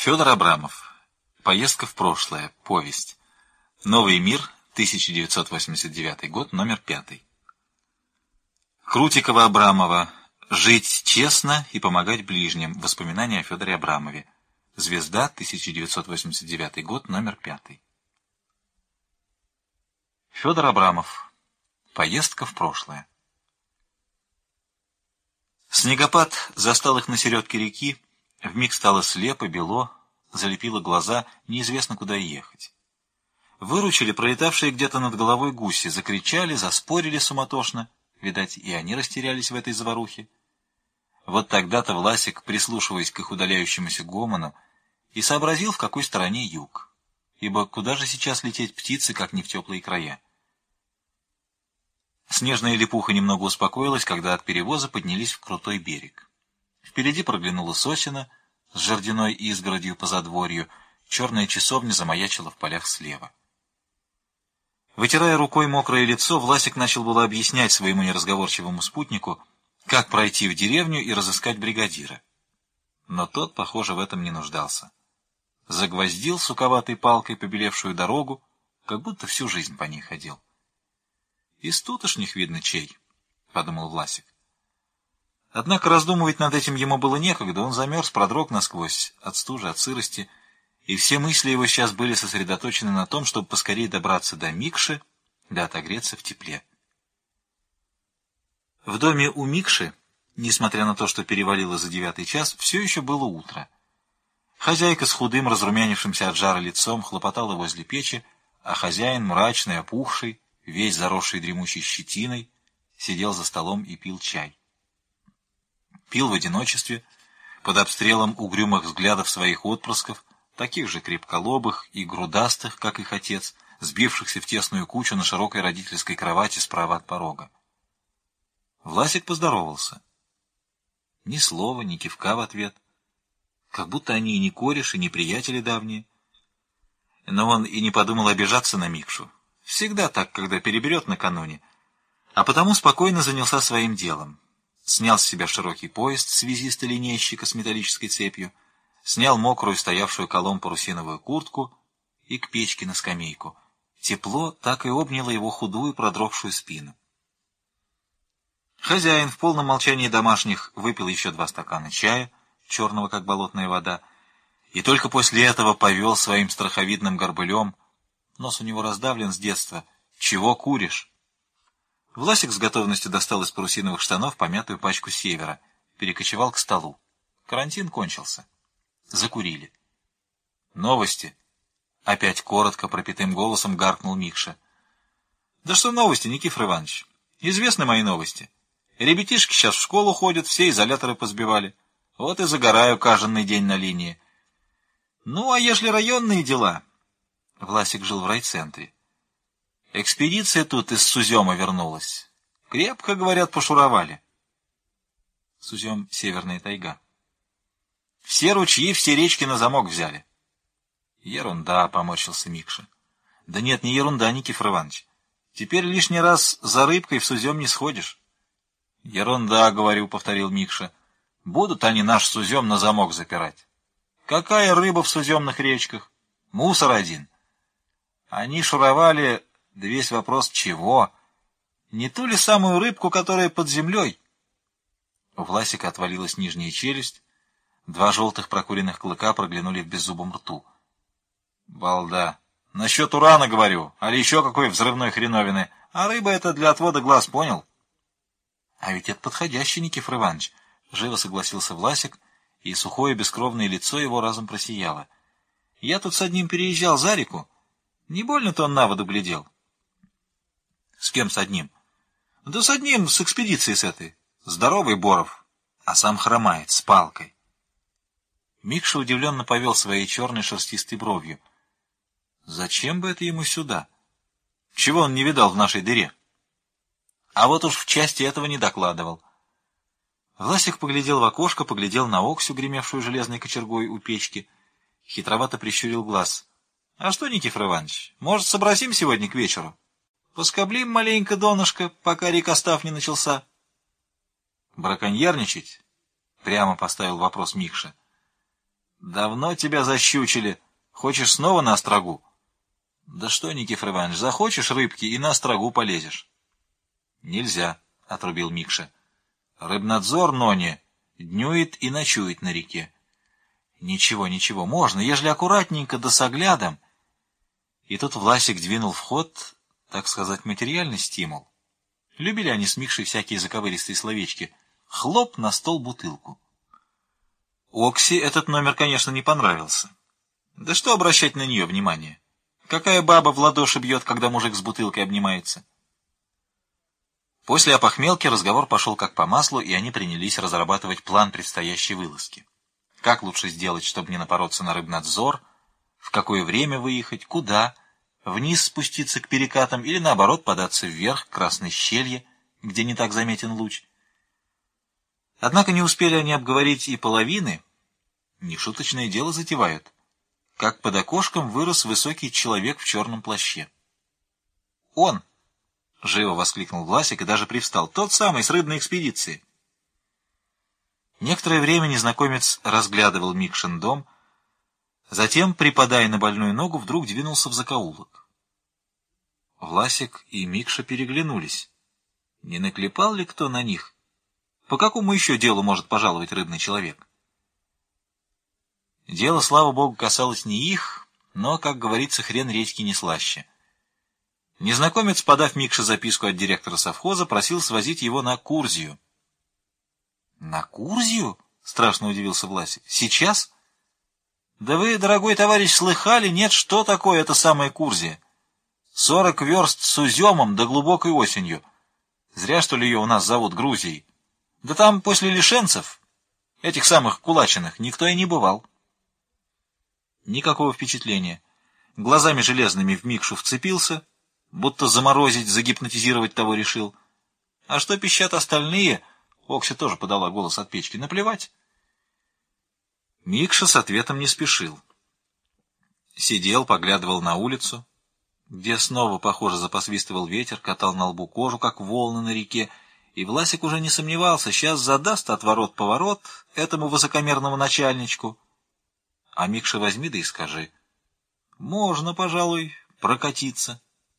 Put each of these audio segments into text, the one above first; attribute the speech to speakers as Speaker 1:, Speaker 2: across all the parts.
Speaker 1: Федор Абрамов. Поездка в прошлое. Повесть. Новый мир. 1989 год. Номер 5. Крутикова-Абрамова. Жить честно и помогать ближним. Воспоминания о Федоре Абрамове. Звезда. 1989 год. Номер 5. Федор Абрамов. Поездка в прошлое. Снегопад застал их на середке реки. Вмиг стало слепо, бело, залепило глаза, неизвестно, куда ехать. Выручили пролетавшие где-то над головой гуси, закричали, заспорили суматошно, видать, и они растерялись в этой заварухе. Вот тогда-то Власик, прислушиваясь к их удаляющемуся гомону, и сообразил, в какой стороне юг, ибо куда же сейчас лететь птицы, как не в теплые края. Снежная лепуха немного успокоилась, когда от перевоза поднялись в крутой берег. Впереди проглянула сосена с жердяной изгородью по задворью, черная часовня замаячила в полях слева. Вытирая рукой мокрое лицо, Власик начал было объяснять своему неразговорчивому спутнику, как пройти в деревню и разыскать бригадира. Но тот, похоже, в этом не нуждался. Загвоздил суковатой палкой побелевшую дорогу, как будто всю жизнь по ней ходил. «Из тутошних, видно, чей», — подумал Власик. Однако раздумывать над этим ему было некогда, он замерз, продрог насквозь от стужи, от сырости, и все мысли его сейчас были сосредоточены на том, чтобы поскорее добраться до Микши, да отогреться в тепле. В доме у Микши, несмотря на то, что перевалило за 9 час, все еще было утро. Хозяйка с худым, разрумянившимся от жара лицом, хлопотала возле печи, а хозяин, мрачный, опухший, весь заросший дремучей щетиной, сидел за столом и пил чай. Пил в одиночестве, под обстрелом угрюмых взглядов своих отпрысков, таких же крепколобых и грудастых, как их отец, сбившихся в тесную кучу на широкой родительской кровати справа от порога. Власик поздоровался. Ни слова, ни кивка в ответ. Как будто они и не кореш, и не приятели давние. Но он и не подумал обижаться на Микшу. Всегда так, когда переберет накануне. А потому спокойно занялся своим делом. Снял с себя широкий пояс связиста-линейщика с металлической цепью, снял мокрую, стоявшую колом парусиновую куртку и к печке на скамейку. Тепло так и обняло его худую, продрогшую спину. Хозяин в полном молчании домашних выпил еще 2 стакана чая, черного, как болотная вода, и только после этого повел своим страховидным горбылем. Нос у него раздавлен с детства. «Чего куришь?» Власик с готовностью достал из парусиновых штанов помятую пачку севера, перекочевал к столу. Карантин кончился. Закурили. «Новости?» Опять коротко, пропитым голосом гаркнул Микша. «Да что новости, Никифор Иванович? Известны мои новости. Ребятишки сейчас в школу ходят, все изоляторы позбивали. Вот и загораю каждый день на линии. Ну, а ежели районные дела...» Власик жил в райцентре. «Экспедиция тут из Сузема вернулась. Крепко, говорят, пошуровали». Сузем — северная тайга. «Все ручьи, все речки на замок взяли». «Ерунда», — поморщился Микша. «Да нет, не ерунда, Никифор Иванович. Теперь лишний раз за рыбкой в Сузем не сходишь». «Ерунда, — говорю, — повторил Микша. Будут они наш Сузем на замок запирать. Какая рыба в суземных речках? Мусор один. Они шуровали, да весь вопрос чего? Не ту ли самую рыбку, которая под землей?» У Власика отвалилась нижняя челюсть, 2 желтых прокуренных клыка проглянули в беззубом рту. «Балда! Насчет урана, говорю, али еще какой взрывной хреновины, а рыба это для отвода глаз, понял?» «А ведь это подходящий, Никифор Иванович», — живо согласился Власик, и сухое бескровное лицо его разом просияло. «Я тут с одним переезжал за реку. Не больно-то он на воду глядел». «С кем с одним?» «Да с одним, с экспедицией с этой. Здоровый Боров, а сам хромает, с палкой». Микша удивленно повел своей черной шерстистой бровью. «Зачем бы это ему сюда? Чего он не видал в нашей дыре?» А вот уж в части этого не докладывал. Власик поглядел в окошко, поглядел на Оксю, гремевшую железной кочергой у печки, хитровато прищурил глаз. «А что, Никифор Иванович, может, сообразим сегодня к вечеру? Поскоблим маленько донышко, пока рекостав не начался». «Браконьерничать?» — прямо поставил вопрос Микша. Давно тебя защучили. Хочешь снова на острогу? Да что, Никифор Иванович, захочешь рыбки и на острогу полезешь. Нельзя, — отрубил Микша. Рыбнадзор, Ноне, днюет и ночует на реке. Ничего, ничего, можно, ежели аккуратненько, да с оглядом. И тут Власик двинул в ход, так сказать, материальный стимул. Любили они с Микшей всякие заковыристые словечки. Хлоп на стол бутылку. Окси этот номер, конечно, не понравился. Да что обращать на нее внимание? Какая баба в ладоши бьет, когда мужик с бутылкой обнимается? После опохмелки разговор пошел как по маслу, и они принялись разрабатывать план предстоящей вылазки. Как лучше сделать, чтобы не напороться на рыбнадзор, в какое время выехать, куда, вниз спуститься к перекатам или, наоборот, податься вверх к Красной щелье, где не так заметен луч. Однако не успели они обговорить и половины, нешуточное дело затевают, как под окошком вырос высокий человек в черном плаще. «Он!» — живо воскликнул Власик и даже привстал. «Тот самый, с рыбной экспедиции!» Некоторое время незнакомец разглядывал Микшин дом, затем, припадая на больную ногу, вдруг двинулся в закоулок. Власик и Микша переглянулись. Не наклепал ли кто на них? По какому еще делу может пожаловать рыбный человек? Дело, слава богу, касалось не их, но, как говорится, хрен редьки не слаще. Незнакомец, подав Микше записку от директора совхоза, просил свозить его на Курзию. «На Курзию?» — страшно удивился Власик. «Сейчас?» «Да вы, дорогой товарищ, слыхали? Нет, что такое эта самая Курзия? 40 верст с Уземом да глубокой осенью. Зря, что ли, ее у нас зовут Грузией. Да там после лишенцев, этих самых кулачиных, никто и не бывал». Никакого впечатления. Глазами железными в Микшу вцепился, будто заморозить, загипнотизировать того решил. А что пищат остальные... Окси тоже подала голос от печки. Наплевать. Микша с ответом не спешил. Сидел, поглядывал на улицу, где снова, похоже, запосвистывал ветер, катал на лбу кожу, как волны на реке, и Власик уже не сомневался, сейчас задаст отворот-поворот этому высокомерному начальничку. А Микша возьми да и скажи. Можно, пожалуй, прокатиться.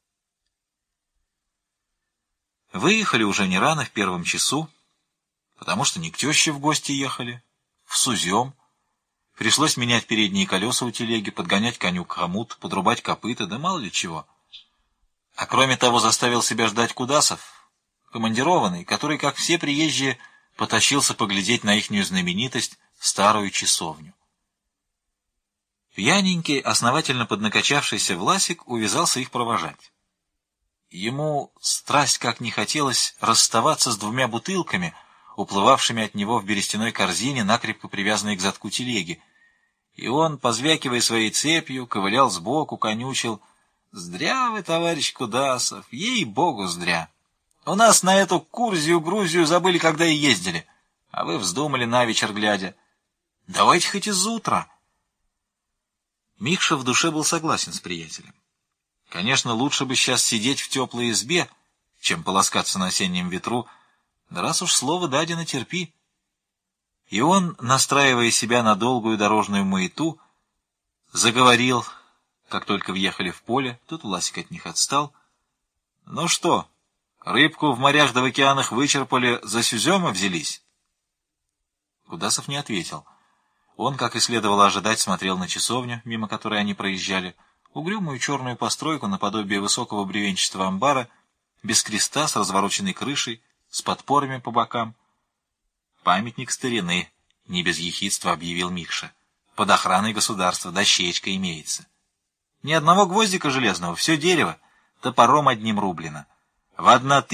Speaker 1: Выехали уже не рано, в первом часу, потому что не к теще в гости ехали, в Сузем. Пришлось менять передние колеса у телеги, подгонять коню хомут, подрубать копыта, да мало ли чего. А кроме того заставил себя ждать Кудасов, командированный, который, как все приезжие, потащился поглядеть на ихнюю знаменитость, старую часовню. Пьяненький, основательно поднакачавшийся Власик увязался их провожать. Ему страсть как не хотелось расставаться с 2 бутылками, уплывавшими от него в берестяной корзине, накрепко привязанной к задку телеги. И он, позвякивая своей цепью, ковылял сбоку, конючил. «Здря вы, товарищ Кудасов, ей-богу, здря! У нас на эту Курзию-Грузию забыли, когда и ездили, а вы вздумали на вечер глядя. Давайте хоть из утра!» Микша в душе был согласен с приятелем. Конечно, лучше бы сейчас сидеть в теплой избе, чем полоскаться на осеннем ветру, да раз уж слово дадено, терпи. И он, настраивая себя на долгую дорожную маяту, заговорил, как только въехали в поле. Тут Власик от них отстал. «Ну что, рыбку в морях да в океанах вычерпали, за Сюзема взялись?» Кудасов не ответил. Он, как и следовало ожидать, смотрел на часовню, мимо которой они проезжали, угрюмую черную постройку наподобие высокого бревенчатого амбара, без креста, с развороченной крышей, с подпорами по бокам. «Памятник старины», — не без ехидства объявил Микша. «Под охраной государства дощечка имеется. Ни одного гвоздика железного, все дерево, топором одним рублено. В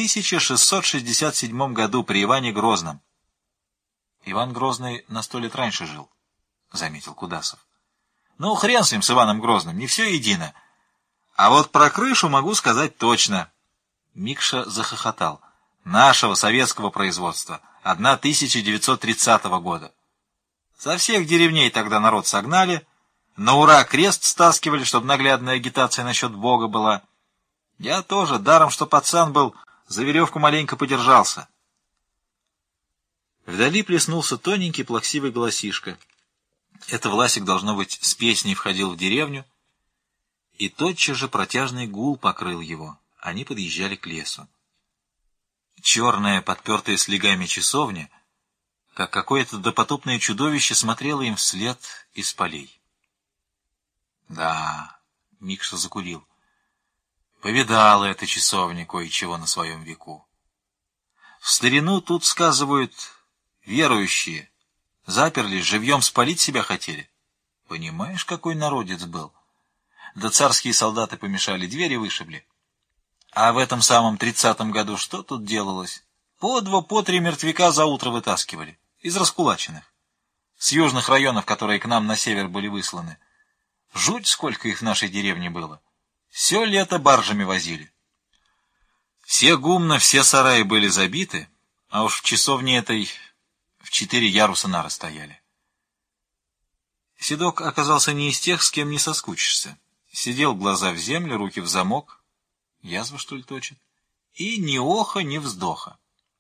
Speaker 1: 1667 году при Иване Грозном». «Иван Грозный на 100 лет раньше жил», — заметил Кудасов. «Ну, хрен с ним, с Иваном Грозным, не все едино. А вот про крышу могу сказать точно». Микша захохотал. «Нашего советского производства, 1930 года. Со всех деревней тогда народ согнали, на ура крест стаскивали, чтобы наглядная агитация насчет Бога была. Я тоже, даром что пацан был, за веревку маленько подержался». Вдали плеснулся тоненький плаксивый голосишка. Это Власик, должно быть, с песней входил в деревню, и тотчас же протяжный гул покрыл его. Они подъезжали к лесу. Черная, подпертая слегами часовня, как какое-то допотопное чудовище, смотрело им вслед из полей. Да, Микша закурил. Повидала эта часовня кое-чего на своем веку. В старину тут, сказывают, верующие заперлись, живьем спалить себя хотели. Понимаешь, какой народец был? Да царские солдаты помешали, двери вышибли. А в этом самом 30-м году что тут делалось? По 2, по 3 мертвяка за утро вытаскивали. Из раскулаченных. С южных районов, которые к нам на север были высланы. Жуть, сколько их в нашей деревне было. Все лето баржами возили. Все гумна, все сараи были забиты, а уж в часовне этой в 4 яруса нары стояли. Седок оказался не из тех, с кем не соскучишься. Сидел, глаза в землю, руки в замок. Язва, что ли, точит? И ни оха, ни вздоха.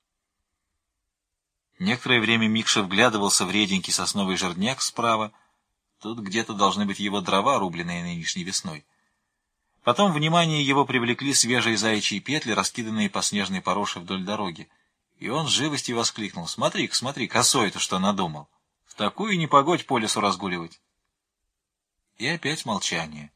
Speaker 1: Некоторое время Микша вглядывался в реденький сосновый жердняк справа. Тут где-то должны быть его дрова, рубленные нынешней весной. Потом внимание его привлекли свежие заячьи петли, раскиданные по снежной пороше вдоль дороги. И он с живостью воскликнул: «Смотри-ка, смотри, косой-то что надумал! В такую непогодь по лесу разгуливать!» И опять молчание.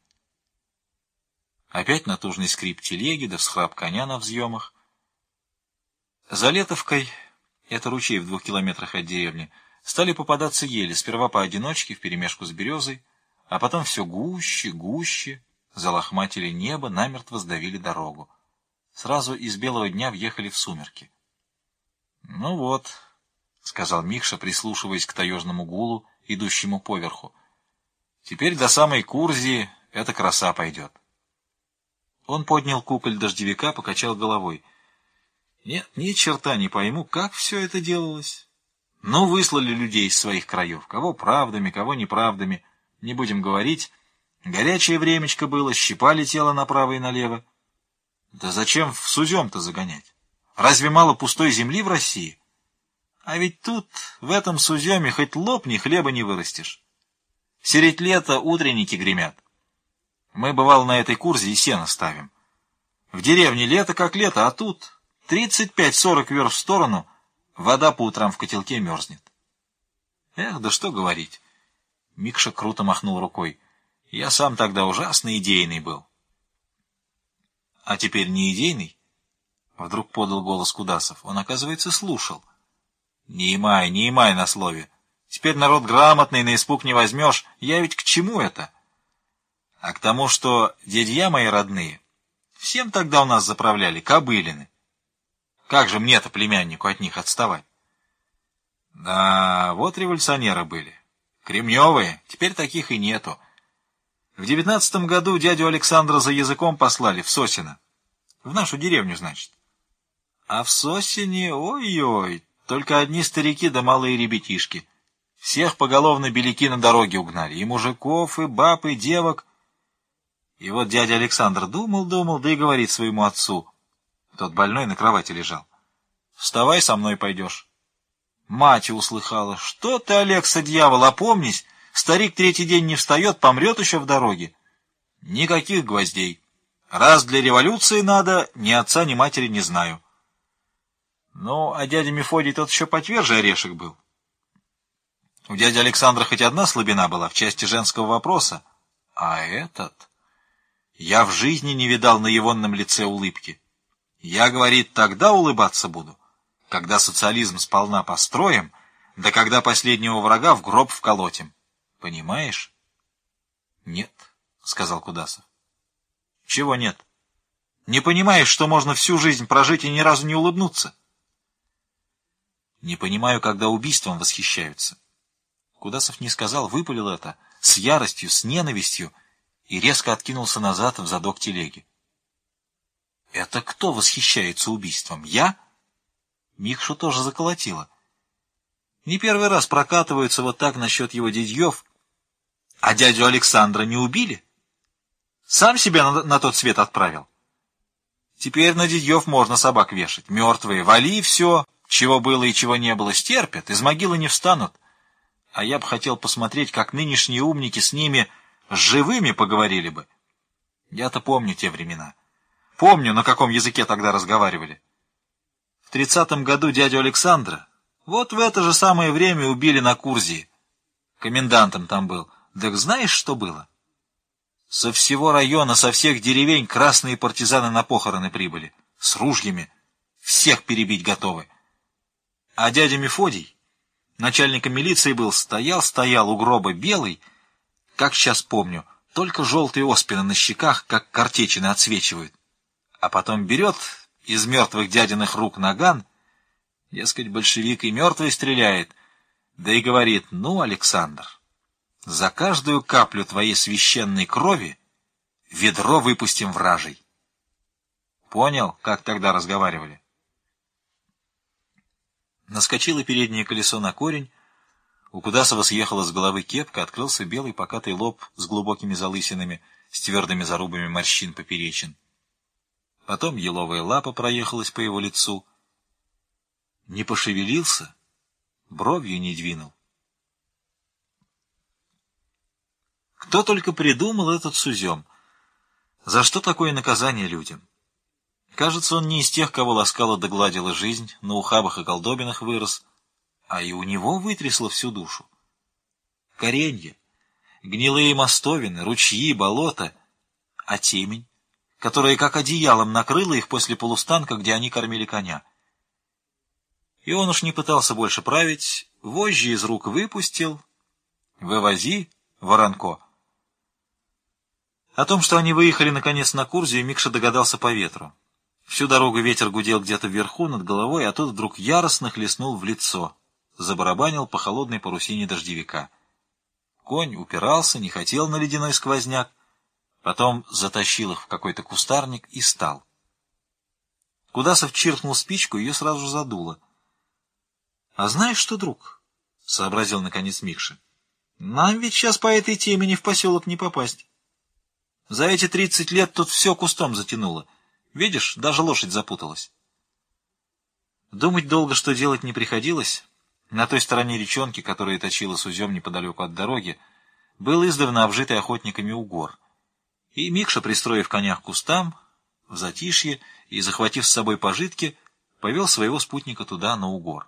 Speaker 1: Опять натужный скрип телеги, да всхрап коня на взъемах. За Летовкой, это ручей в 2 километрах от деревни, стали попадаться ели, сперва поодиночке, вперемешку с березой, а потом все гуще, гуще, залохматили небо, намертво сдавили дорогу. Сразу из белого дня въехали в сумерки. — Ну вот, — сказал Микша, прислушиваясь к таежному гулу, идущему поверху, — теперь до самой Курзии эта краса пойдет. Он поднял куколь дождевика, покачал головой. Нет, ни черта не пойму, как все это делалось. Ну, выслали людей из своих краев, кого правдами, кого неправдами, не будем говорить. Горячее времечко было, щипали тело направо и налево. Да зачем в Сузем-то загонять? Разве мало пустой земли в России? А ведь тут, в этом Суземе, хоть лопни, хлеба не вырастешь. Середь лета утренники гремят. Мы, бывало, на этой Курзе и сено ставим. В деревне лето как лето, а тут 35-40 верст в сторону вода по утрам в котелке мерзнет. Эх, да что говорить. Микша круто махнул рукой. Я сам тогда ужасно идейный был. А теперь не идейный? Вдруг подал голос Кудасов. Он, оказывается, слушал. Не имай на слове. Теперь народ грамотный, на испуг не возьмешь. Я ведь к чему это? А к тому, что дядья мои родные всем тогда у нас заправляли кобылины. Как же мне-то, племяннику, от них отставать? Да, вот революционеры были. Кремневые, теперь таких и нету. В 19-м году дядю Александра за языком послали в Сосино. В нашу деревню, значит. А в Сосине, ой-ой, только одни старики да малые ребятишки. Всех поголовно беляки на дороге угнали. И мужиков, и баб, и девок. И вот дядя Александр думал, да и говорит своему отцу. Тот больной на кровати лежал. Вставай, со мной пойдешь. Мать услыхала. Что ты, Алекса, дьявол, опомнись. Старик 3-й день не встает, помрет еще в дороге. Никаких гвоздей. Раз для революции надо, ни отца, ни матери не знаю. Ну, а дядя Мефодий тот еще потверже орешек был. У дяди Александра хоть одна слабина была в части женского вопроса, а этот... Я в жизни не видал на егонном лице улыбки. Я, говорит, тогда улыбаться буду, когда социализм сполна построим, да когда последнего врага в гроб вколотим. Понимаешь? — Нет, — сказал Кудасов. — Чего нет? Не понимаешь, что можно всю жизнь прожить и ни разу не улыбнуться? — Не понимаю, когда убийством восхищаются. Кудасов не сказал, выпалил это с яростью, с ненавистью, и резко откинулся назад в задок телеги. — Это кто восхищается убийством? Я? Микшу тоже заколотило. Не первый раз прокатываются вот так насчет его дядьев. А дядю Александра не убили? Сам себя на тот свет отправил. Теперь на дядьев можно собак вешать. Мертвые, вали все, чего было и чего не было, стерпят, из могилы не встанут. а я бы хотел посмотреть, как нынешние умники с ними живыми поговорили бы. Я-то помню те времена. Помню, на каком языке тогда разговаривали. В 30-м году дядю Александра вот в это же самое время убили на Курзии. Комендантом там был. Так знаешь, что было? Со всего района, со всех деревень красные партизаны на похороны прибыли. С ружьями. Всех перебить готовы. А дядя Мефодий, начальником милиции был, стоял у гроба белый, как сейчас помню, только желтые оспины на щеках, как картечины, отсвечивают. А потом берет из мертвых дядиных рук наган, дескать, большевик и мертвый стреляет, да и говорит: ну, Александр, за каждую каплю твоей священной крови ведро выпустим вражий. Понял, как тогда разговаривали? Наскочило переднее колесо на корень, у Кудасова съехала с головы кепка, открылся белый покатый лоб с глубокими залысинами, с твердыми зарубами морщин поперечин. Потом еловая лапа проехалась по его лицу. Не пошевелился, бровью не двинул. Кто только придумал этот сузем? За что такое наказание людям? Кажется, он не из тех, кого ласкала да гладила жизнь, на ухабах и колдобинах вырос, а и у него вытрясло всю душу. Коренья, гнилые мостовины, ручьи, болота, а темень, которая как одеялом накрыла их после полустанка, где они кормили коня. И он уж не пытался больше править, вожжи из рук выпустил. Вывози, Воронко. О том, что они выехали наконец на Курзию, Микша догадался по ветру. Всю дорогу ветер гудел где-то вверху, над головой, а тут вдруг яростно хлестнул в лицо, забарабанил по холодной парусине дождевика. Конь упирался, не хотел на ледяной сквозняк, потом затащил их в какой-то кустарник и стал. Кудасов чиркнул спичку, ее сразу же задуло. — А знаешь что, друг? — сообразил наконец Микша. — Нам ведь сейчас по этой темени в поселок не попасть. За эти 30 лет тут все кустом затянуло. Видишь, даже лошадь запуталась. Думать долго, что делать, не приходилось. На той стороне речонки, которая точила сузем неподалеку от дороги, был издавна обжитый охотниками угор. И Микша, пристроив коня к кустам, в затишье и захватив с собой пожитки, повел своего спутника туда, на угор.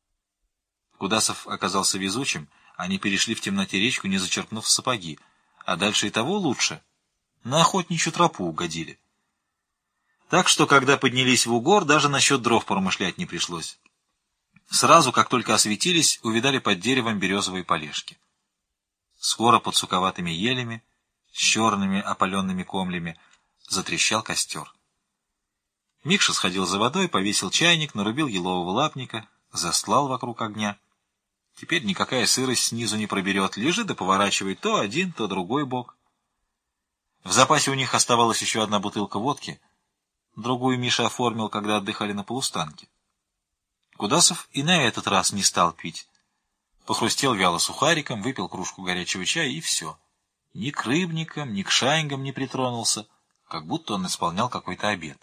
Speaker 1: Кудасов оказался везучим, они перешли в темноте речку, не зачерпнув сапоги, а дальше и того лучше. На охотничью тропу угодили. Так что, когда поднялись в угор, даже насчет дров промышлять не пришлось. Сразу, как только осветились, увидали под деревом березовые полежки. Скоро под суковатыми елями, с черными опаленными комлями, затрещал костер. Микша сходил за водой, повесил чайник, нарубил елового лапника, застлал вокруг огня. Теперь никакая сырость снизу не проберет, лежит да поворачивает то один, то другой бок. В запасе у них оставалась еще одна бутылка водки, другую Миша оформил, когда отдыхали на полустанке. Кудасов и на этот раз не стал пить. Похрустел вяло сухариком, выпил кружку горячего чая и все. Ни к рыбникам, ни к шаингам не притронулся, как будто он исполнял какой-то обет.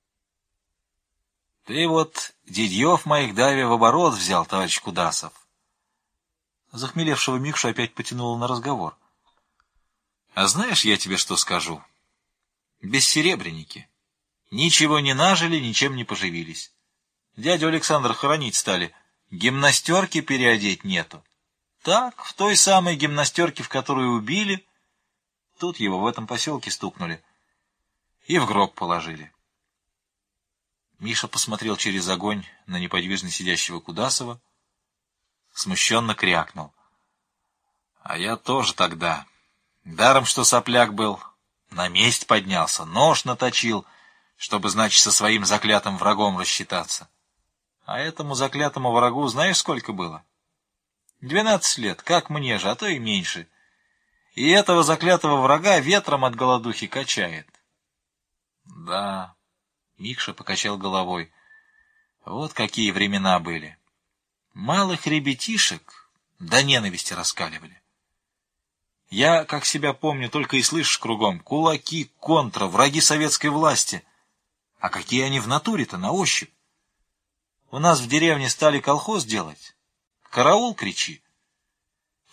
Speaker 1: — Ты вот дядьев моих даве в оборот взял, товарищ Кудасов. Захмелевшего Микшу опять потянуло на разговор. — А знаешь, я тебе что скажу? Бессеребренники. Ничего не нажили, ничем не поживились. Дядю Александра хоронить стали, гимнастерки переодеть нету. Так, в той самой гимнастерке, в которую убили, тут его в этом поселке стукнули и в гроб положили. Миша посмотрел через огонь на неподвижно сидящего Кудасова, смущенно крякнул. А я тоже тогда, даром что сопляк был, на месть поднялся, нож наточил, чтобы, значит, со своим заклятым врагом рассчитаться. А этому заклятому врагу знаешь, сколько было? 12 лет, как мне же, а то и меньше. И этого заклятого врага ветром от голодухи качает. Да, Микша покачал головой. Вот какие времена были. Малых ребятишек до ненависти раскаливали. Я, как себя помню, только и слышишь кругом: кулаки, контра, враги советской власти. А какие они в натуре-то, на ощупь? У нас в деревне стали колхоз делать. Караул кричи.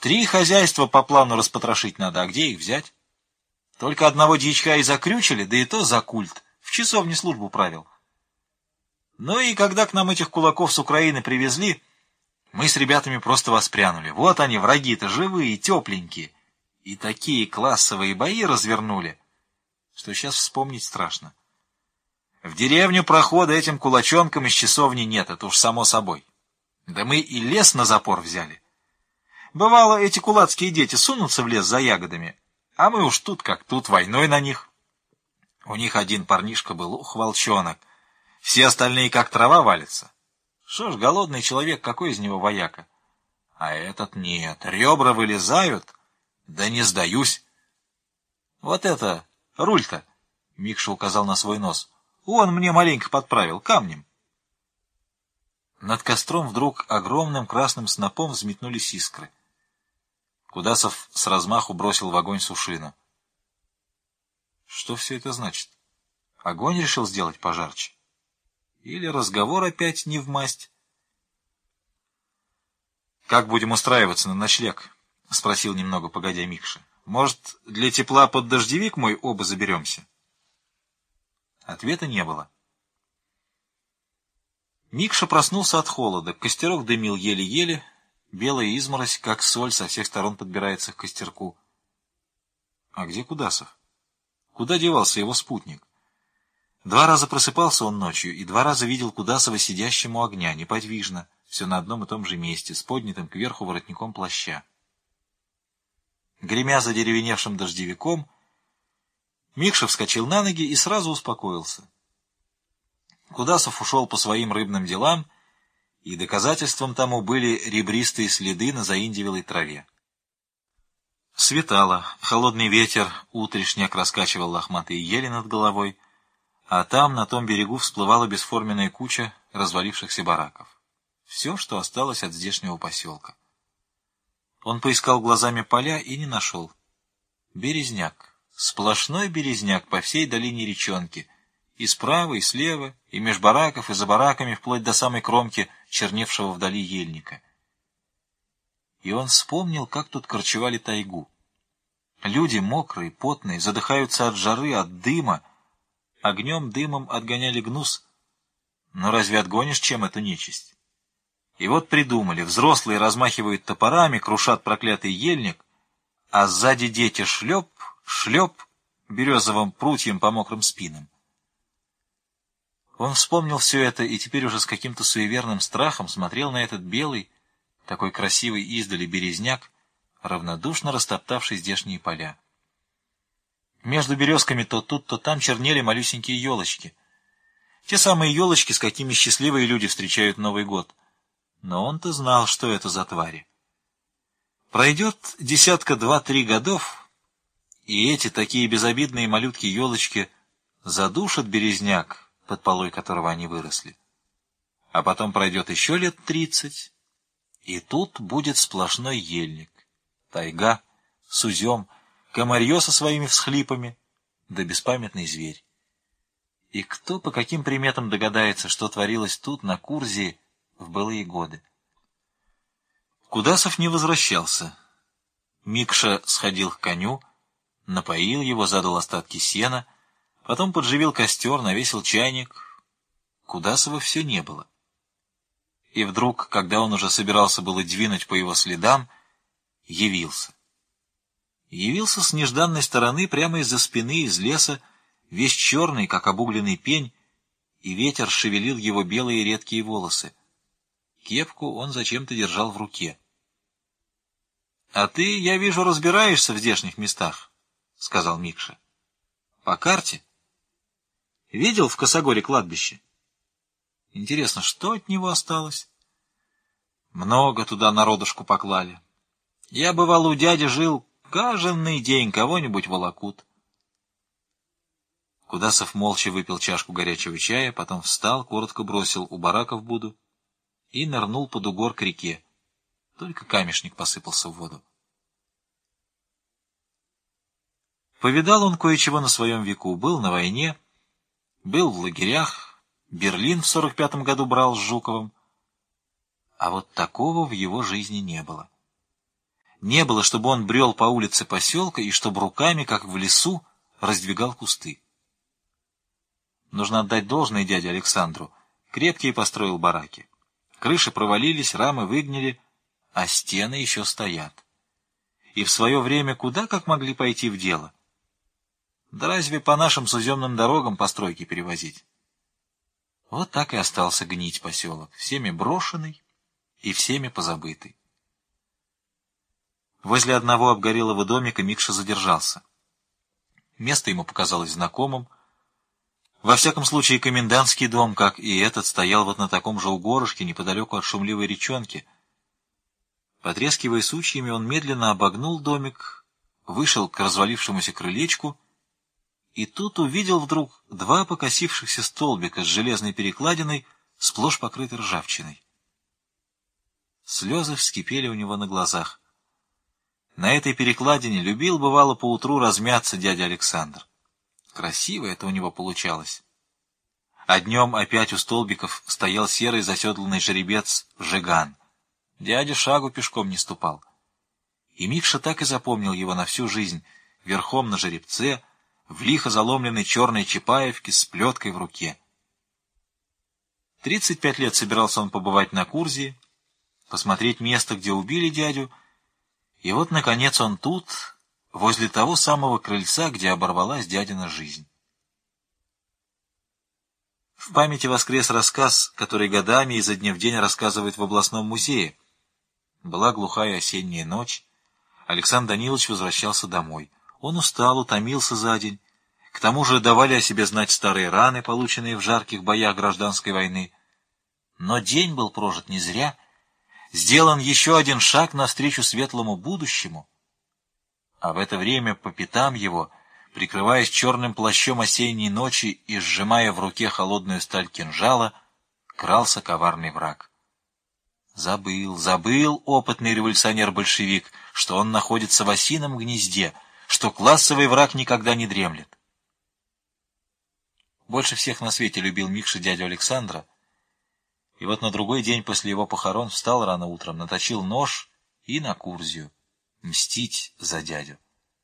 Speaker 1: 3 хозяйства по плану распотрошить надо, а где их взять? Только одного дьячка и закрючили, да и то за культ. В часовне службу правил. Ну и когда к нам этих кулаков с Украины привезли, мы с ребятами просто воспрянули. Вот они, враги-то, живые, тепленькие. И такие классовые бои развернули, что сейчас вспомнить страшно. В деревню прохода этим кулачонкам из часовни нет, это уж само собой. Да мы и лес на запор взяли. Бывало, эти кулацкие дети сунутся в лес за ягодами, а мы уж тут как тут, войной на них. У них один парнишка был, ух, волчонок. Все остальные как трава валятся. Что ж, голодный человек, какой из него вояка? А этот нет, ребра вылезают, да не сдаюсь. Вот это, руль-то, Микша указал на свой нос, он мне маленько подправил, камнем. Над костром вдруг огромным красным снопом взметнулись искры. Кудасов с размаху бросил в огонь сушину. Что все это значит? Огонь решил сделать пожарче? Или разговор опять не вмасть? — Как будем устраиваться на ночлег? — спросил немного погодя Микша. — Может, для тепла под дождевик мой оба заберемся? Ответа не было. Микша проснулся от холода. Костерок дымил еле-еле. Белая изморозь, как соль, со всех сторон подбирается к костерку. А где Кудасов? Куда девался его спутник? 2 раза просыпался он ночью и 2 раза видел Кудасова сидящим у огня, неподвижно, все на одном и том же месте, с поднятым кверху воротником плаща. Гремя задеревеневшим дождевиком, Микша вскочил на ноги и сразу успокоился. Кудасов ушел по своим рыбным делам, и доказательством тому были ребристые следы на заиндевелой траве. Светало, холодный ветер утрешняк раскачивал лохматые ели над головой, а там, на том берегу, всплывала бесформенная куча развалившихся бараков. Все, что осталось от здешнего поселка. Он поискал глазами поля и не нашел. Березняк, сплошной березняк по всей долине речонки, и справа, и слева, и меж бараков, и за бараками, вплоть до самой кромки черневшего вдали ельника. И он вспомнил, как тут корчевали тайгу. Люди мокрые, потные, задыхаются от жары, от дыма, огнем, дымом отгоняли гнус. Но разве отгонишь чем эту нечисть? И вот придумали, взрослые размахивают топорами, крушат проклятый ельник, а сзади дети шлеп, шлеп березовым прутьем по мокрым спинам. Он вспомнил все это и теперь уже с каким-то суеверным страхом смотрел на этот белый, такой красивый издали березняк, равнодушно растоптавший здешние поля. Между березками то тут, то там чернели малюсенькие елочки. Те самые елочки, с какими счастливые люди встречают Новый год. Но он-то знал, что это за твари. Пройдет 10 2-3 годов, и эти такие безобидные малютки-елочки задушат березняк, под полой которого они выросли. А потом пройдет еще лет 30, и тут будет сплошной ельник, тайга, сузем, комарье со своими всхлипами, да беспамятный зверь. И кто по каким приметам догадается, что творилось тут, на Курзии, в былые годы? Кудасов не возвращался. Микша сходил к коню, напоил его, задал остатки сена, потом подживил костер, навесил чайник. Кудасова все не было. И вдруг, когда он уже собирался было двинуть по его следам, явился. Явился с нежданной стороны прямо из-за спины, из леса, весь черный, как обугленный пень, и ветер шевелил его белые редкие волосы. Кепку он зачем-то держал в руке. — А ты, я вижу, разбираешься в здешних местах, — сказал Микша. — По карте? Видел в Косогоре кладбище? Интересно, что от него осталось? Много туда народушку поклали. Я, бывало, у дяди жил, каждый день кого-нибудь волокут. Кудасов молча выпил чашку горячего чая, потом встал, коротко бросил у бараков буду и нырнул под угор к реке. Только камешник посыпался в воду. Повидал он кое-чего на своем веку. Был на войне, был в лагерях, Берлин в 45-м году брал с Жуковым. А вот такого в его жизни не было. Не было, чтобы он брел по улице поселка и чтобы руками, как в лесу, раздвигал кусты. Нужно отдать должное дяде Александру. Крепкие построил бараки. Крыши провалились, рамы выгнили, а стены еще стоят. И в свое время куда как могли пойти в дело? Да разве по нашим суземным дорогам постройки перевозить? Вот так и остался гнить поселок, всеми брошенный и всеми позабытый. Возле одного обгорелого домика Микша задержался. Место ему показалось знакомым. Во всяком случае, комендантский дом, как и этот, стоял вот на таком же угорышке, неподалеку от шумливой речонки. Потрескивая сучьями, он медленно обогнул домик, вышел к развалившемуся крылечку и тут увидел вдруг два покосившихся столбика с железной перекладиной, сплошь покрытой ржавчиной. Слезы вскипели у него на глазах. На этой перекладине любил, бывало, поутру размяться дядя Александр. Красиво это у него получалось. А днем опять у столбиков стоял серый заседланный жеребец Жиган. Дядя шагу пешком не ступал. И Микша так и запомнил его на всю жизнь, верхом на жеребце, в лихо заломленной черной чапаевке с плеткой в руке. 35 лет собирался он побывать на Курзии, посмотреть место, где убили дядю, и вот, наконец, он тут, возле того самого крыльца, где оборвалась дядина жизнь. В памяти воскрес рассказ, который годами изо дня в день рассказывают в областном музее. Была глухая осенняя ночь. Александр Данилович возвращался домой. Он устал, утомился за день. К тому же давали о себе знать старые раны, полученные в жарких боях гражданской войны. Но день был прожит не зря. Сделан еще один шаг навстречу светлому будущему. А в это время по пятам его, прикрываясь черным плащом осенней ночи и сжимая в руке холодную сталь кинжала, крался коварный враг. Забыл опытный революционер-большевик, что он находится в осином гнезде, что классовый враг никогда не дремлет. Больше всех на свете любил Микша дядю Александра, и вот на другой день после его похорон встал рано утром, наточил нож и на Курзию мстить за дядю.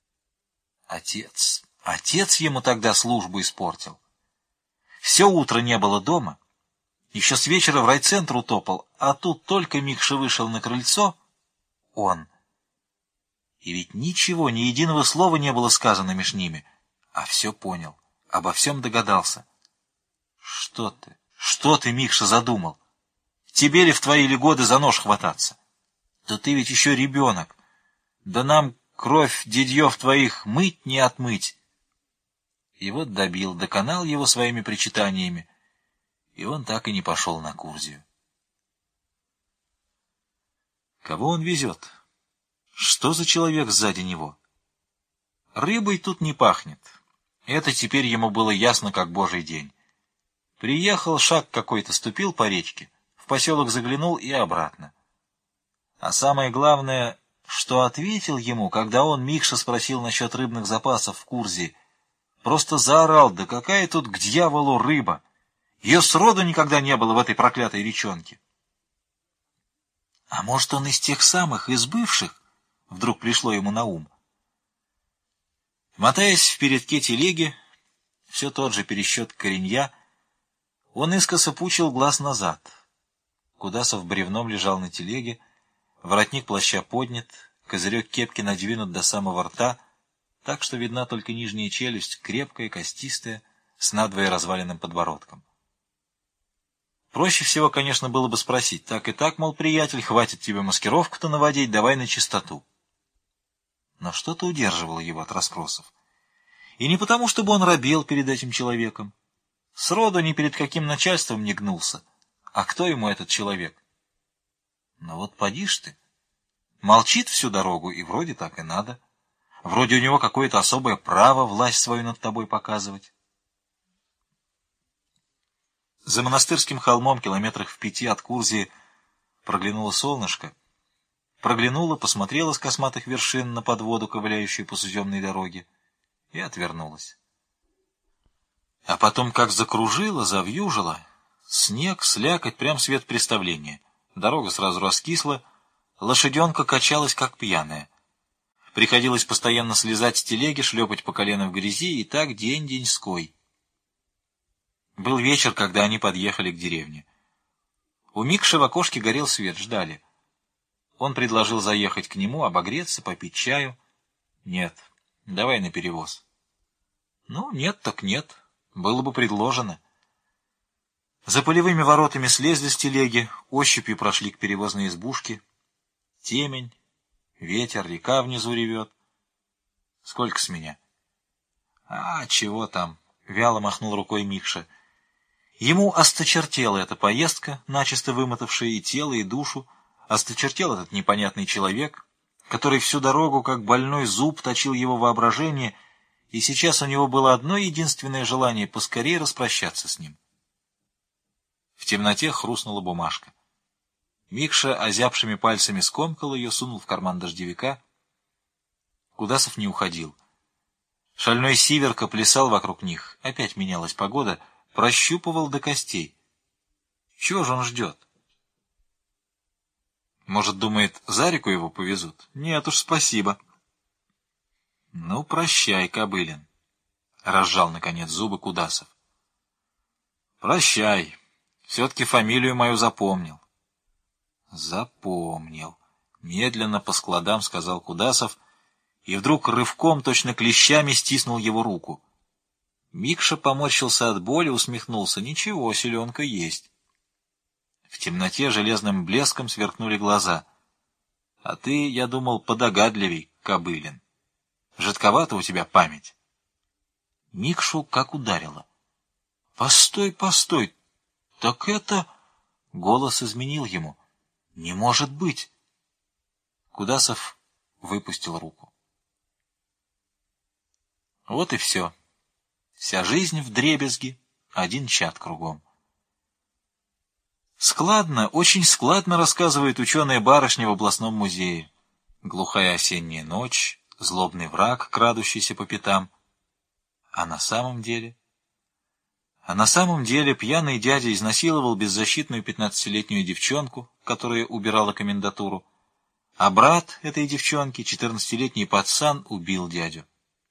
Speaker 1: Отец ему тогда службу испортил. Все утро не было дома, еще с вечера в райцентр утопал, а тут только Микша вышел на крыльцо, он. И ведь ничего, ни единого слова не было сказано меж ними, а все понял, обо всем догадался. Что ты, Микша, задумал? Тебе ли в твои ли годы за нож хвататься? Да ты ведь еще ребенок. Да нам кровь дядьев твоих мыть не отмыть. И вот добил, доконал его своими причитаниями, и он так и не пошел на Курзию. Кого он везет? Что за человек сзади него? Рыбой тут не пахнет. Это теперь ему было ясно, как божий день. Приехал, шаг какой-то ступил по речке, в поселок заглянул и обратно. А самое главное, что ответил ему, когда он, Микша, спросил насчет рыбных запасов в Курзии, просто заорал: да какая тут к дьяволу рыба! Ее сроду никогда не было в этой проклятой речонке. А может, он из тех самых, из бывших? Вдруг пришло ему на ум. Мотаясь в передке телеги, все тот же пересчет коренья, он искоса пучил глаз назад. Кудасов бревном лежал на телеге, воротник плаща поднят, козырек кепки надвинут до самого рта, так что видна только нижняя челюсть, крепкая, костистая, с надвое разваленным подбородком. Проще всего, конечно, было бы спросить: так и так, мол, приятель, хватит тебе маскировку-то наводить, давай на чистоту. Но что-то удерживало его от расспросов. И не потому, чтобы он робел перед этим человеком. Сроду ни перед каким начальством не гнулся. А кто ему этот человек? Но вот поди ж ты. Молчит всю дорогу, и вроде так и надо. Вроде у него какое-то особое право власть свою над тобой показывать. За монастырским холмом, километрах в 5 от Курзии, проглянуло солнышко. Проглянуло, посмотрела с косматых вершин на подводу, ковыляющую по суземной дороге, и отвернулась. А потом как закружила, завьюжила. Снег, слякоть, прям свет представления. Дорога сразу раскисла, Лошаденка качалась, как пьяная. Приходилось постоянно слезать с телеги, шлепать по колено в грязи, и так день-деньской. Был вечер, когда они подъехали к деревне. У Микши в окошке горел свет, ждали. Он предложил заехать к нему, обогреться, попить чаю. Нет, давай на перевоз. Ну, нет так нет, было бы предложено. За полевыми воротами слезли с телеги, ощупью прошли к перевозной избушке. Темень, ветер, река внизу ревет. Сколько с меня? А, чего там? Вяло махнул рукой Микша. Ему осточертела эта поездка, начисто вымотавшая и тело, и душу. Осточертел этот непонятный человек, который всю дорогу, как больной зуб, точил его воображение, и сейчас у него было одно единственное желание — поскорее распрощаться с ним. В темноте хрустнула бумажка. Микша озябшими пальцами скомкал ее, сунул в карман дождевика. Кудасов не уходил. Шальной сиверка плясал вокруг них, опять менялась погода, прощупывал до костей. Чего же он ждет? Может, думает, за реку его повезут? Нет уж, спасибо. Ну, прощай, Кобылин, — разжал, наконец, зубы Кудасов. Прощай. Все-таки фамилию мою запомнил. Запомнил. Медленно по складам сказал Кудасов, и вдруг рывком, точно клещами, стиснул его руку. Микша поморщился от боли, усмехнулся. Ничего, селенка есть. В темноте железным блеском сверкнули глаза. А ты, я думал, подогадливей, Кобылин. Жидковата у тебя память. Микшу как ударило. Постой, постой. Так это... Голос изменил ему. Не может быть. Кудасов выпустил руку. Вот и все. Вся жизнь вдребезги, один чад кругом. Складно, очень складно рассказывает ученая барышня в областном музее. Глухая осенняя ночь, злобный враг, крадущийся по пятам. А на самом деле... А на самом деле пьяный дядя изнасиловал беззащитную 15-летнюю девчонку, которая убирала комендатуру, а брат этой девчонки, 14-летний пацан, убил дядю.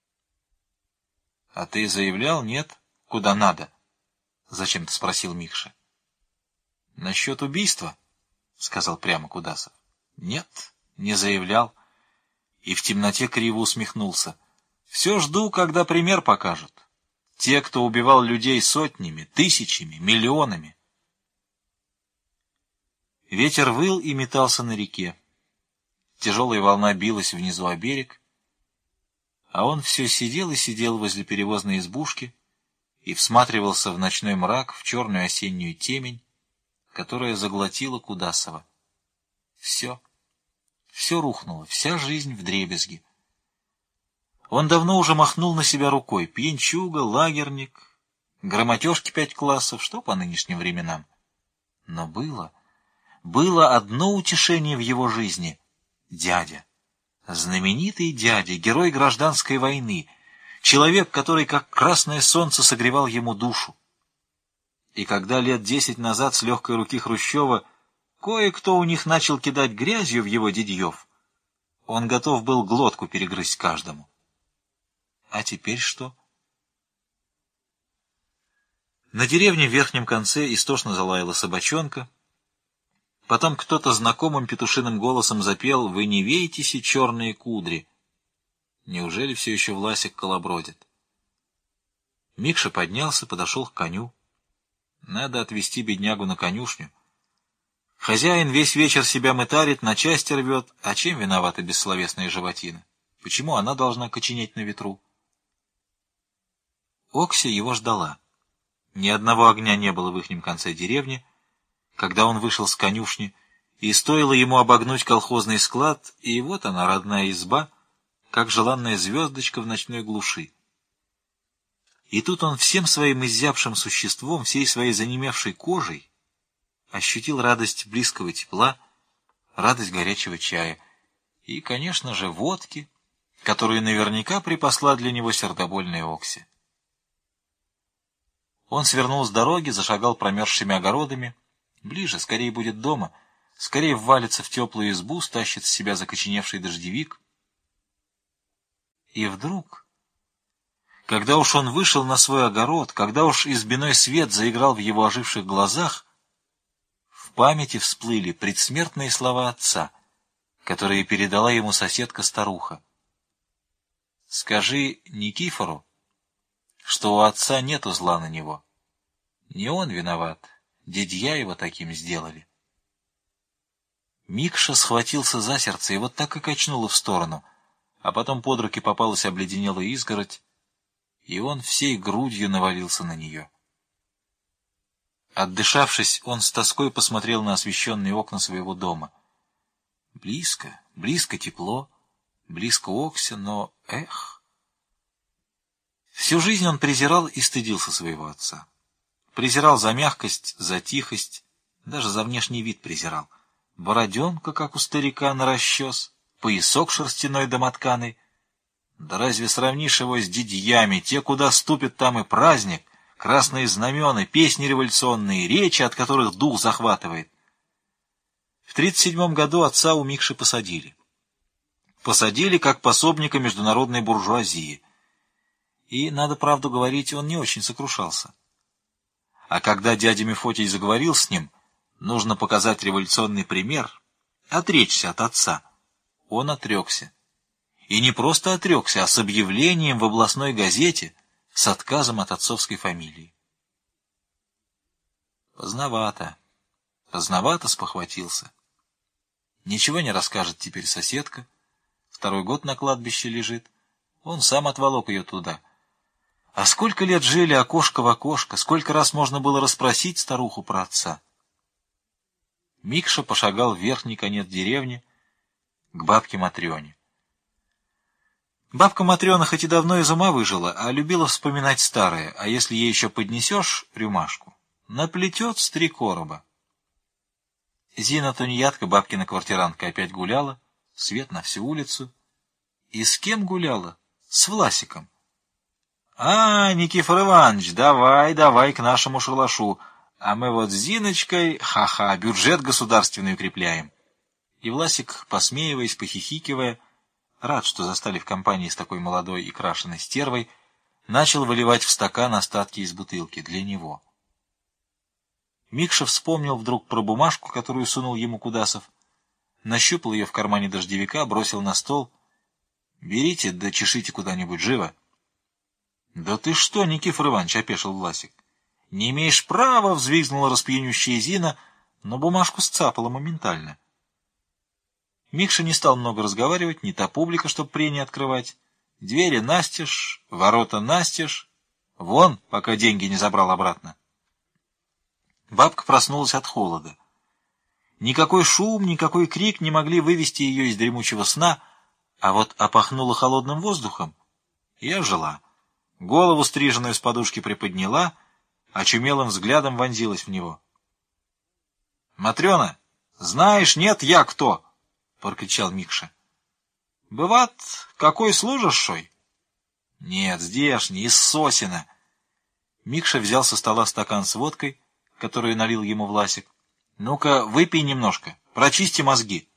Speaker 1: — А ты заявлял, нет? Куда надо? — зачем-то спросил Микша. — Насчет убийства? — сказал прямо Кудасов. — Нет, не заявлял. И в темноте криво усмехнулся. — Все жду, когда пример покажут. Те, кто убивал людей сотнями, тысячами, миллионами. Ветер выл и метался на реке. Тяжелая волна билась внизу о берег, а он все сидел и сидел возле перевозной избушки и всматривался в ночной мрак, в черную осеннюю темень, которая заглотила Кудасова. Все рухнуло, вся жизнь вдребезги. Он давно уже махнул на себя рукой. Пьянчуга, лагерник, грамотежки 5 классов, что по нынешним временам. Но было одно утешение в его жизни — дядя. Знаменитый дядя, герой гражданской войны, человек, который как красное солнце согревал ему душу. И когда лет 10 назад с легкой руки Хрущева кое-кто у них начал кидать грязью в его дядьев, он готов был глотку перегрызть каждому. А теперь что? На деревне в верхнем конце истошно залаяла собачонка. Потом кто-то знакомым петушиным голосом запел: «Вы не веетесь, черные кудри». Неужели все еще Власик колобродит? Микша поднялся, подошел к коню. Надо отвезти беднягу на конюшню. Хозяин весь вечер себя мытарит, на части рвет. А чем виновата бессловесная животина? Почему она должна коченеть на ветру? Окся его ждала. Ни одного огня не было в ихнем конце деревни, когда он вышел с конюшни, и стоило ему обогнуть колхозный склад, и вот она, родная изба, как желанная звездочка в ночной глуши. И тут он всем своим изябшим существом, всей своей занемевшей кожей ощутил радость близкого тепла, радость горячего чая и, конечно же, водки, которую наверняка припасла для него сердобольная Окси. Он свернул с дороги, зашагал промерзшими огородами. Ближе, скорее будет дома. скорее ввалится в теплую избу, стащит с себя закоченевший дождевик. И вдруг, когда уж он вышел на свой огород, когда уж избиной свет заиграл в его оживших глазах, в памяти всплыли предсмертные слова отца, которые передала ему соседка-старуха. «Скажи Никифору, что у отца нету зла на него. Не он виноват, дядья его таким сделали». Микша схватился за сердце и вот так и качнуло в сторону, а потом под руки попалась обледенелая изгородь, и он всей грудью навалился на нее. Отдышавшись, он с тоской посмотрел на освещенные окна своего дома. Близко, близко тепло, близко Окся, но эх! Всю жизнь он презирал и стыдился своего отца. Презирал за мягкость, за тихость, даже за внешний вид презирал. Бороденка, как у старика, на расчес, поясок шерстяной домотканый. Да разве сравнишь его с дядьями, те, куда ступит, там и праздник, красные знамена, песни революционные, речи, от которых дух захватывает. В 1937 году отца у Микши посадили. Посадили как пособника международной буржуазии. И, надо правду говорить, он не очень сокрушался. А когда дядя Мефотий заговорил с ним, нужно показать революционный пример, отречься от отца. Он отрекся. И не просто отрекся, а с объявлением в областной газете с отказом от отцовской фамилии. Поздновато спохватился. Ничего не расскажет теперь соседка. 2-й год на кладбище лежит. Он сам отволок ее туда. А сколько лет жили окошко в окошко, сколько раз можно было расспросить старуху про отца. Микша пошагал в верхний конец деревни, к бабке Матрёне. Бабка Матрёна хоть и давно из ума выжила, а любила вспоминать старое, а если ей еще поднесешь рюмашку, наплетет с 3 короба. Зина Тунеядка, бабкина квартирантка, опять гуляла, свет на всю улицу. И с кем гуляла? С Власиком. «А, Никифор Иванович, давай к нашему шалашу, а мы вот с Зиночкой, ха-ха, бюджет государственный укрепляем». И Власик, посмеиваясь, похихикивая, рад, что застали в компании с такой молодой и крашеной стервой, начал выливать в стакан остатки из бутылки для него. Микша вспомнил вдруг про бумажку, которую сунул ему Кудасов, нащупал ее в кармане дождевика, бросил на стол. «Берите, да чешите куда-нибудь, живо». «Да ты что, Никифор Иванович?» — опешил Власик. «Не имеешь права!» — взвизгнула распьянющая Зина, но бумажку сцапала моментально. Микша не стал много разговаривать, не та публика, чтоб прения открывать. Двери настежь, ворота настежь. Вон, пока деньги не забрал обратно. Бабка проснулась от холода. Никакой шум, никакой крик не могли вывести ее из дремучего сна, а вот опахнула холодным воздухом и ожила. Голову, стриженную с подушки, приподняла, очумелым взглядом вонзилась в него. — Матрена, знаешь, нет, я кто? — прокричал Микша. — Быват, какой служишь, шой? — Нет, здешний, из Сосина. Микша взял со стола стакан с водкой, которую налил ему Власик. — Ну-ка, выпей немножко, прочисти мозги.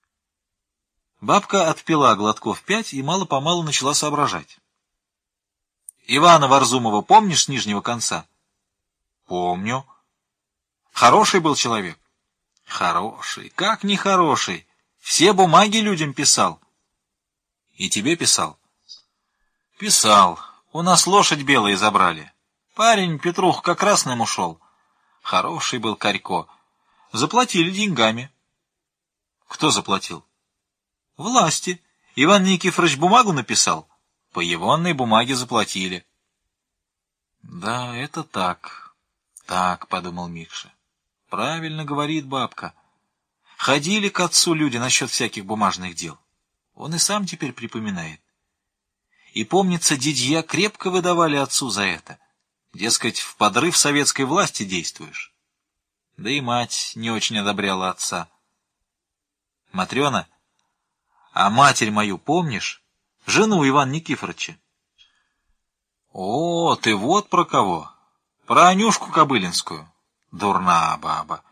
Speaker 1: Бабка отпила глотков 5 и мало-помалу начала соображать. — Ивана Варзумова помнишь с Нижнего конца? — Помню. — Хороший был человек? — Хороший. Как не хороший? Все бумаги людям писал. — И тебе писал? — Писал. У нас лошадь белые забрали. Парень, Петрух, как раз нам ушел. Хороший был Карько. Заплатили деньгами. — Кто заплатил? — Власти. Иван Никифорович бумагу написал. По егонной бумаге заплатили. — Да, это так. Так, — подумал Микша. Правильно говорит бабка. Ходили к отцу люди насчет всяких бумажных дел. Он и сам теперь припоминает. И, помнится, дядья крепко выдавали отцу за это. Дескать, в подрыв советской власти действуешь. Да и мать не очень одобряла отца. — Матрена, а матерь мою помнишь? Жену Ивана Никифоровича. — О, ты вот про кого? Про Анюшку Кобылинскую. Дурна баба.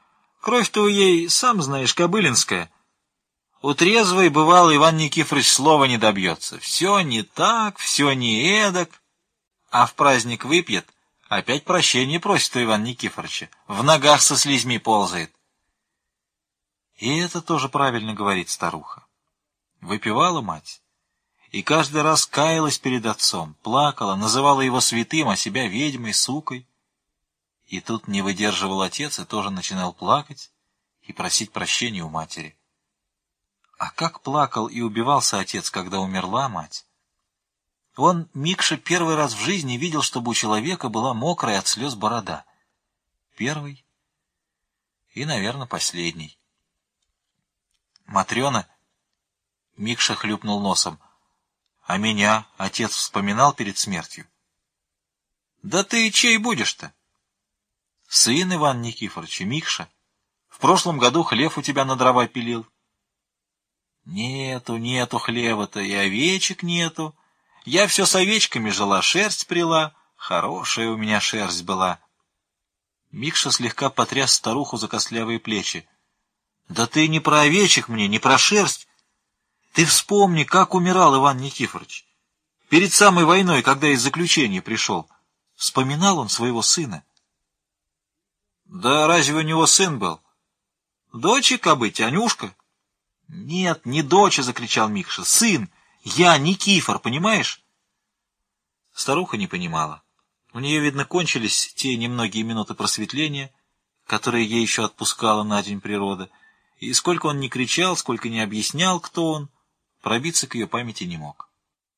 Speaker 1: Кровь-то у ей, сам знаешь, кобылинская. У трезвой, бывало, Иван Никифорович слова не добьется. Все не так, все не эдак. А в праздник выпьет, опять прощения просит у Ивана Никифоровича. В ногах со слезьми ползает. И это тоже правильно говорит старуха. Выпивала мать, и каждый раз каялась перед отцом, плакала, называла его святым, а себя ведьмой, сукой. И тут не выдерживал отец и тоже начинал плакать и просить прощения у матери. А как плакал и убивался отец, когда умерла мать? Он, Микша, первый раз в жизни видел, чтобы у человека была мокрая от слез борода. Первый и, наверное, последний. Матрена... Микша хлюпнул носом. А меня отец вспоминал перед смертью. Да ты чей будешь-то? Сын Ивана Никифоровича, Микша. В прошлом году хлев у тебя на дрова пилил. Нету хлева-то, и овечек нету. Я все с овечками жила, шерсть прила. Хорошая у меня шерсть была. Микша слегка потряс старуху за костлявые плечи. Да ты не про овечек мне, не про шерсть. Ты вспомни, как умирал Иван Никифорович. Перед самой войной, когда из заключения пришел, вспоминал он своего сына. Да разве у него сын был? Дочек, быть, Анюшка? Нет, не дочь, закричал Микша, сын. Я Никифор, понимаешь? Старуха не понимала. У нее, видно, кончились те немногие минуты просветления, которые ей еще отпускала на день природа, и сколько он ни кричал, сколько ни объяснял, кто он, пробиться к ее памяти не мог.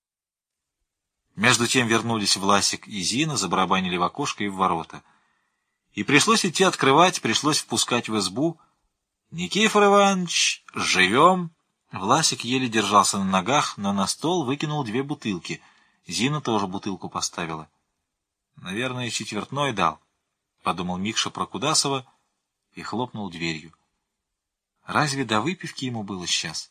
Speaker 1: Между тем вернулись Власик и Зина, забарабанили в окошко и в ворота. И пришлось идти открывать, пришлось впускать в избу. «Никифор Иванович, живем!» Власик еле держался на ногах, но на стол выкинул 2 бутылки. Зина тоже бутылку поставила. «Наверное, четвертной дал», — подумал Микша про Кудасова и хлопнул дверью. Разве до выпивки ему было сейчас?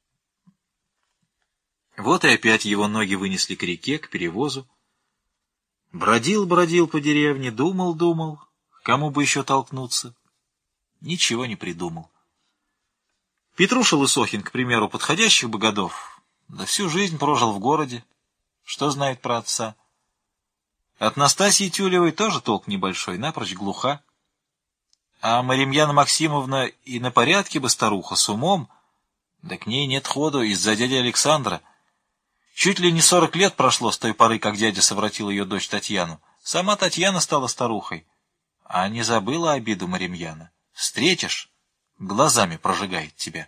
Speaker 1: Вот и опять его ноги вынесли к реке, к перевозу. Бродил по деревне, думал, кому бы еще толкнуться. Ничего не придумал. Петруша Лысохин, к примеру, подходящих бы годов, да всю жизнь прожил в городе. Что знает про отца? От Настасьи Тюлевой тоже толк небольшой, напрочь глуха. А Маримьяна Максимовна и на порядке бы старуха, с умом, да к ней нет ходу из-за дяди Александра. Чуть ли не 40 лет прошло с той поры, как дядя совратил ее дочь Татьяну. Сама Татьяна стала старухой. А не забыла обиду Маримьяна. Встретишь, глазами прожигает тебя.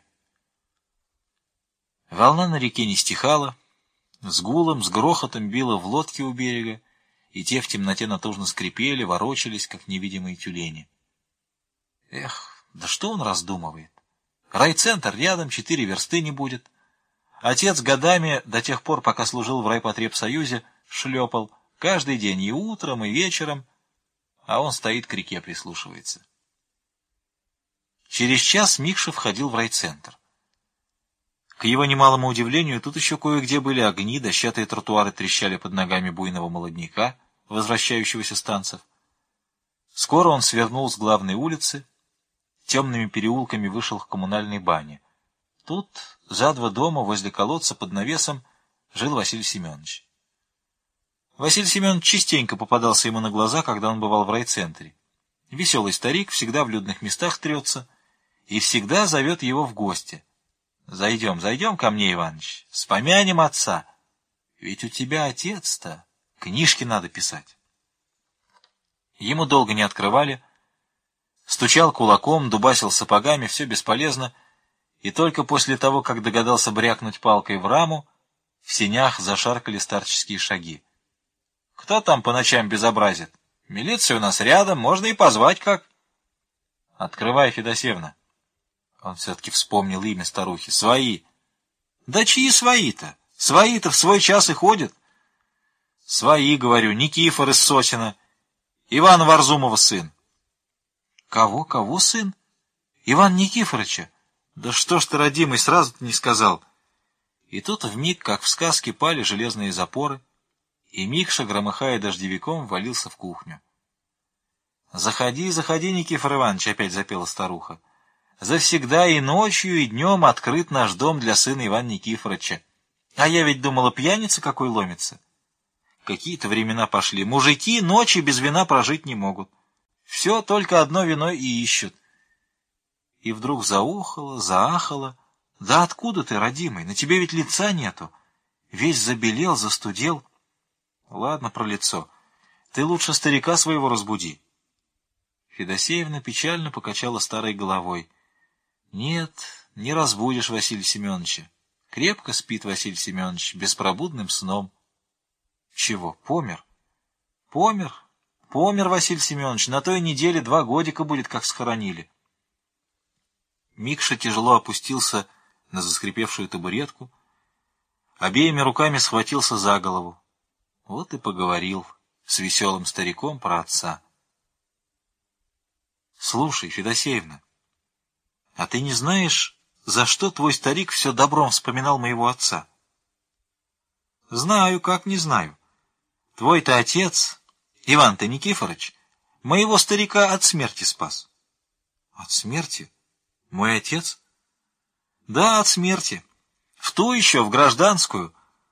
Speaker 1: Волна на реке не стихала, с гулом, с грохотом била в лодки у берега, и те в темноте натужно скрипели, ворочались, как невидимые тюлени. Эх, да что он раздумывает? Райцентр рядом, 4 версты не будет. Отец годами, до тех пор, пока служил в райпотребсоюзе, шлепал каждый день и утром, и вечером, а он стоит к реке прислушивается. Через час Микша входил в райцентр. К его немалому удивлению, тут еще кое-где были огни, дощатые тротуары трещали под ногами буйного молодняка, возвращающегося с танцев. Скоро он свернул с главной улицы, темными переулками вышел к коммунальной бане. Тут, за 2 дома, возле колодца, под навесом, жил Василий Семенович. Василий Семенович частенько попадался ему на глаза, когда он бывал в райцентре. Веселый старик, всегда в людных местах трется, и всегда зовет его в гости. Зайдем ко мне, Иваныч, вспомянем отца. Ведь у тебя отец-то, книжки надо писать». Ему долго не открывали. Стучал кулаком, дубасил сапогами, все бесполезно, и только после того, как догадался брякнуть палкой в раму, в сенях зашаркали старческие шаги. «Кто там по ночам безобразит? Милиция у нас рядом, можно и позвать как». «Открывай, Федосеевна». Он все-таки вспомнил имя старухи. «Свои». «Да чьи свои-то? Свои-то в свой час и ходят». «Свои, говорю, Никифор из Сосина, Ивана Варзумова сын». «Кого сын? Ивана Никифоровича? Да что ж ты, родимый, сразу-то не сказал». И тут вмиг, как в сказке, пали железные запоры, и Микша, громыхая дождевиком, ввалился в кухню. Заходи, заходи, Никифор Иванович, — опять запела старуха. Завсегда и ночью, и днем открыт наш дом для сына Ивана Никифоровича. А я ведь думала, пьяница какой ломится. Какие-то времена пошли. Мужики ночи без вина прожить не могут. Все только одно вино и ищут. И вдруг заухало, заахало. Да откуда ты, родимый? На тебе ведь лица нету. Весь забелел, застудел. Ладно про лицо. Ты лучше старика своего разбуди. Федосеевна печально покачала старой головой. Нет, не разбудишь Василия Семеновича. Крепко спит Василий Семенович, беспробудным сном. Чего, помер? Помер. Помер Василий Семенович. На той неделе 2 годика будет, как схоронили. Микша тяжело опустился на заскрипевшую табуретку, обеими руками схватился за голову. Вот и поговорил с веселым стариком про отца. Слушай, Федосеевна, а ты не знаешь, за что твой старик все добром вспоминал моего отца? Знаю, как не знаю. Твой-то отец, Иван-то Никифорович, моего старика от смерти спас. От смерти? Мой отец? Да, от смерти. В ту еще, в гражданскую.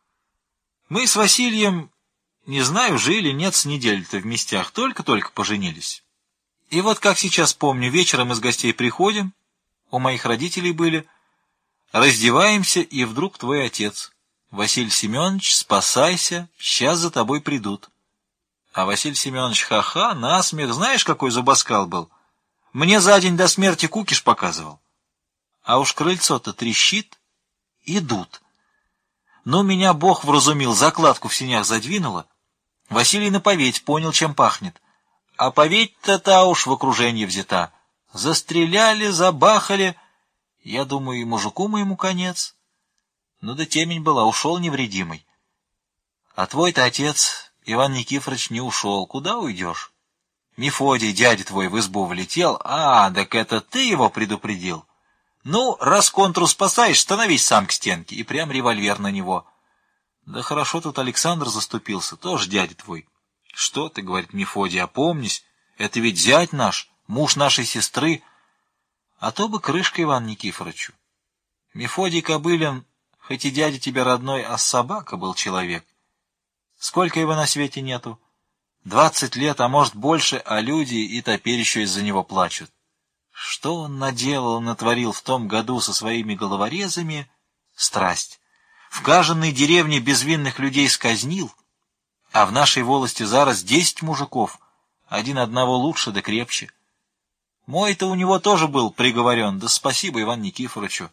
Speaker 1: Мы с Василием, не знаю, жили, нет, с недели-то в местях, только-только поженились. И вот как сейчас помню, вечером из гостей приходим, у моих родителей были, раздеваемся, и вдруг твой отец. Василий Семенович, спасайся, сейчас за тобой придут. А Василий Семенович ха-ха, насмех, знаешь, какой зубоскал был? Мне за день до смерти кукиш показывал. А уж крыльцо-то трещит, идут. Но меня Бог вразумил, закладку в сенях задвинула. Василий на поведь понял, чем пахнет. А поведь-то та уж в окружении взята. Застреляли, забахали. Я думаю, и мужику моему конец. Ну да темень была, ушел невредимый. А твой-то отец, Иван Никифорович, не ушел. Куда уйдешь? Мефодий, дядя твой, в избу влетел. А, так это ты его предупредил? Ну, раз контру спасаешь, становись сам к стенке. И прям револьвер на него. Да хорошо тут Александр заступился, тоже дядя твой. Что ты, говорит Мефодий, опомнись, это ведь зять наш, муж нашей сестры. А то бы крышка Ивану Никифоровичу. Мефодий Кобылин, хоть и дядя тебе родной, а собака был человек. Сколько его на свете нету? 20 лет, а может больше, а люди и теперь еще из-за него плачут. Что он наделал, натворил в том году со своими головорезами? Страсть. В каждой деревне безвинных людей сказнил, а в нашей волости зараз 10 мужиков, один одного лучше да крепче. Мой-то у него тоже был приговорен, да спасибо Ивану Никифоровичу.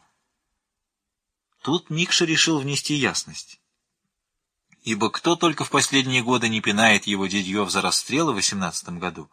Speaker 1: Тут Микша решил внести ясность. Ибо кто только в последние годы не пинает его дядьев за расстрелы в 18 году.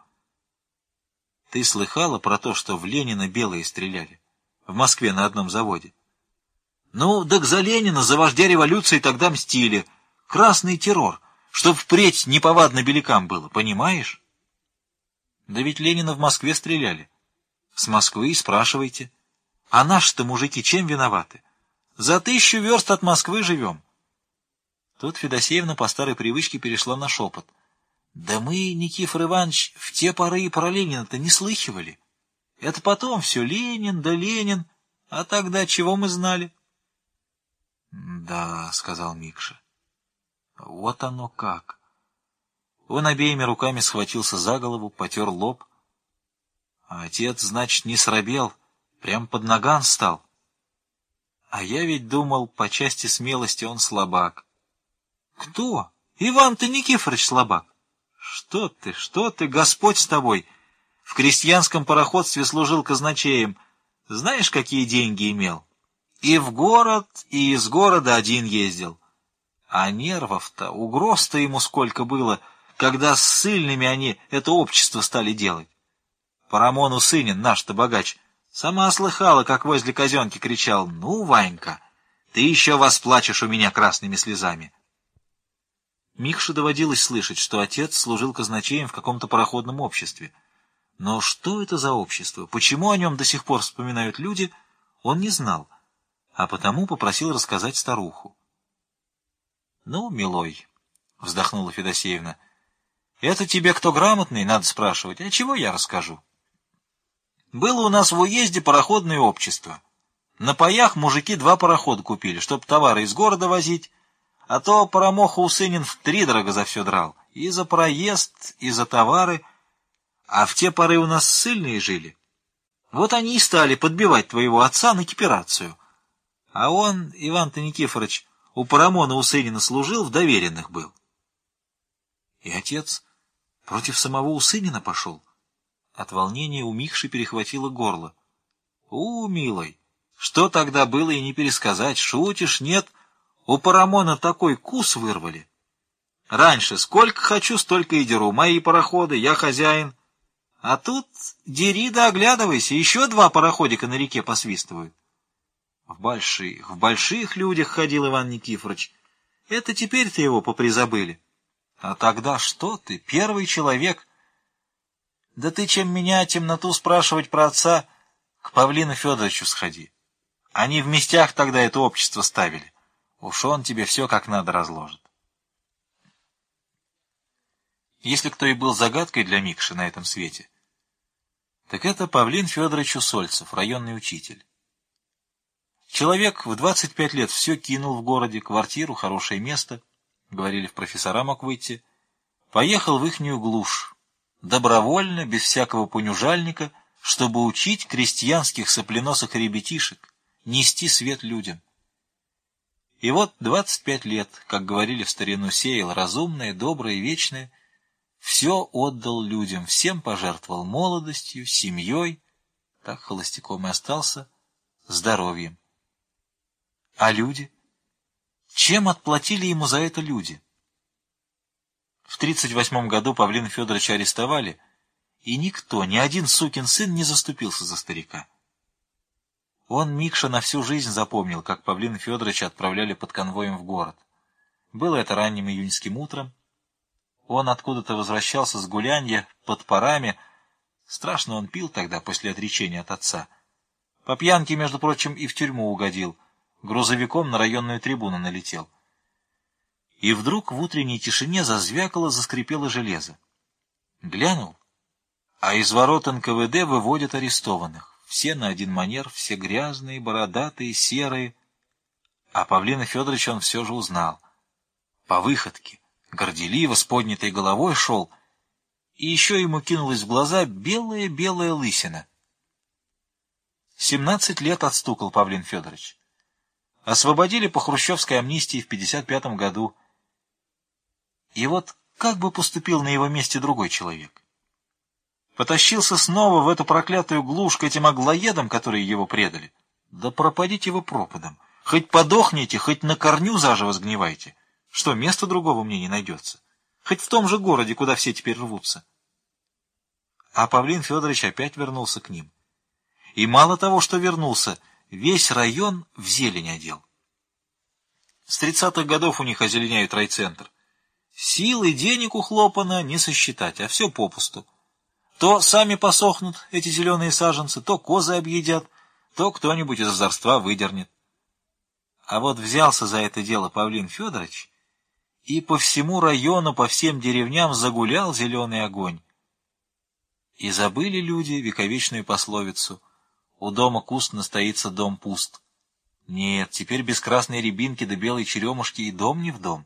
Speaker 1: Ты слыхала про то, что в Ленина белые стреляли? В Москве на одном заводе. Ну, так за Ленина, за вождя революции тогда мстили. Красный террор, чтоб впредь неповадно белякам было, понимаешь? Да ведь Ленина в Москве стреляли. С Москвы и спрашивайте. А наши-то мужики чем виноваты? За 1000 верст от Москвы живем. Тут Федосеевна по старой привычке перешла на шепот. Да мы, Никифор Иванович, в те поры и про Ленина-то не слыхивали. Это потом все Ленин да Ленин, а тогда чего мы знали? — Да, — сказал Микша. — Вот оно как. Он обеими руками схватился за голову, потер лоб. А отец, значит, не срабел, прям под наган стал. А я ведь думал, по части смелости он слабак. — Кто? Иван-то Никифорович слабак. Что ты, Господь с тобой. В крестьянском пароходстве служил казначеем. Знаешь, какие деньги имел? И в город, и из города один ездил. А нервов-то, угроз-то ему сколько было, когда с ссыльными они это общество стали делать. Парамон Усынин, наш-то богач, сама слыхала, как возле казенки кричал: «Ну, Ванька, ты еще восплачешь у меня красными слезами». Микше доводилось слышать, что отец служил казначеем в каком-то пароходном обществе. Но что это за общество, почему о нем до сих пор вспоминают люди, он не знал, а потому попросил рассказать старуху. — Ну, милой, — вздохнула Федосеевна, Это тебе кто грамотный, надо спрашивать. А чего я расскажу? Было у нас в уезде пароходное общество. На паях мужики 2 парохода купили, чтоб товары из города возить, а то Парамоха Усынин втридорого за все драл. И за проезд, и за товары. А в те поры у нас ссыльные жили. Вот они и стали подбивать твоего отца на кипирацию. А он, Иван-то Никифорович, у Парамона Усынина служил, в доверенных был. И отец против самого Усынина пошел. От волнения у Микши перехватило горло. Милый, что тогда было и не пересказать, шутишь, нет? У Парамона такой кус вырвали. Раньше сколько хочу, столько и деру, мои пароходы, я хозяин. А тут дери да оглядывайся, еще 2 пароходика на реке посвистывают. В больших людях ходил Иван Никифорович. Это теперь-то его попризабыли. А тогда что ты, первый человек? Да ты чем меня темноту спрашивать про отца, к Павлину Федоровичу сходи. Они в местях тогда это общество ставили. Уж он тебе все как надо разложит. Если кто и был загадкой для Микши на этом свете, так это Павлин Федорович Усольцев, районный учитель. Человек в 25 лет все кинул в городе, квартиру, хорошее место, говорили, в профессора мог выйти, поехал в ихнюю глушь, добровольно, без всякого понюжальника, чтобы учить крестьянских сопленосых ребятишек, нести свет людям. И вот 25 лет, как говорили в старину, сеял разумное, доброе, вечное, все отдал людям, всем пожертвовал молодостью, семьей, так холостяком и остался, здоровьем. А люди? Чем отплатили ему за это люди? В 1938 году Павлина Федоровича арестовали, и никто, ни один сукин сын не заступился за старика. Он, Микша, на всю жизнь запомнил, как Павлина Федоровича отправляли под конвоем в город. Было это ранним июньским утром. Он откуда-то возвращался с гулянья под парами. Страшно он пил тогда, после отречения от отца. По пьянке, между прочим, и в тюрьму угодил. Грузовиком на районную трибуну налетел. И вдруг в утренней тишине зазвякало, заскрипело железо. Глянул, а из ворот НКВД выводят арестованных. Все на один манер, все грязные, бородатые, серые. А Павлина Федоровича он все же узнал. По выходке, горделиво, с поднятой головой шел, и еще ему кинулась в глаза белая-белая лысина. 17 лет отстукал Павлин Федорович. Освободили по хрущевской амнистии в 1955 году. И вот как бы поступил на его месте другой человек? Потащился снова в эту проклятую глушь к этим аглоедам, которые его предали. Да пропадите вы пропадом. Хоть подохните, хоть на корню заживо сгнивайте. Что, места другого мне не найдется? Хоть в том же городе, куда все теперь рвутся. А Павлин Федорович опять вернулся к ним. И мало того, что вернулся, весь район в зелень одел. С 30-х годов у них озеленяют райцентр. Сил и денег ухлопано не сосчитать, а все попусту. То сами посохнут эти зеленые саженцы, то козы объедят, то кто-нибудь из озорства выдернет. А вот взялся за это дело Павлин Федорович и по всему району, по всем деревням загулял зеленый огонь. И забыли люди вековечную пословицу: «У дома куст настоится, дом пуст». Нет, теперь без красной рябинки да белой черемушки и дом не в дом.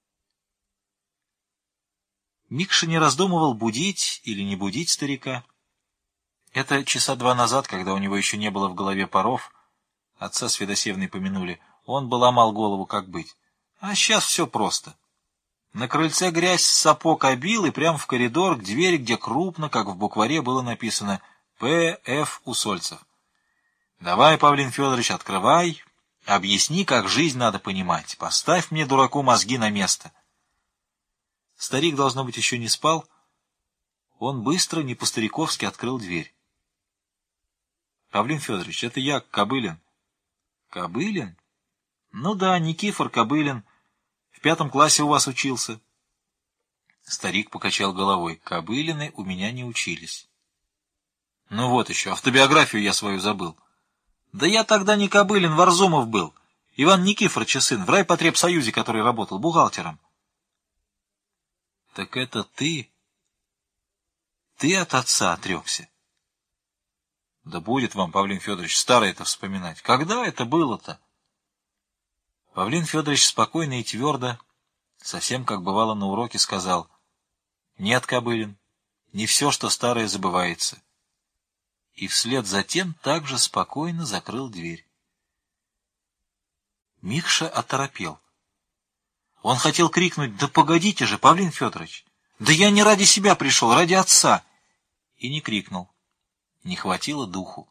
Speaker 1: Микша не раздумывал, будить или не будить старика. Это часа 2 назад, когда у него еще не было в голове паров, отца с Федосевной помянули, он бы ломал голову, как быть. А сейчас все просто. На крыльце грязь с сапог обил и прямо в коридор к двери, где крупно, как в букваре, было написано «П.Ф. Усольцев». «Давай, Павлин Федорович, открывай, объясни, как жизнь надо понимать, поставь мне, дураку, мозги на место». Старик, должно быть, еще не спал. Он быстро, не по-стариковски открыл дверь. — Павлин Федорович, это я, Кобылин. — Кобылин? — Ну да, Никифор Кобылин. В 5 классе у вас учился. Старик покачал головой. Кобылины у меня не учились. — Ну вот еще, автобиографию я свою забыл. — Да я тогда не Кобылин, Варзумов был. Иван Никифорович сын, в райпотребсоюзе, который работал бухгалтером. — Так это ты, Ты от отца отрекся. Да будет вам, Павлин Федорович, старое-то вспоминать. Когда это было-то? Павлин Федорович спокойно и твердо, совсем как бывало на уроке, сказал: «Нет, Кобылин, не все, что старое, забывается». И вслед за тем также спокойно закрыл дверь. Микша оторопел. Он хотел крикнуть: «Да погодите же, Павлин Федорович! Да я не ради себя пришел, ради отца!» И не крикнул. Не хватило духу.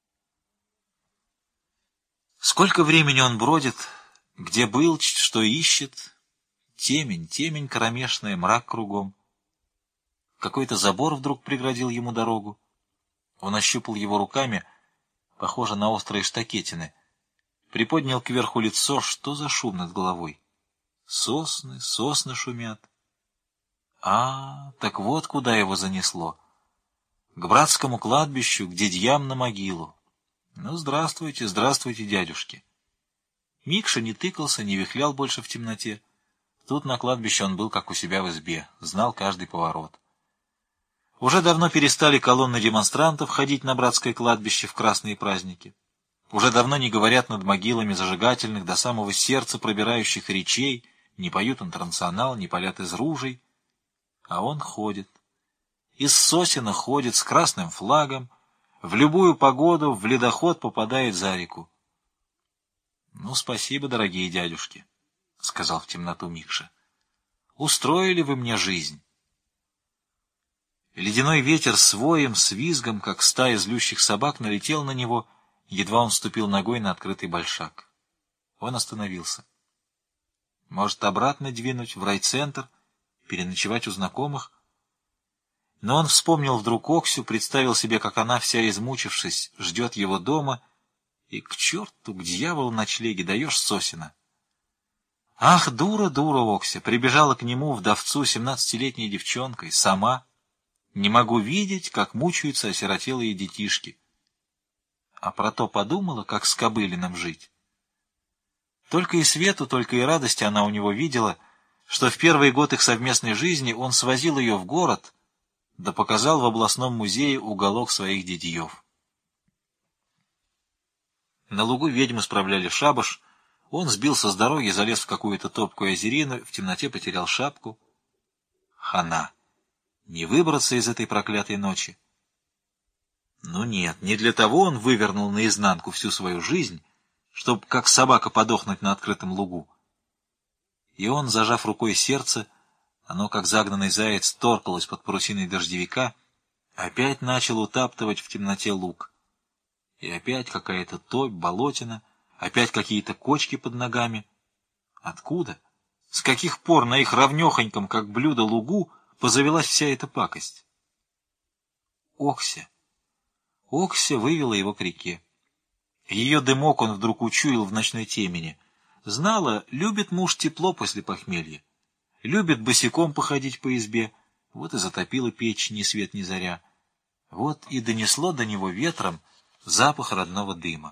Speaker 1: Сколько времени он бродит, где был, что ищет. Темень, темень кромешная, мрак кругом. Какой-то забор вдруг преградил ему дорогу. Он ощупал его руками, похоже на острые штакетины. Приподнял кверху лицо. Что за шум над головой? Сосны, сосны шумят. Так вот куда его занесло. К братскому кладбищу, к дядьям на могилу. Ну, здравствуйте, здравствуйте, дядюшки. Микша не тыкался, не вихлял больше в темноте. Тут на кладбище он был как у себя в избе, знал каждый поворот. Уже давно перестали колонны демонстрантов ходить на братское кладбище в красные праздники. Уже давно не говорят над могилами зажигательных до самого сердца пробирающих речей, не поют интернационал, не палят из ружей. А он ходит. Из сосен ходит с красным флагом, в любую погоду в ледоход попадает за реку. — Ну, спасибо, дорогие дядюшки, — сказал в темноту Микша. — Устроили вы мне жизнь. Ледяной ветер с воем, с визгом, как стая злющих собак, налетел на него, едва он ступил ногой на открытый большак. Он остановился. Может, обратно двинуть в райцентр, переночевать у знакомых? Но он вспомнил вдруг Оксю, представил себе, как она, вся измучившись, ждет его дома, и к черту, к дьяволу ночлеги, даешь сосена. Ах, дура, дура Окся, прибежала к нему вдовцу 17-летней девчонкой, сама. Не могу видеть, как мучаются осиротелые детишки. А про то подумала, как с Кобылиным жить. Только и свету, только и радости она у него видела, что в первый год их совместной жизни он свозил ее в город, да показал в областном музее уголок своих дядьев. На лугу ведьмы справляли шабаш, он сбился с дороги, залез в какую-то топкую озерину, в темноте потерял шапку. Хана! Не выбраться из этой проклятой ночи. Ну нет, не для того он вывернул наизнанку всю свою жизнь, чтобы как собака подохнуть на открытом лугу. И он, зажав рукой сердце, оно, как загнанный заяц, торкалось под парусиной дождевика, опять начал утаптывать в темноте луг. И опять какая-то топь, болотина, опять какие-то кочки под ногами. Откуда? С каких пор на их равнехоньком, как блюдо, лугу позавелась вся эта пакость? Окся. Окся вывела его к реке. Ее дымок он вдруг учуял в ночной темени. Знала, любит муж тепло после похмелья. Любит босиком походить по избе. Вот и затопила печь ни свет ни заря. Вот и донесло до него ветром запах родного дыма.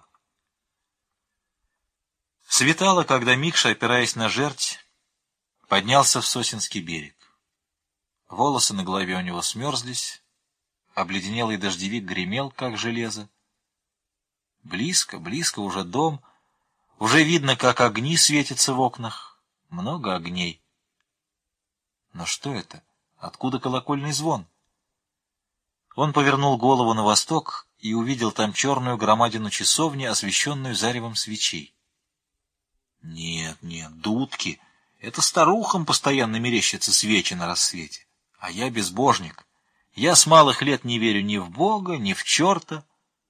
Speaker 1: Светало, когда Микша, опираясь на жерть, поднялся в Сосенский берег. Волосы на голове у него смерзлись, обледенелый дождевик гремел, как железо. Близко, близко уже дом, уже видно, как огни светятся в окнах, много огней. Но что это? Откуда колокольный звон? Он повернул голову на восток и увидел там черную громадину часовни, освещенную заревом свечей. Нет, нет, дудки. Это старухам постоянно мерещатся свечи на рассвете. А я безбожник. Я с малых лет не верю ни в Бога, ни в черта.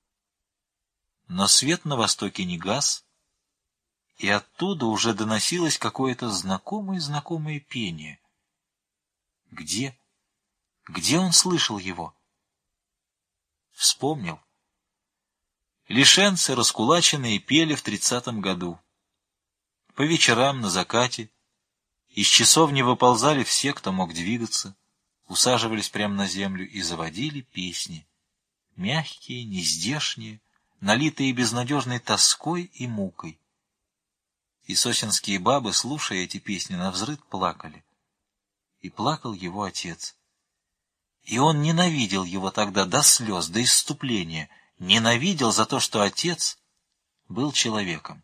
Speaker 1: Но свет на востоке не гас, и оттуда уже доносилось какое-то знакомое пение. Где? Где он слышал его? Вспомнил. Лишенцы, раскулаченные, пели в 30-м году. По вечерам на закате из часовни выползали все, кто мог двигаться, усаживались прямо на землю и заводили песни. Мягкие, нездешние, налитые безнадежной тоской и мукой. И сосенские бабы, слушая эти песни, навзрыд плакали. И плакал его отец. И он ненавидел его тогда до слез, до исступления, ненавидел за то, что отец был человеком.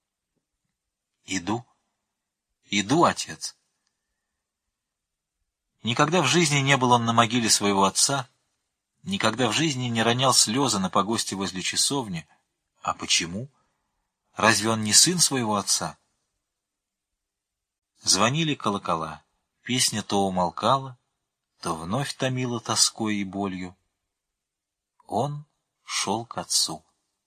Speaker 1: Иду, отец. Никогда в жизни не был он на могиле своего отца, никогда в жизни не ронял слезы на погосте возле часовни. А почему? Разве он не сын своего отца? Звонили колокола, песня то умолкала, то вновь томила тоской и болью. Он шел к отцу.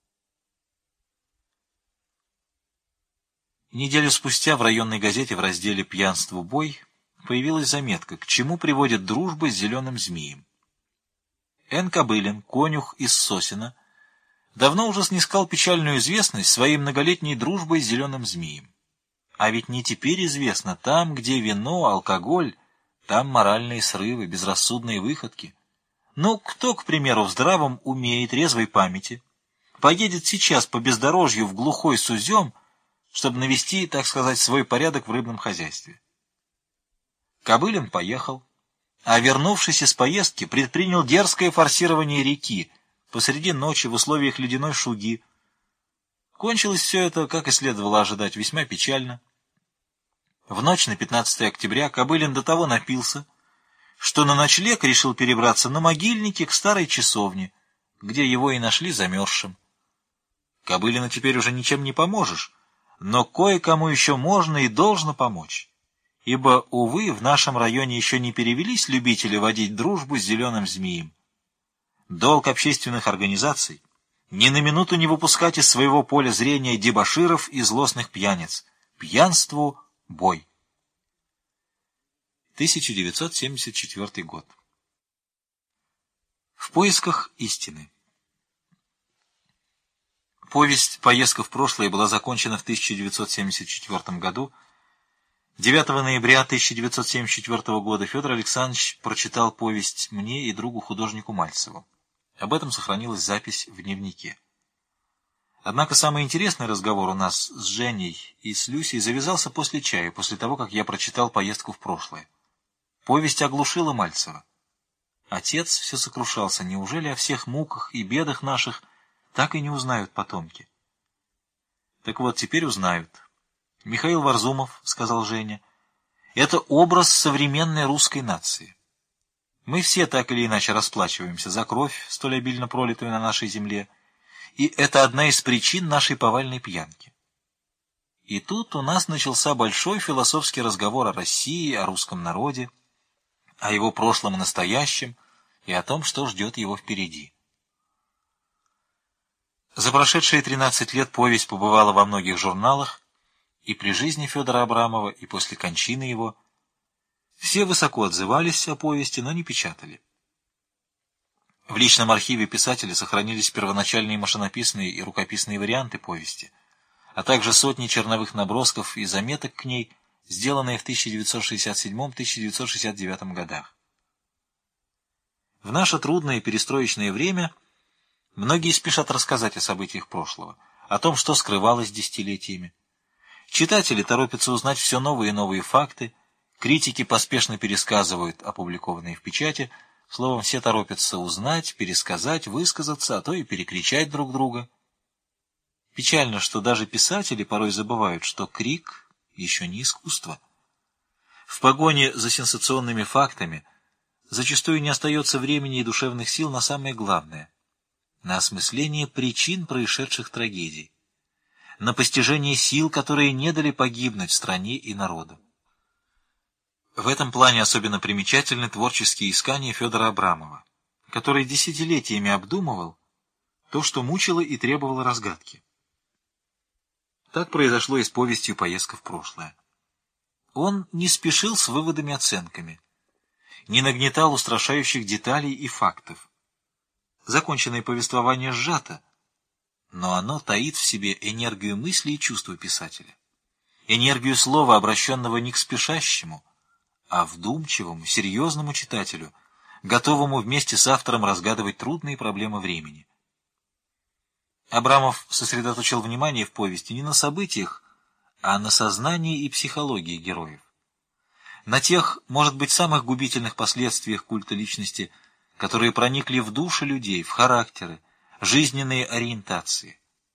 Speaker 1: Неделю спустя в районной газете в разделе «Пьянство, бой» появилась заметка, к чему приводит дружба с зеленым змеем. Н. Кобылин, конюх из Сосина, давно уже снискал печальную известность своей многолетней дружбой с зеленым змеем. А ведь не теперь известно, там, где вино, алкоголь, там моральные срывы, безрассудные выходки. Ну, кто, к примеру, в здравом уме и трезвой памяти поедет сейчас по бездорожью в глухой Сузем, чтобы навести, так сказать, свой порядок в рыбном хозяйстве? Кобылин поехал, а, вернувшись из поездки, предпринял дерзкое форсирование реки посреди ночи в условиях ледяной шуги. Кончилось все это, как и следовало ожидать, весьма печально. В ночь на 15 октября Кобылин до того напился, что на ночлег решил перебраться на могильники к старой часовне, где его и нашли замерзшим. Кобылину теперь уже ничем не поможешь, но кое-кому еще можно и должно помочь. Ибо, увы, в нашем районе еще не перевелись любители водить дружбу с зеленым змеем. Долг общественных организаций — ни на минуту не выпускать из своего поля зрения дебоширов и злостных пьяниц. Пьянству — бой. 1974 год. В поисках истины. Повесть «Поездка в прошлое» была закончена в 1974 году. 9 ноября 1974 года Федор Александрович прочитал повесть мне и другу-художнику Мальцеву. Об этом сохранилась запись в дневнике. Однако самый интересный разговор у нас с Женей и с Люсей завязался после чая, после того, как я прочитал «Поездку в прошлое». Повесть оглушила Мальцева. Отец все сокрушался: неужели о всех муках и бедах наших так и не узнают потомки? Так вот, теперь узнают. Михаил Варзумов, — сказал Женя, — это образ современной русской нации. Мы все так или иначе расплачиваемся за кровь, столь обильно пролитую на нашей земле, и это одна из причин нашей повальной пьянки. И тут у нас начался большой философский разговор о России, о русском народе, о его прошлом и настоящем, и о том, что ждет его впереди. За прошедшие 13 лет повесть побывала во многих журналах, и при жизни Федора Абрамова, и после кончины его. Все высоко отзывались о повести, но не печатали. В личном архиве писателя сохранились первоначальные машинописные и рукописные варианты повести, а также сотни черновых набросков и заметок к ней, сделанные в 1967-1969 годах. В наше трудное перестроечное время многие спешат рассказать о событиях прошлого, о том, что скрывалось десятилетиями. Читатели торопятся узнать все новые и новые факты, критики поспешно пересказывают опубликованные в печати, словом, все торопятся узнать, пересказать, высказаться, а то и перекричать друг друга. Печально, что даже писатели порой забывают, что крик еще не искусство. В погоне за сенсационными фактами зачастую не остается времени и душевных сил на самое главное — на осмысление причин происшедших трагедий, на постижение сил, которые не дали погибнуть стране и народу. В этом плане особенно примечательны творческие искания Федора Абрамова, который десятилетиями обдумывал то, что мучило и требовало разгадки. Так произошло и с повестью «Поездка в прошлое». Он не спешил с выводами и оценками, не нагнетал устрашающих деталей и фактов. Законченное повествование сжато, но оно таит в себе энергию мысли и чувства писателя, энергию слова, обращенного не к спешащему, а вдумчивому, серьезному читателю, готовому вместе с автором разгадывать трудные проблемы времени. Абрамов сосредоточил внимание в повести не на событиях, а на сознании и психологии героев. на тех, может быть, самых губительных последствиях культа личности, которые проникли в души людей, в характеры, жизненные ориентации.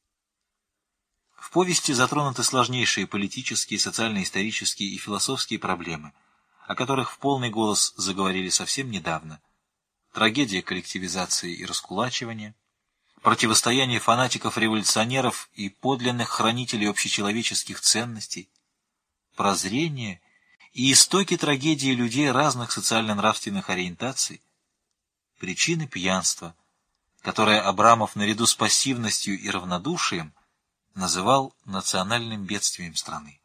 Speaker 1: В повести затронуты сложнейшие политические, социально-исторические и философские проблемы, о которых в полный голос заговорили совсем недавно. Трагедия коллективизации и раскулачивания, противостояние фанатиков-революционеров и подлинных хранителей общечеловеческих ценностей, прозрение и истоки трагедии людей разных социально-нравственных ориентаций, причины пьянства, которое Абрамов наряду с пассивностью и равнодушием называл национальным бедствием страны.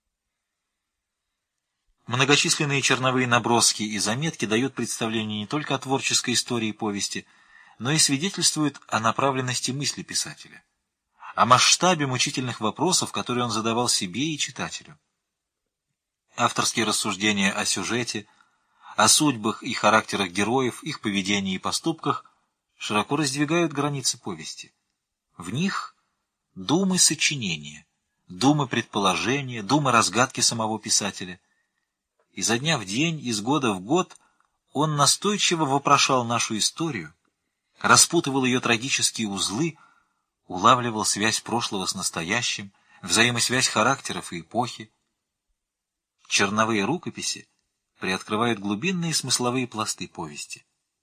Speaker 1: Многочисленные черновые наброски и заметки дают представление не только о творческой истории повести, но и свидетельствуют о направленности мысли писателя, о масштабе мучительных вопросов, которые он задавал себе и читателю. Авторские рассуждения о сюжете, о судьбах и характерах героев, их поведении и поступках широко раздвигают границы повести. В них думы сочинения, думы предположения, думы разгадки самого писателя. Изо дня в день, из года в год он настойчиво вопрошал нашу историю, распутывал ее трагические узлы, улавливал связь прошлого с настоящим, взаимосвязь характеров и эпохи. Черновые рукописи приоткрывают глубинные смысловые пласты повести.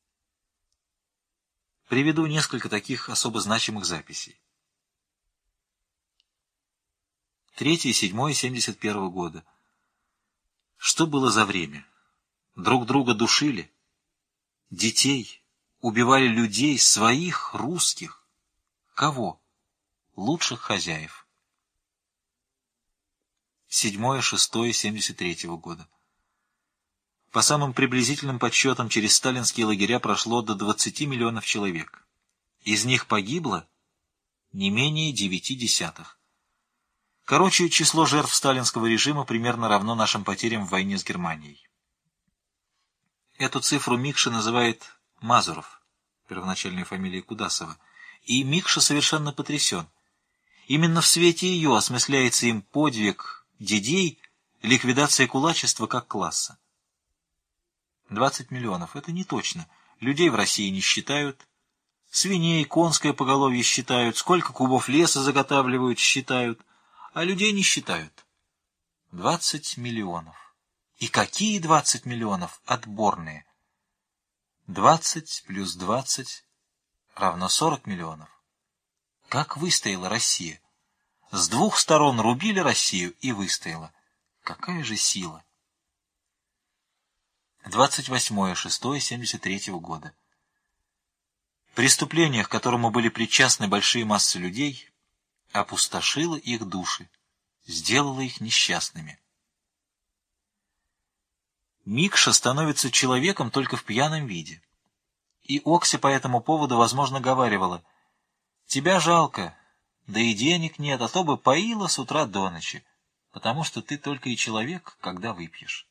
Speaker 1: Приведу несколько таких особо значимых записей. 3-7-71 года. Что было за время? Друг друга душили, детей, убивали людей, своих, русских. Кого? Лучших хозяев. 7-6-73 года. По самым приблизительным подсчетам, через сталинские лагеря прошло до 20 миллионов человек. Из них погибло не менее 0,9. Короче, число жертв сталинского режима примерно равно нашим потерям в войне с Германией. Эту цифру Микша называет Мазуров, первоначальная фамилия Кудасова, и Микша совершенно потрясен. Именно в свете ее осмысляется им подвиг дедей, ликвидация кулачества как класса. 20 миллионов — это не точно. Людей в России не считают. Свиней, конское поголовье считают. Сколько кубов леса заготавливают, считают. А людей не считают. 20 миллионов. И какие 20 миллионов? Отборные. 20 плюс 20 равно 40 миллионов. Как выстояла Россия? С двух сторон рубили Россию и выстояла. Какая же сила! 28-6-73 года. Преступление, к которому были причастны большие массы людей, опустошило их души, сделало их несчастными. Микша становится человеком только в пьяном виде. И Окся по этому поводу, возможно, говаривала: «Тебя жалко, да и денег нет, а то бы поила с утра до ночи, потому что ты только и человек, когда выпьешь».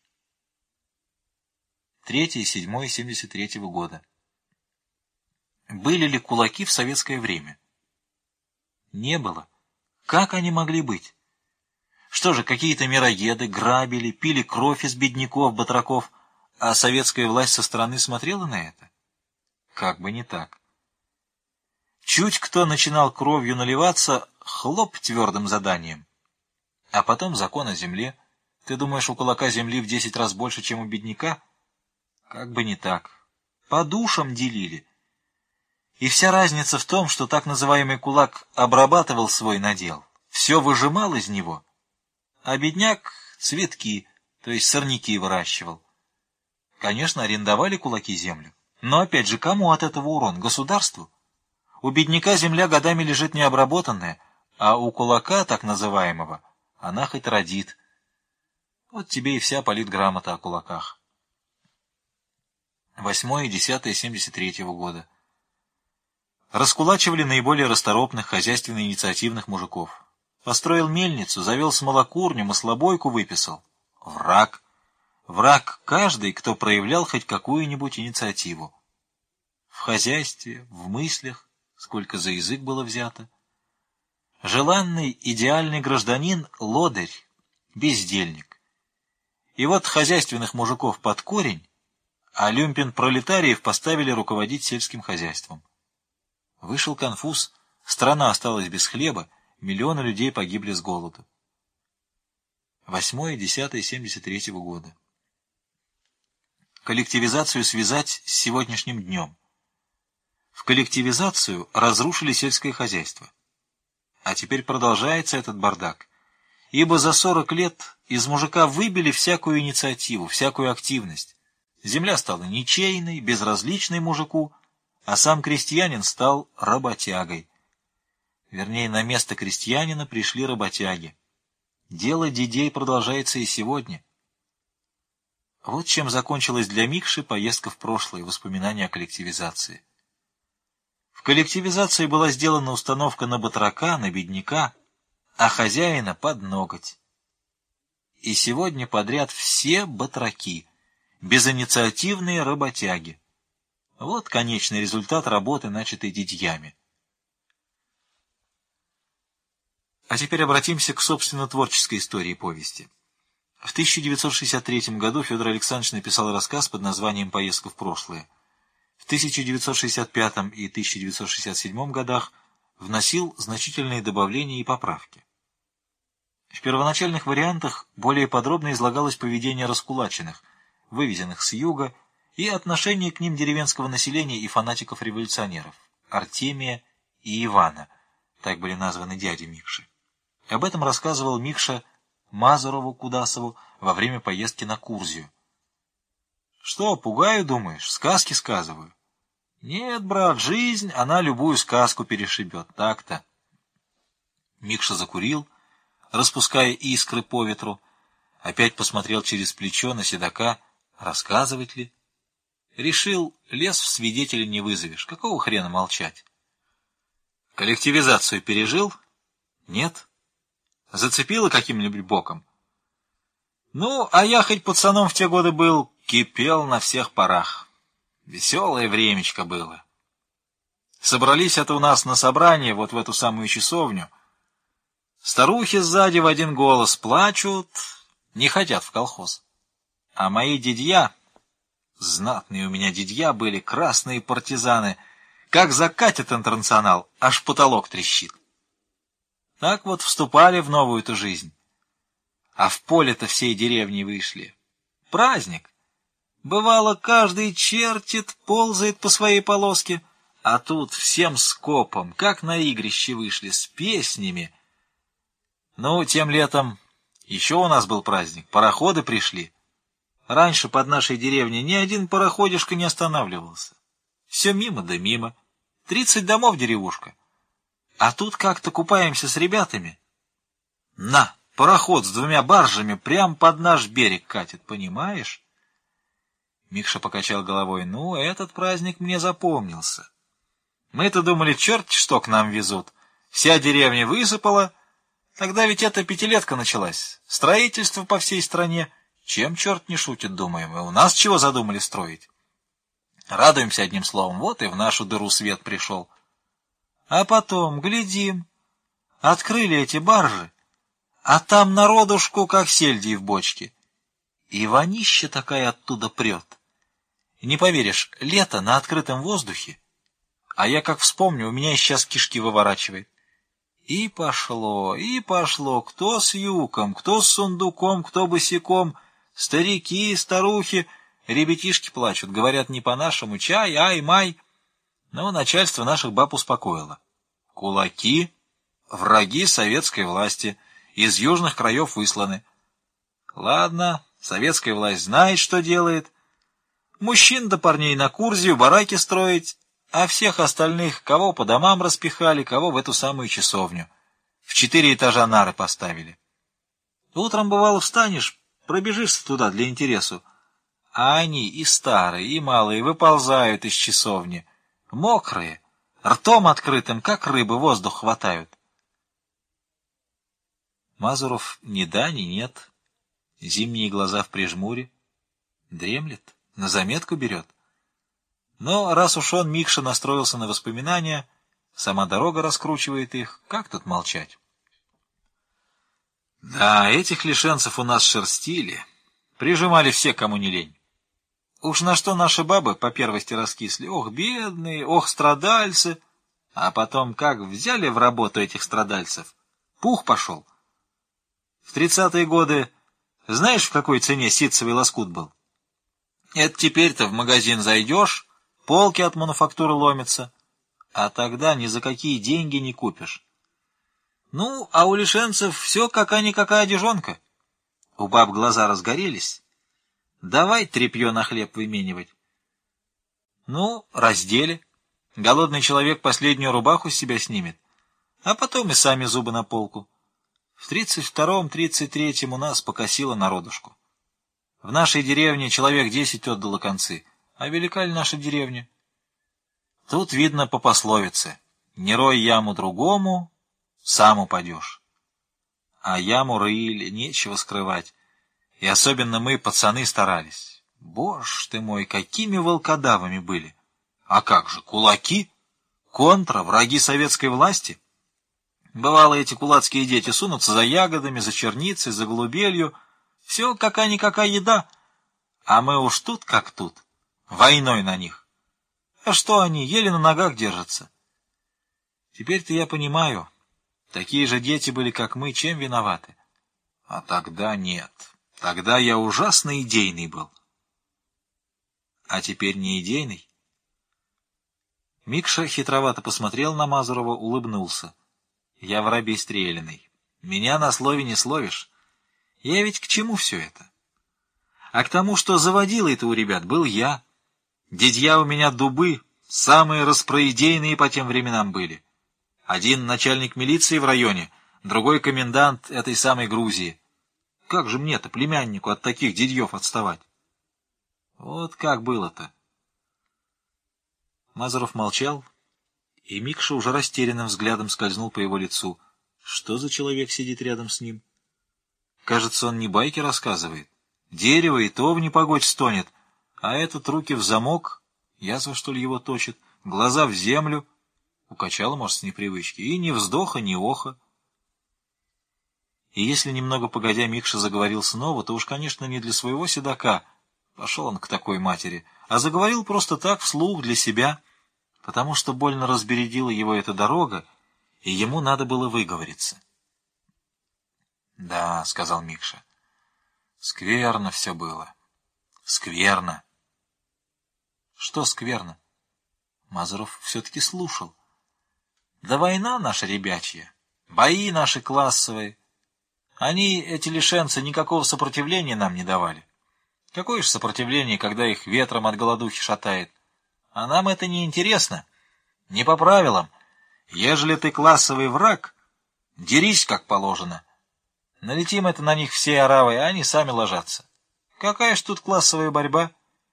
Speaker 1: 3-7-73 года. Были ли кулаки в советское время? Не было. Как они могли быть? Что же, какие-то мироеды грабили, пили кровь из бедняков, батраков, а советская власть со стороны смотрела на это? Как бы не так. Чуть кто начинал кровью наливаться, хлоп твердым заданием. А потом закон о земле. Ты думаешь, у кулака земли в 10 раз больше, чем у бедняка? Как бы не так. По душам делили. И вся разница в том, что так называемый кулак обрабатывал свой надел, все выжимал из него, а бедняк цветки, то есть сорняки, выращивал. Конечно, арендовали кулаки землю, но опять же, кому от этого урон? Государству? У бедняка земля годами лежит необработанная, а у кулака, так называемого, она хоть родит. Вот тебе и вся политграмота о кулаках. 8-10-73 года. Раскулачивали наиболее расторопных, хозяйственно-инициативных мужиков. Построил мельницу, завел смолокурню, маслобойку выписал. Враг. Враг каждый, кто проявлял хоть какую-нибудь инициативу. В хозяйстве, в мыслях, сколько за язык было взято. Желанный, идеальный гражданин — лодырь, бездельник. И вот хозяйственных мужиков под корень, а люмпен-пролетариев поставили руководить сельским хозяйством. Вышел конфуз, страна осталась без хлеба, миллионы людей погибли с голоду. 8.10.73 года. Коллективизацию связать с сегодняшним днем. В коллективизацию разрушили сельское хозяйство. А теперь продолжается этот бардак, ибо за 40 лет из мужика выбили всякую инициативу, всякую активность. Земля стала ничейной, безразличной мужику, а сам крестьянин стал работягой. Вернее, на место крестьянина пришли работяги. Дело дидей продолжается и сегодня. Вот чем закончилась для Микши поездка в прошлое, воспоминания о коллективизации. В коллективизации была сделана установка на батрака, на бедняка, а хозяина под ноготь. И сегодня подряд все батраки, безинициативные работяги. Вот конечный результат работы, начатой дидьями. А теперь обратимся к собственно творческой истории повести. В 1963 году Федор Александрович написал рассказ под названием «Поездка в прошлое». В 1965 и 1967 годах вносил значительные добавления и поправки. В первоначальных вариантах более подробно излагалось поведение раскулаченных, вывезенных с юга, и отношение к ним деревенского населения и фанатиков-революционеров, Артемия и Ивана, так были названы дяди Микши. Об этом рассказывал Микша Мазурову-Кудасову во время поездки на Курзию. «Что, пугаю, думаешь? Сказки сказываю?» «Нет, брат, жизнь, она любую сказку перешибет, так-то». Микша закурил, распуская искры по ветру, опять посмотрел через плечо на седока, рассказывать ли. Решил, лес в свидетеля не вызовешь, какого хрена молчать. Коллективизацию пережил? Нет. Зацепило каким-нибудь боком? Ну, а я хоть пацаном в те годы был, кипел на всех парах. Веселое времечко было. Собрались это у нас на собрание, вот в эту самую часовню. Старухи сзади в один голос плачут, не хотят в колхоз. А мои дядья, знатные у меня дядья были, красные партизаны, как закатит интернационал, аж потолок трещит. Так вот вступали в новую-то жизнь. А в поле-то всей деревни вышли. Праздник. Бывало, каждый чертит, ползает по своей полоске, а тут всем скопом, как на игрище вышли, с песнями. Ну, тем летом еще у нас был праздник, пароходы пришли. Раньше под нашей деревней ни один пароходишка не останавливался. Все мимо да мимо. 30 домов деревушка. А тут как-то купаемся с ребятами. На, пароход с 2 баржами прям под наш берег катит, понимаешь? Микша покачал головой. Ну, этот праздник мне запомнился. Мы-то думали, черт что к нам везут. Вся деревня высыпала. Тогда ведь эта пятилетка началась. Строительство по всей стране. Чем черт не шутит, думаем. И у нас чего задумали строить? Радуемся одним словом. Вот и в нашу дыру свет пришел. А потом, глядим, открыли эти баржи, а там народушку, как сельди в бочке. И вонища такая оттуда прет. И не поверишь, лето на открытом воздухе, а я как вспомню, у меня сейчас кишки выворачивает. И пошло, кто с юком, кто с сундуком, кто босиком, старики, старухи, ребятишки плачут, говорят не по-нашему, чай, ай, май. Но начальство наших баб успокоило. Кулаки, враги советской власти, из южных краев высланы. Ладно, советская власть знает, что делает. Мужчин да парней на Курзию, бараки строить, а всех остальных, кого по домам распихали, кого в эту самую часовню. В 4 этажа нары поставили. Утром, бывало, встанешь, пробежишься туда для интересу, а они и старые, и малые выползают из часовни, мокрые, ртом открытым, как рыбы, воздух хватают. Мазуров ни да, ни нет. Зимние глаза в прижмуре. Дремлет, на заметку берет. Но раз уж он, Микша, настроился на воспоминания, сама дорога раскручивает их, как тут молчать? Да, этих лишенцев у нас шерстили. Прижимали все, кому не лень. Уж на что наши бабы по первости раскисли. Ох, бедные, ох, страдальцы. А потом как взяли в работу этих страдальцев. Пух пошел. В 30-е годы знаешь, в какой цене ситцевый лоскут был? Это теперь-то в магазин зайдешь, полки от мануфактуры ломятся, а тогда ни за какие деньги не купишь. Ну, а у лишенцев все какая-никакая одежонка. У баб глаза разгорелись. Давай тряпье на хлеб выменивать. Ну, раздели. Голодный человек последнюю рубаху с себя снимет, а потом и сами зубы на полку. В 32-м, 33-м у нас покосило народушку. В нашей деревне человек 10 отдало концы. А велика ли наша деревня? Тут видно по пословице: не рой яму другому, сам упадешь. А яму рыли, нечего скрывать. И особенно мы, пацаны, старались. Боже ты мой, какими волкодавами были! А как же, кулаки? Контра, враги советской власти? Бывало, эти кулацкие дети сунутся за ягодами, за черницей, за голубелью. Все какая-никакая еда. А мы уж тут как тут. Войной на них. А что они, еле на ногах держатся. Теперь-то я понимаю, такие же дети были, как мы, чем виноваты? А тогда нет. Тогда я ужасно идейный был. А теперь не идейный? Микша хитровато посмотрел на Мазурова, улыбнулся. Я воробей стреляный. Меня на слове не словишь. Я ведь к чему все это? А к тому, что заводилой-то у ребят был я. Дядья у меня дубы, самые распроидейные по тем временам были. Один начальник милиции в районе, другой комендант этой самой Грузии. Как же мне-то, племяннику, от таких дядьев отставать? Вот как было-то. Мазуров молчал, и Микша уже растерянным взглядом скользнул по его лицу. Что за человек сидит рядом с ним? Кажется, он не байки рассказывает. Дерево и то в непогодь стонет, а этот руки в замок, язва, что ли, его точит, глаза в землю. Укачало, может, с непривычки, и ни вздоха, ни оха. И если немного погодя Микша заговорил снова, то уж, конечно, не для своего седока, пошел он к такой матери, а заговорил просто так, вслух, для себя, потому что больно разбередила его эта дорога, и ему надо было выговориться. — Да, — сказал Микша, — скверно все было. Скверно. — Что скверно? Мазуров все-таки слушал. — Да война наша ребячья, бои наши классовые. Они, эти лишенцы, никакого сопротивления нам не давали. Какое же сопротивление, когда их ветром от голодухи шатает? А нам это не интересно. Не по правилам. Ежели ты классовый враг, дерись как положено. Налетим это на них всей оравой, а они сами ложатся. Какая ж тут классовая борьба?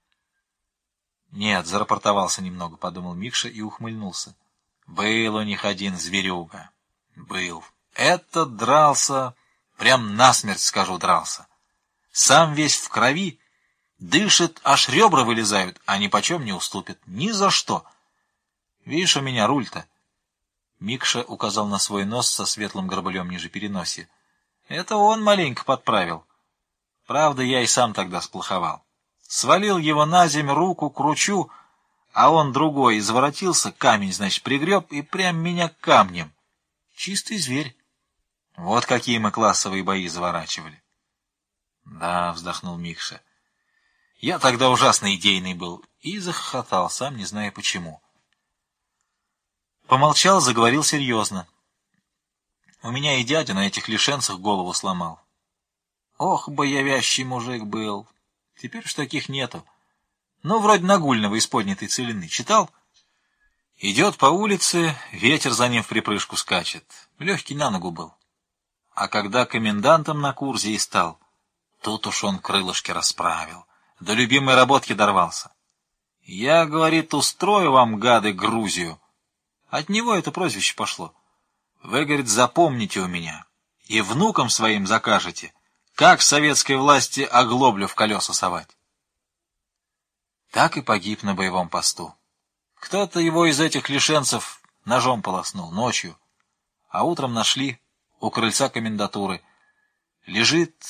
Speaker 1: Нет, зарапортовался немного, подумал Микша и ухмыльнулся. Был у них один зверюга. Был. Этот дрался, прям насмерть, скажу, дрался. Сам весь в крови, дышит, аж ребра вылезают, а ни почем не уступит. Ни за что. Видишь, у меня руль-то. Микша указал на свой нос со светлым горбылем ниже переносия. Это он маленько подправил. Правда, я и сам тогда сплоховал. Свалил его на землю, руку кручу, а он другой изворотился, камень, значит, пригреб и прям меня камнем. Чистый зверь. Вот какие мы классовые бои заворачивали. Да, вздохнул Микша. Я тогда ужасно идейный был и захохотал, сам не зная почему. Помолчал, заговорил серьезно. У меня и дядя на этих лишенцах голову сломал. Ох, боявящий мужик был. Теперь уж таких нету. Ну, вроде Нагульного из поднятой целины. Читал? Идет по улице, ветер за ним в припрыжку скачет. Легкий на ногу был. А когда комендантом на Курзии стал, тут уж он крылышки расправил. До любимой работки дорвался. Я, говорит, устрою вам, гады, Грузию. От него это прозвище пошло. Вы, говорит, запомните у меня и внукам своим закажете, как советской власти оглоблю в колеса совать. Так и погиб на боевом посту. Кто-то его из этих лишенцев ножом полоснул ночью, а утром нашли у крыльца комендатуры. Лежит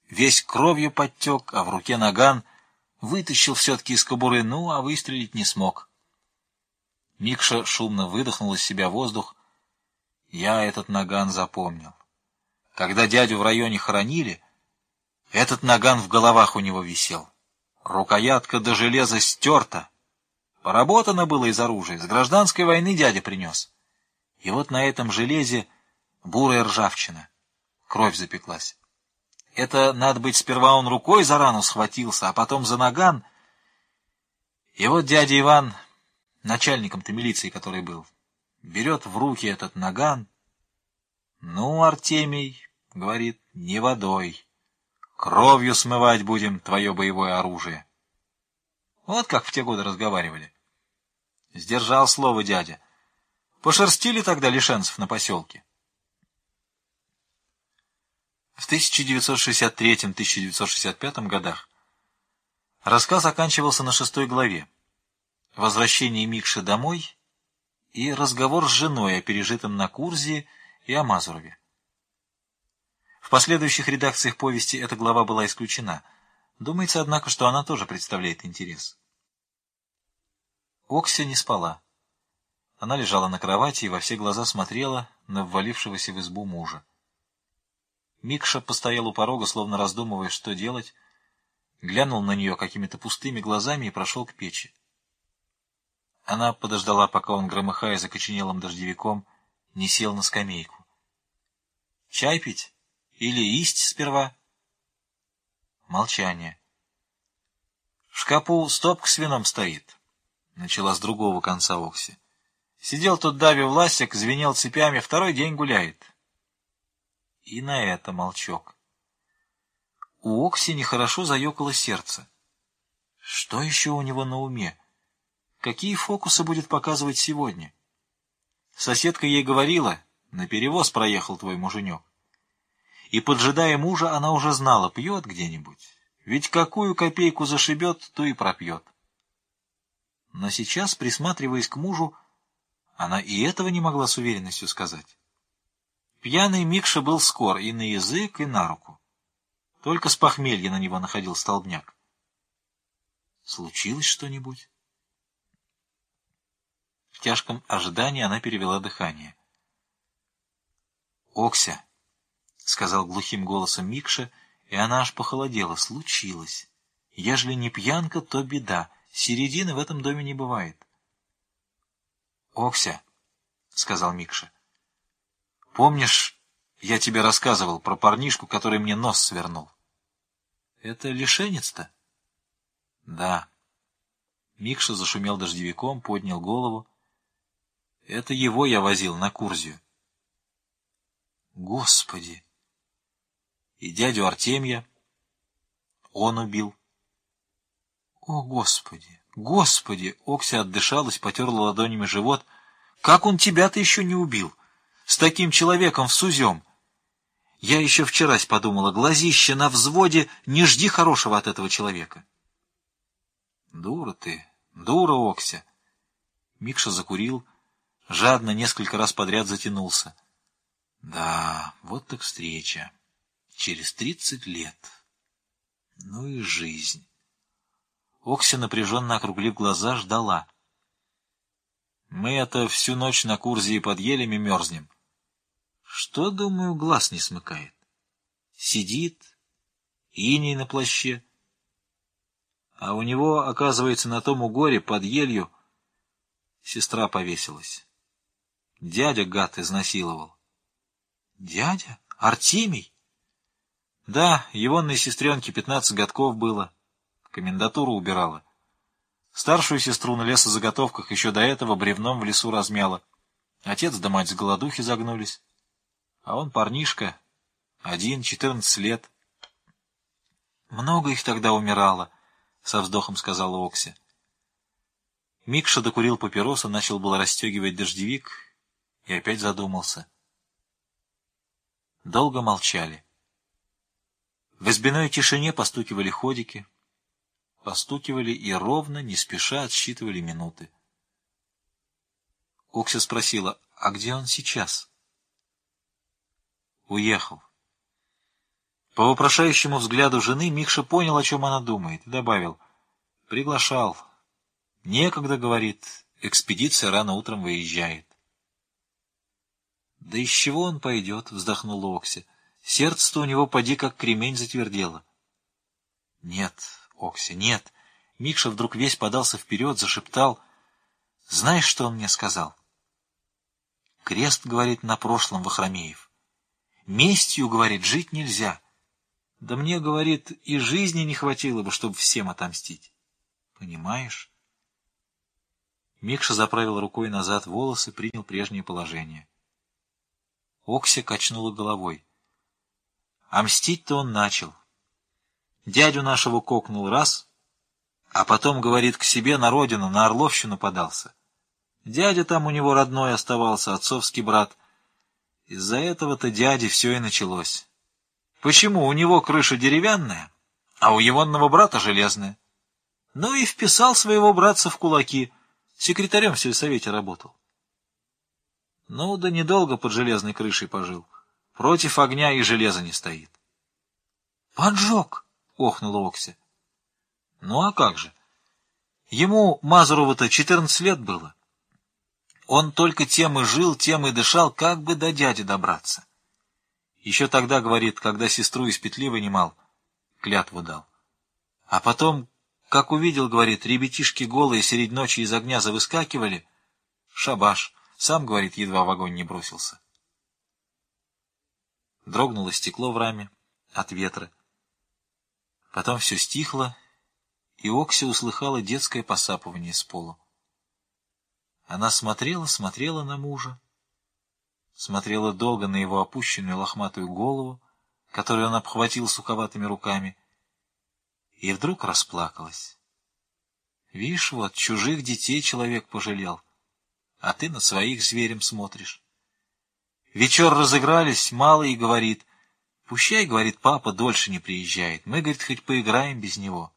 Speaker 1: весь кровью подтек, а в руке наган, вытащил все-таки из кобуры, а выстрелить не смог. Микша шумно выдохнул из себя воздух. Я этот наган запомнил. Когда дядю в районе хоронили, этот наган в головах у него висел. Рукоятка до железа стерта. Поработано было из оружия, с гражданской войны дядя принес. И вот на этом железе бурая ржавчина. Кровь запеклась. Это, надо быть, сперва он рукой за рану схватился, а потом за наган. И вот дядя Иван, начальником-то милиции, который был, берет в руки этот наган. «Ну, Артемий, — говорит, — не водой. Кровью смывать будем твое боевое оружие». Вот как в те годы разговаривали. Сдержал слово дядя. Пошерстили тогда лишенцев на поселке. В 1963-1965 годах рассказ оканчивался на 6 главе. Возвращение Микши домой и разговор с женой о пережитом на Курзе и о Мазурове. В последующих редакциях повести эта глава была исключена. Думается, однако, что она тоже представляет интерес. Окся не спала. Она лежала на кровати и во все глаза смотрела на ввалившегося в избу мужа. Микша постоял у порога, словно раздумывая, что делать, глянул на нее какими-то пустыми глазами и прошел к печи. Она подождала, пока он, громыхая закоченелым дождевиком, не сел на скамейку. — Чай пить? Или есть сперва? Молчание. — В шкапу стопка с вином стоит, — начала с другого конца Окси. Сидел тут Дави Власик, звенел цепями, второй день гуляет. И на это молчок. У Окси нехорошо заёкало сердце. Что еще у него на уме? Какие фокусы будет показывать сегодня? Соседка ей говорила, наперевоз проехал твой муженек. И, поджидая мужа, она уже знала, пьет где-нибудь. Ведь какую копейку зашибет, то и пропьет. Но сейчас, присматриваясь к мужу, она и этого не могла с уверенностью сказать. Пьяный Микша был скор и на язык, и на руку. Только с похмелья на него находил столбняк. Случилось что-нибудь? В тяжком ожидании она перевела дыхание. — Окся, — сказал глухим голосом Микша, и она аж похолодела. Случилось. Ежели не пьянка, то беда. Середины в этом доме не бывает. — Окся, — сказал Микша, — помнишь, я тебе рассказывал про парнишку, который мне нос свернул? — Это лишенец-то? — Да. Микша зашумел дождевиком, поднял голову. — Это его я возил на Курзию. — Господи! И дядю Артемья он убил. — О, Господи! Господи! Окся отдышалась, потерла ладонями живот. — Как он тебя-то еще не убил? С таким человеком в сузем! Я еще вчерась подумала, глазище на взводе, не жди хорошего от этого человека. — Дура ты, дура, Окся! Микша закурил, жадно несколько раз подряд затянулся. — Да, вот так встреча. Через 30 лет. Ну и жизнь. Окся, напряженно округлив глаза, ждала. Мы это всю ночь на Курзии под елями мерзнем. Что, думаю, глаз не смыкает? Сидит, иней на плаще. А у него, оказывается, на том угоре под елью сестра повесилась. Дядя, гад, изнасиловал. Дядя? Артемий? Да, егонной сестренке 15 годков было. Комендатуру убирала. Старшую сестру на лесозаготовках еще до этого бревном в лесу размяла. Отец да мать с голодухи загнулись. А он парнишка, 14 лет. Много их тогда умирало, — со вздохом сказала Окся. Микша докурил папиросу, начал было расстегивать дождевик и опять задумался. Долго молчали. В избиной тишине постукивали ходики. Постукивали и ровно, не спеша отсчитывали минуты. Окся спросила, а где он сейчас? Уехал. По вопрошающему взгляду жены Микша понял, о чем она думает, и добавил: «Приглашал. Некогда, — говорит, — экспедиция рано утром выезжает». «Да из чего он пойдет?» — вздохнула Окся. «Сердце-то у него поди как кремень затвердело». «Нет, Окся, нет». Микша вдруг весь подался вперед, зашептал. «Знаешь, что он мне сказал?» «Крест, — говорит, — на прошлом, Вахромеев. Местью, — говорит, — жить нельзя. Да мне, — говорит, — и жизни не хватило бы, чтобы всем отомстить. Понимаешь?» Микша заправил рукой назад волосы, принял прежнее положение. Окся качнула головой. А мстить-то он начал. Дядю нашего кокнул раз, а потом, говорит, к себе на родину, на Орловщину подался. Дядя там у него родной оставался, отцовский брат. Из-за этого-то дяди все и началось. Почему у него крыша деревянная, а у егонного брата железная? Ну и вписал своего братца в кулаки, секретарем в сельсовете работал. Ну да недолго под железной крышей пожил. Против огня и железа не стоит. «Поджег!» — охнула Окся. «Ну а как же? Ему, Мазурову-то, 14 лет было. Он только тем и жил, тем и дышал, как бы до дяди добраться. Еще тогда, говорит, когда сестру из петли вынимал, клятву дал. А потом, как увидел, говорит, ребятишки голые средь ночи из огня завыскакивали, шабаш, сам, говорит, едва в огонь не бросился». Дрогнуло стекло в раме от ветра. Потом все стихло, и Окся услыхала детское посапывание с пола. Она смотрела на мужа, смотрела долго на его опущенную лохматую голову, которую он обхватил суховатыми руками, и вдруг расплакалась. «Вишь, вот, чужих детей человек пожалел, а ты на своих зверем смотришь». Вечер разыгрались, малый говорит: «Пущай, — говорит, — папа дольше не приезжает, мы, — говорит, — хоть поиграем без него».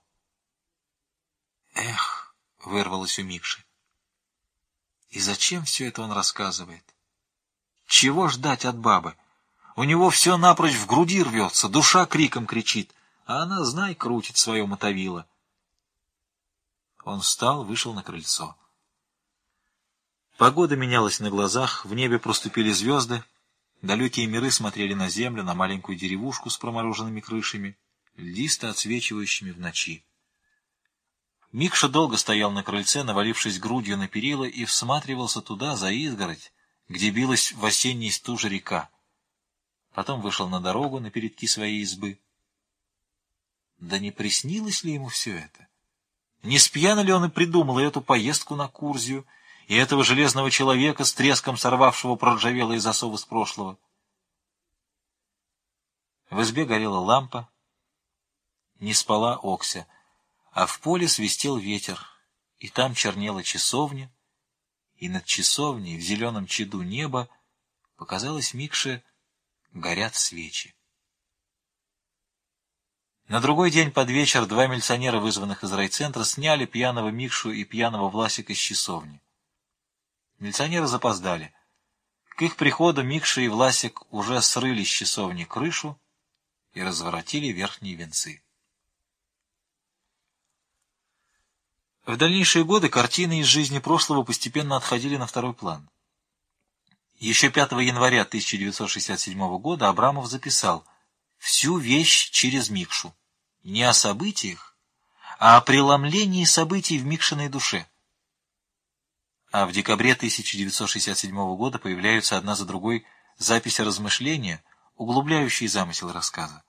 Speaker 1: «Эх!» — вырвалось у Микши. И зачем все это он рассказывает? Чего ждать от бабы? У него все напрочь в груди рвется, душа криком кричит, а она, знай, крутит свое мотовило. Он встал, вышел на крыльцо. Погода менялась на глазах, в небе проступили звезды, далекие миры смотрели на землю, на маленькую деревушку с промороженными крышами, льдисто отсвечивающими в ночи. Микша долго стоял на крыльце, навалившись грудью на перила, и всматривался туда, за изгородь, где билась в осенней стуже река. Потом вышел на дорогу, на передки своей избы. Да не приснилось ли ему все это? Не спьяно ли он и придумал и эту поездку на Курзию, и этого железного человека с треском сорвавшего проржавелые засовы с прошлого? В избе горела лампа, не спала Окся, а в поле свистел ветер, и там чернела часовня, и над часовней в зеленом чаду неба показалось Микше, горят свечи. На другой день под вечер два милиционера, вызванных из райцентра, сняли пьяного Микшу и пьяного Власика с часовни. Милиционеры запоздали. К их приходу Микша и Власик уже срыли с часовни крышу и разворотили верхние венцы. В дальнейшие годы картины из жизни прошлого постепенно отходили на второй план. Еще 5 января 1967 года Абрамов записал всю вещь через Микшу, не о событиях, а о преломлении событий в Микшиной душе. А в декабре 1967 года появляются одна за другой записи размышления, углубляющие замысел рассказа.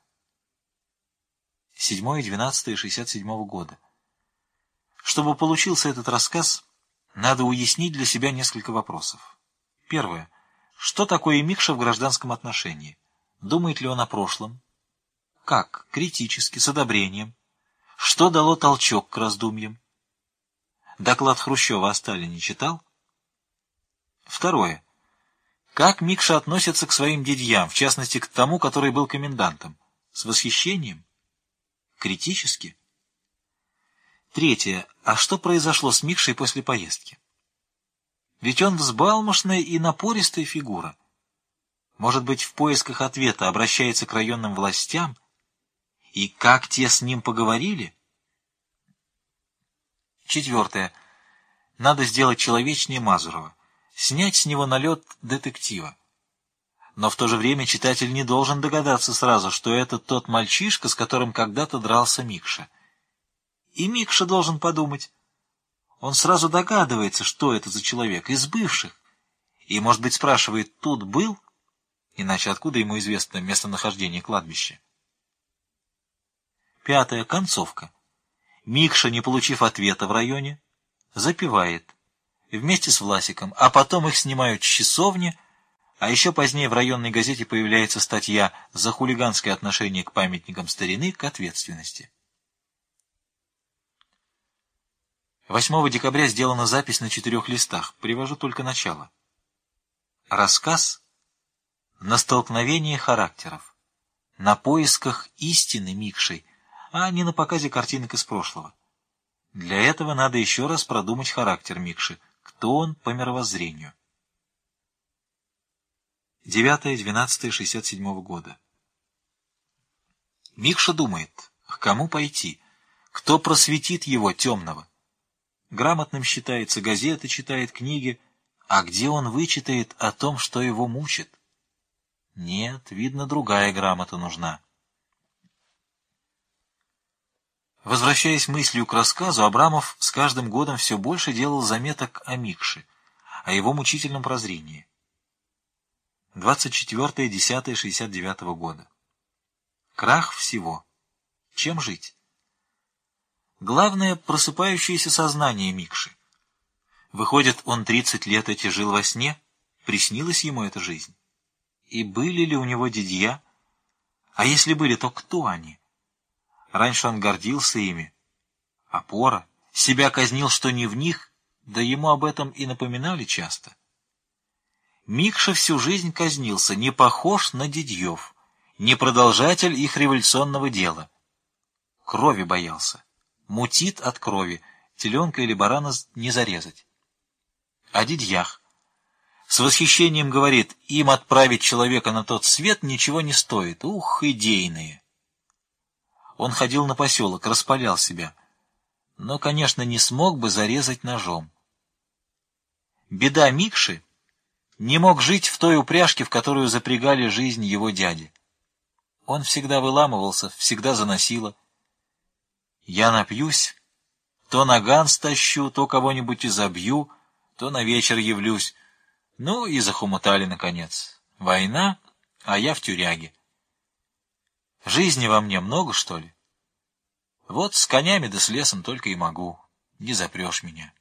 Speaker 1: 7-12-67 года. Чтобы получился этот рассказ, надо уяснить для себя несколько вопросов. Первое. Что такое Микша в гражданском отношении? Думает ли он о прошлом? Как? Критически, с одобрением. Что дало толчок к раздумьям? Доклад Хрущева о Сталине читал? Второе. Как Микша относится к своим дядьям, в частности к тому, который был комендантом? С восхищением? Критически? Третье. А что произошло с Микшей после поездки? Ведь он взбалмошная и напористая фигура. Может быть, в поисках ответа обращается к районным властям, И как те с ним поговорили? 4. Надо сделать человечнее Мазурова, снять с него налет детектива. Но в то же время читатель не должен догадаться сразу, что это тот мальчишка, с которым когда-то дрался Микша. И Микша должен подумать. Он сразу догадывается, что это за человек, из бывших. И, может быть, спрашивает, тут был? Иначе откуда ему известно местонахождение кладбища? 5. Концовка. Микша, не получив ответа в районе, запевает вместе с Власиком, а потом их снимают с часовни, а еще позднее в районной газете появляется статья «За хулиганское отношение к памятникам старины к ответственности». 8 декабря сделана запись на 4 листах, привожу только начало. Рассказ на столкновении характеров, на поисках истины Микшей, а не на показе картинок из прошлого. Для этого надо еще раз продумать характер Микши, кто он по мировоззрению. 9-12-67 года. Микша думает, к кому пойти, кто просветит его темного. Грамотным считается, газеты читает, книги, а где он вычитает о том, что его мучит? Нет, видно, другая грамота нужна. Возвращаясь мыслью к рассказу, Абрамов с каждым годом все больше делал заметок о Микше, о его мучительном прозрении. 24.10.69 года. Крах всего. Чем жить? Главное — просыпающееся сознание Микши. Выходит, он 30 лет эти жил во сне? Приснилась ему эта жизнь? И были ли у него дядья? А если были, то кто они? Раньше он гордился ими. Опора. Себя казнил, что не в них, да ему об этом и напоминали часто. Микша всю жизнь казнился, не похож на дядьев, не продолжатель их революционного дела. Крови боялся. Мутит от крови, теленка или барана не зарезать. О дядьях. С восхищением говорит, им отправить человека на тот свет ничего не стоит. Ух, идейные! Он ходил на поселок, распалял себя, но, конечно, не смог бы зарезать ножом. Беда Микши — не мог жить в той упряжке, в которую запрягали жизнь его дяди. Он всегда выламывался, всегда заносило. Я напьюсь, то наган стащу, то кого-нибудь изобью, то на вечер явлюсь. Ну и захомутали, наконец. Война, а я в тюряге. Жизни во мне много, что ли? Вот с конями да с лесом только и могу. Не запрешь меня.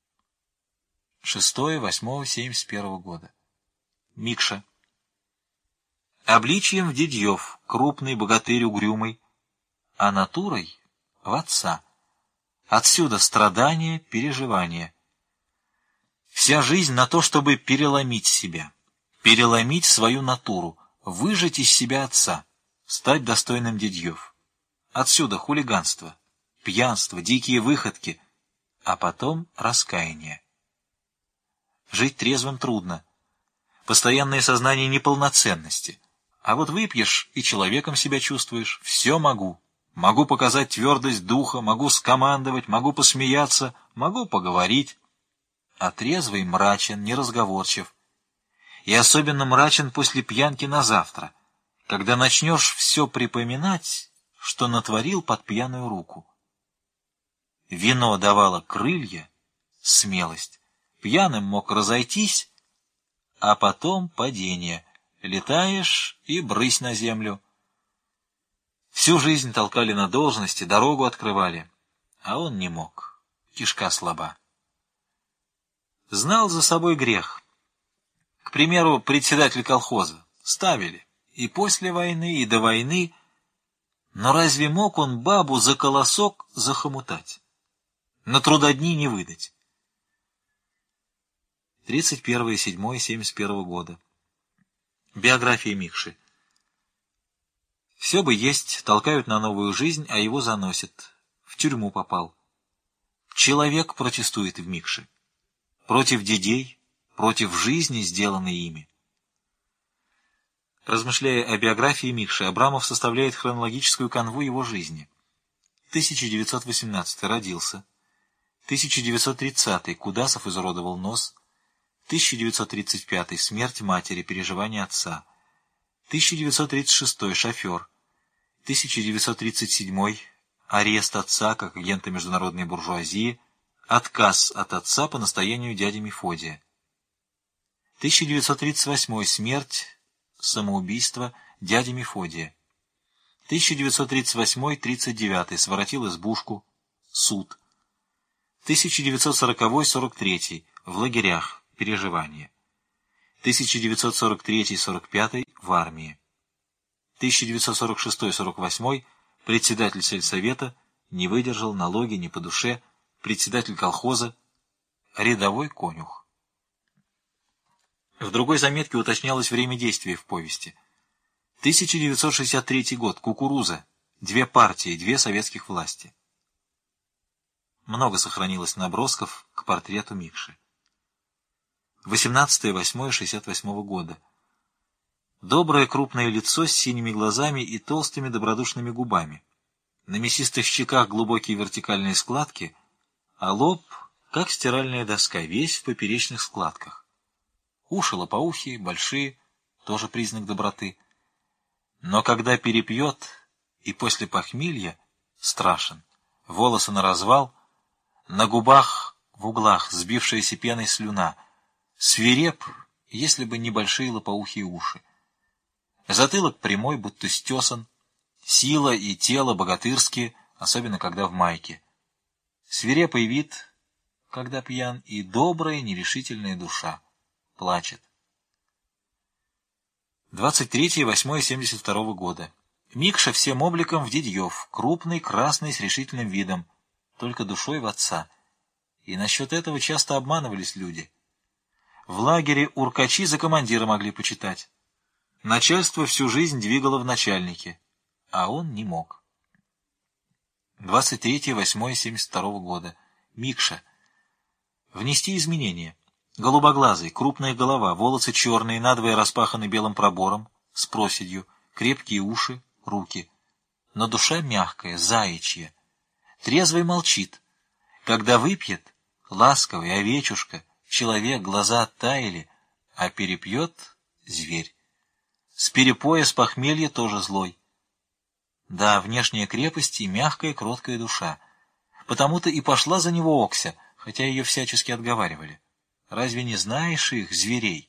Speaker 1: 6.8.71 года. Микша. Обличием в дядьев, крупный богатырь угрюмый, а натурой — в отца. Отсюда страдания, переживания. Вся жизнь на то, чтобы переломить себя, переломить свою натуру, выжать из себя отца, стать достойным дядьев. Отсюда хулиганство, пьянство, дикие выходки, а потом раскаяние. Жить трезвым трудно. Постоянное сознание неполноценности. А вот выпьешь и человеком себя чувствуешь. Все могу. Могу показать твердость духа, могу скомандовать, могу посмеяться, могу поговорить. А трезвый мрачен, неразговорчив. И особенно мрачен после пьянки на завтра, когда начнешь все припоминать, что натворил под пьяную руку. Вино давало крылья, смелость. Пьяным мог разойтись, а потом падение. Летаешь и брысь на землю. Всю жизнь толкали на должности, дорогу открывали, а он не мог. Кишка слаба. Знал за собой грех. К примеру, председатель колхоза. Ставили и после войны, и до войны. Но разве мог он бабу за колосок захомутать? На трудодни не выдать. 31.07.71 года. Биография Микши. Все бы есть, толкают на новую жизнь, а его заносят. В тюрьму попал. Человек протестует в Микше. Против дядей, против жизни, сделанной ими. Размышляя о биографии Микши, Абрамов составляет хронологическую канву его жизни. 1918 родился. 1930 Кудасов изуродовал нос. 1935 смерть матери, переживания отца. 1936 шофер. 1937 арест отца как агента международной буржуазии, отказ от отца по настоянию дяди Мефодия. 1938 смерть, самоубийство дяди Мефодия. 1938-39 своротил избушку, суд. 1940-43 в лагерях, переживания. 1943-45 в армии. 1946-48 председатель сельсовета, не выдержал, налоги не по душе, председатель колхоза, рядовой конюх. В другой заметке уточнялось время действия в повести. 1963 год. Кукуруза. 2 партии, 2 советских власти. Много сохранилось набросков к портрету Микши. 18.08.68 года. Доброе крупное лицо с синими глазами и толстыми добродушными губами. На мясистых щеках глубокие вертикальные складки, а лоб, как стиральная доска, весь в поперечных складках. Уши лопоухие, большие, тоже признак доброты. Но когда перепьет и после похмелья, страшен. Волосы наразвал, на губах, в углах сбившаяся пеной слюна. Свиреп, если бы небольшие лопоухие уши. Затылок прямой, будто стесан. Сила и тело богатырские, особенно когда в майке. Свирепый вид, когда пьян, и добрая, нерешительная душа. Плачет. 23.08.72 года. Микша всем обликом в Дидьев, крупный, красный, с решительным видом, только душой в отца. И насчет этого часто обманывались люди. В лагере уркачи за командира могли почитать. Начальство всю жизнь двигало в начальнике, а он не мог. 23.08.72 года. Микша. Внести изменения. Голубоглазый, крупная голова, волосы черные, надвое распаханы белым пробором, с проседью, крепкие уши, руки. Но душа мягкая, заячья. Трезвый молчит. Когда выпьет, ласковый, овечушка, человек, глаза оттаяли, а перепьет — зверь. С перепоя, с похмелья тоже злой. Да, внешняя крепость и мягкая, кроткая душа. Потому-то и пошла за него Окся, хотя ее всячески отговаривали. Разве не знаешь их, зверей?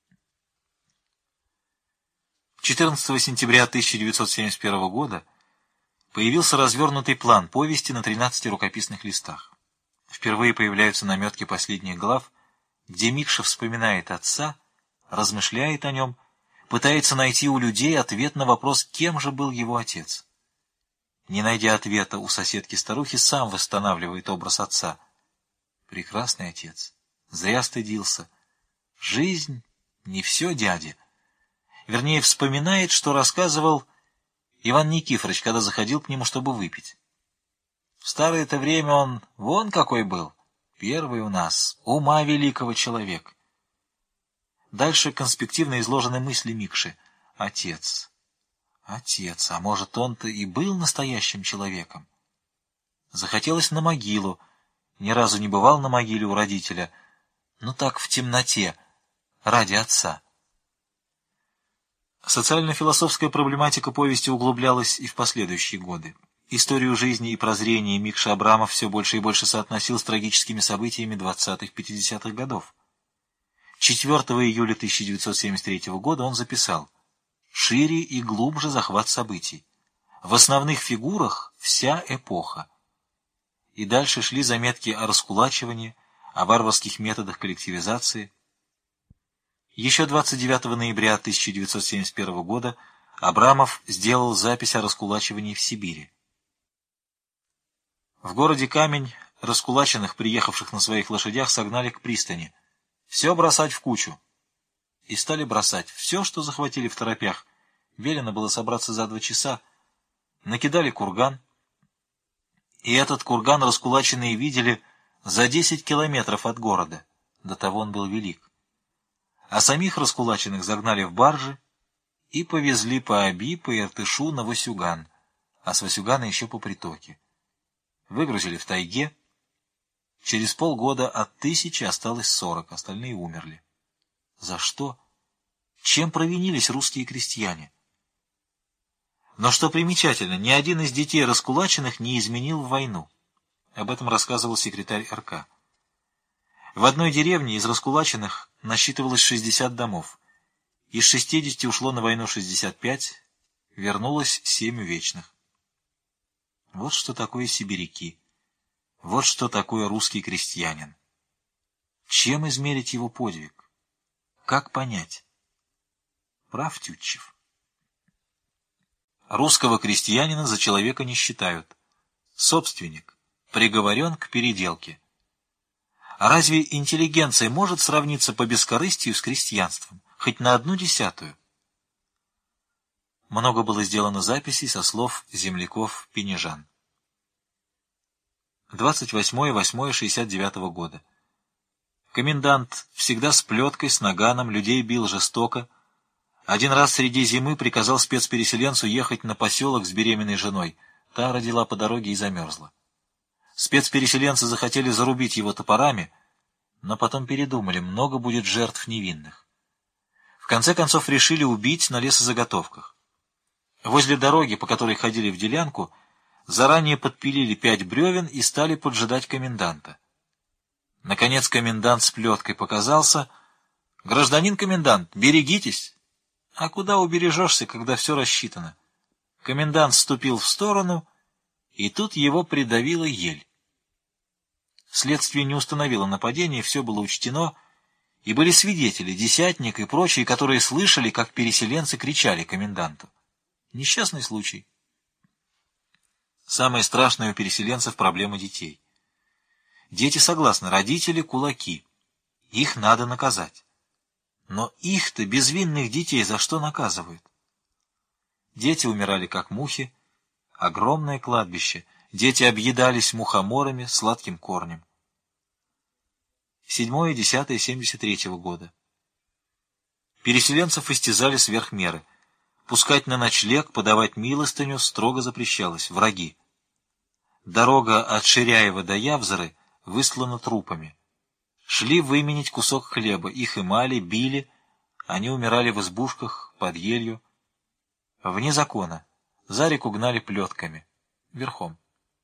Speaker 1: 14 сентября 1971 года появился развернутый план повести на 13 рукописных листах. Впервые появляются наметки последних глав, где Микша вспоминает отца, размышляет о нем, пытается найти у людей ответ на вопрос, кем же был его отец. Не найдя ответа у соседки-старухи, сам восстанавливает образ отца. Прекрасный отец. Зря стыдился. Жизнь не все, дядя. Вернее, вспоминает, что рассказывал Иван Никифорович, когда заходил к нему, чтобы выпить. В старое-то время он вон какой был. Первый у нас, ума великого человек. Дальше конспективно изложены мысли Микши. Отец. Отец, а может, он-то и был настоящим человеком? Захотелось на могилу. Ни разу не бывал на могиле у родителя. Ну так, в темноте, ради отца. Социально-философская проблематика повести углублялась и в последующие годы. Историю жизни и прозрения Микша Абрамов все больше и больше соотносил с трагическими событиями 20-50-х годов. 4 июля 1973 года он записал: «Шире и глубже захват событий. В основных фигурах вся эпоха». И дальше шли заметки о раскулачивании, о варварских методах коллективизации. Еще 29 ноября 1971 года Абрамов сделал запись о раскулачивании в Сибири. В городе Камень раскулаченных, приехавших на своих лошадях, согнали к пристани. Все бросать в кучу. И стали бросать все, что захватили в торопях. Велено было собраться за 2 часа. Накидали курган. И этот курган раскулаченные видели за 10 километров от города. До того он был велик. А самих раскулаченных загнали в баржи и повезли по Оби, по Иртышу на Васюган, а с Васюгана еще по притоке. Выгрузили в тайге. Через полгода от 1000 осталось 40, остальные умерли. За что? Чем провинились русские крестьяне? Но что примечательно, ни один из детей раскулаченных не изменил в войну. Об этом рассказывал секретарь РК. В одной деревне из раскулаченных насчитывалось 60 домов. Из 60 ушло на войну 65, вернулось 7 вечных. Вот что такое сибиряки. Вот что такое русский крестьянин. Чем измерить его подвиг? Как понять? Прав Тютчев. Русского крестьянина за человека не считают. Собственник приговорен к переделке. А разве интеллигенция может сравниться по бескорыстию с крестьянством? Хоть на 1/10? Много было сделано записей со слов земляков-пенежан. 28.08.69 года. Комендант всегда с плеткой, с наганом, людей бил жестоко. Один раз среди зимы приказал спецпереселенцу ехать на поселок с беременной женой. Та родила по дороге и замерзла. Спецпереселенцы захотели зарубить его топорами, но потом передумали, много будет жертв невинных. В конце концов решили убить на лесозаготовках. Возле дороги, по которой ходили в делянку, заранее подпилили 5 бревен и стали поджидать коменданта. Наконец комендант с плеткой показался. «Гражданин комендант, берегитесь!» А куда убережешься, когда все рассчитано? Комендант ступил в сторону, и тут его придавила ель. Следствие не установило нападение, все было учтено, и были свидетели, десятник и прочие, которые слышали, как переселенцы кричали коменданту. Несчастный случай. Самое страшное у переселенцев — проблема детей. Дети согласны, родители — кулаки. Их надо наказать. Но их-то, безвинных детей, за что наказывают? Дети умирали, как мухи. Огромное кладбище. Дети объедались мухоморами, сладким корнем. 7.10.73 года. Переселенцев истязали сверх меры. Пускать на ночлег, подавать милостыню строго запрещалось. Враги. Дорога от Ширяева до Явзоры выслана трупами. Шли выменить кусок хлеба, их имали, били, они умирали в избушках, под елью. Вне закона. За реку гнали плетками. Верхом.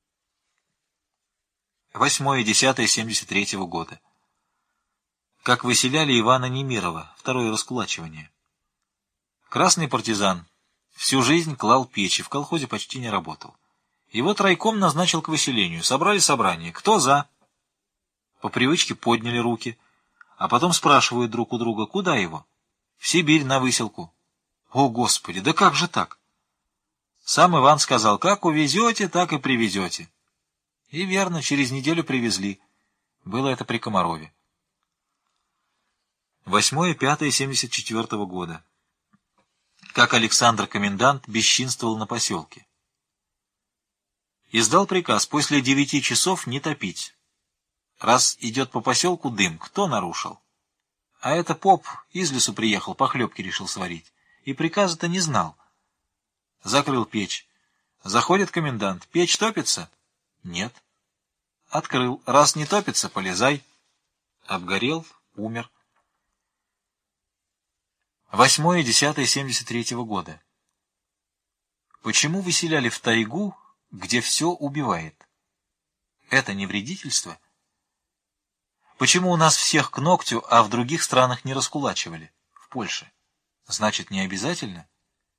Speaker 1: 8.10.73 года. Как выселяли Ивана Немирова, второе раскулачивание. Красный партизан. Всю жизнь клал печи, в колхозе почти не работал. Его райком назначил к выселению. Собрали собрание. Кто за? По привычке подняли руки, а потом спрашивают друг у друга, куда его? В Сибирь на выселку. О, Господи, да как же так? Сам Иван сказал, как увезете, так и привезете. И верно, через неделю привезли. Было это при Комарове. 8.05.74 года. Как Александр комендант бесчинствовал на поселке. Издал приказ после 9 часов не топить. Раз идет по поселку дым, кто нарушил? А это поп из лесу приехал, похлебки решил сварить. И приказа-то не знал. Закрыл печь. Заходит комендант. Печь топится? Нет. Открыл. Раз не топится, полезай. Обгорел, умер. 8.10.73 года. Почему выселяли в тайгу, где все убивает? Это не вредительство? Почему у нас всех к ногтю, а в других странах не раскулачивали? В Польше. Значит, не обязательно?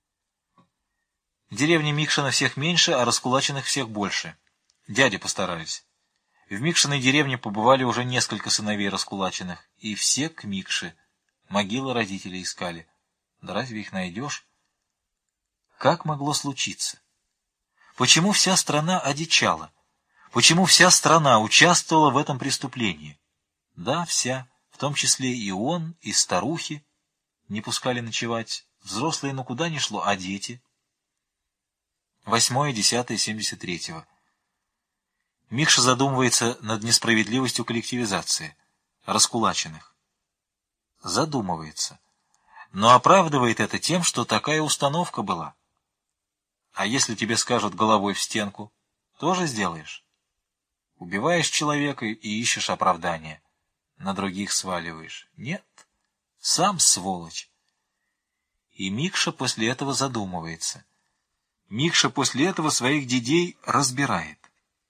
Speaker 1: В деревне Микшина всех меньше, а раскулаченных всех больше. Дяди постарались. В Микшиной деревне побывали уже несколько сыновей раскулаченных, и все к Микше. Могилы родителей искали. Да разве их найдешь? Как могло случиться? Почему вся страна одичала? Почему вся страна участвовала в этом преступлении? Да, вся, в том числе и он, и старухи. Не пускали ночевать. Взрослые ну куда ни шло, а дети? 8.10.73. Микша задумывается над несправедливостью коллективизации. Раскулаченных. Задумывается. но оправдывает это тем, что такая установка была. А если тебе скажут головой в стенку, тоже сделаешь? Убиваешь человека и ищешь оправдания. На других сваливаешь. Нет, сам сволочь. И Микша после этого задумывается. Микша после этого своих дядей разбирает.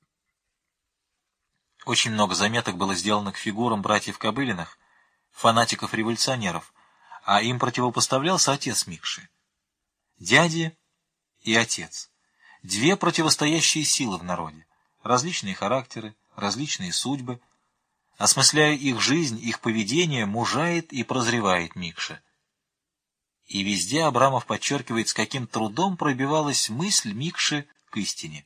Speaker 1: Очень много заметок было сделано к фигурам братьев Кобылиных, фанатиков-революционеров, а им противопоставлялся отец Микши. Дядя и отец. Две противостоящие силы в народе, различные характеры, различные судьбы. Осмысляя их жизнь, их поведение, мужает и прозревает Микша. И везде Абрамов подчеркивает, с каким трудом пробивалась мысль Микши к истине.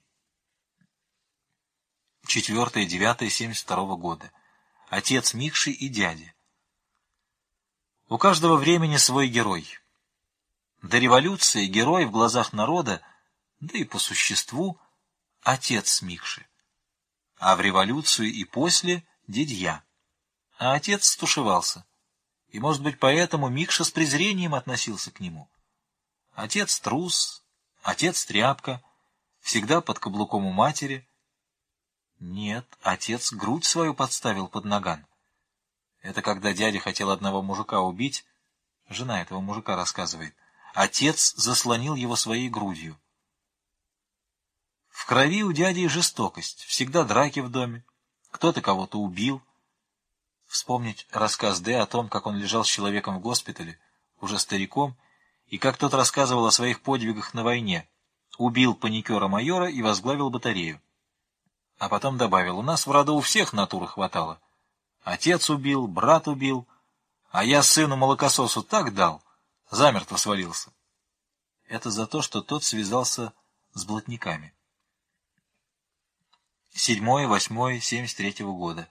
Speaker 1: 4-9-72 года. Отец Микши и дядя. У каждого времени свой герой. До революции герой в глазах народа, да и по существу, отец Микши. А в революцию и после — дядья. А отец стушевался. И, может быть, поэтому Микша с презрением относился к нему. Отец трус, отец тряпка, всегда под каблуком у матери. Нет, отец грудь свою подставил под наган. Это когда дядя хотел одного мужика убить, жена этого мужика рассказывает, отец заслонил его своей грудью. В крови у дяди жестокость, всегда драки в доме, кто-то кого-то убил. Вспомнить рассказ Д. о том, как он лежал с человеком в госпитале, уже стариком, и как тот рассказывал о своих подвигах на войне, убил паникера-майора и возглавил батарею. А потом добавил, у нас в роду у всех натуры хватало. Отец убил, брат убил, а я сыну-молокососу так дал, замертво свалился. Это за то, что тот связался с блатниками. 7-8-73 года.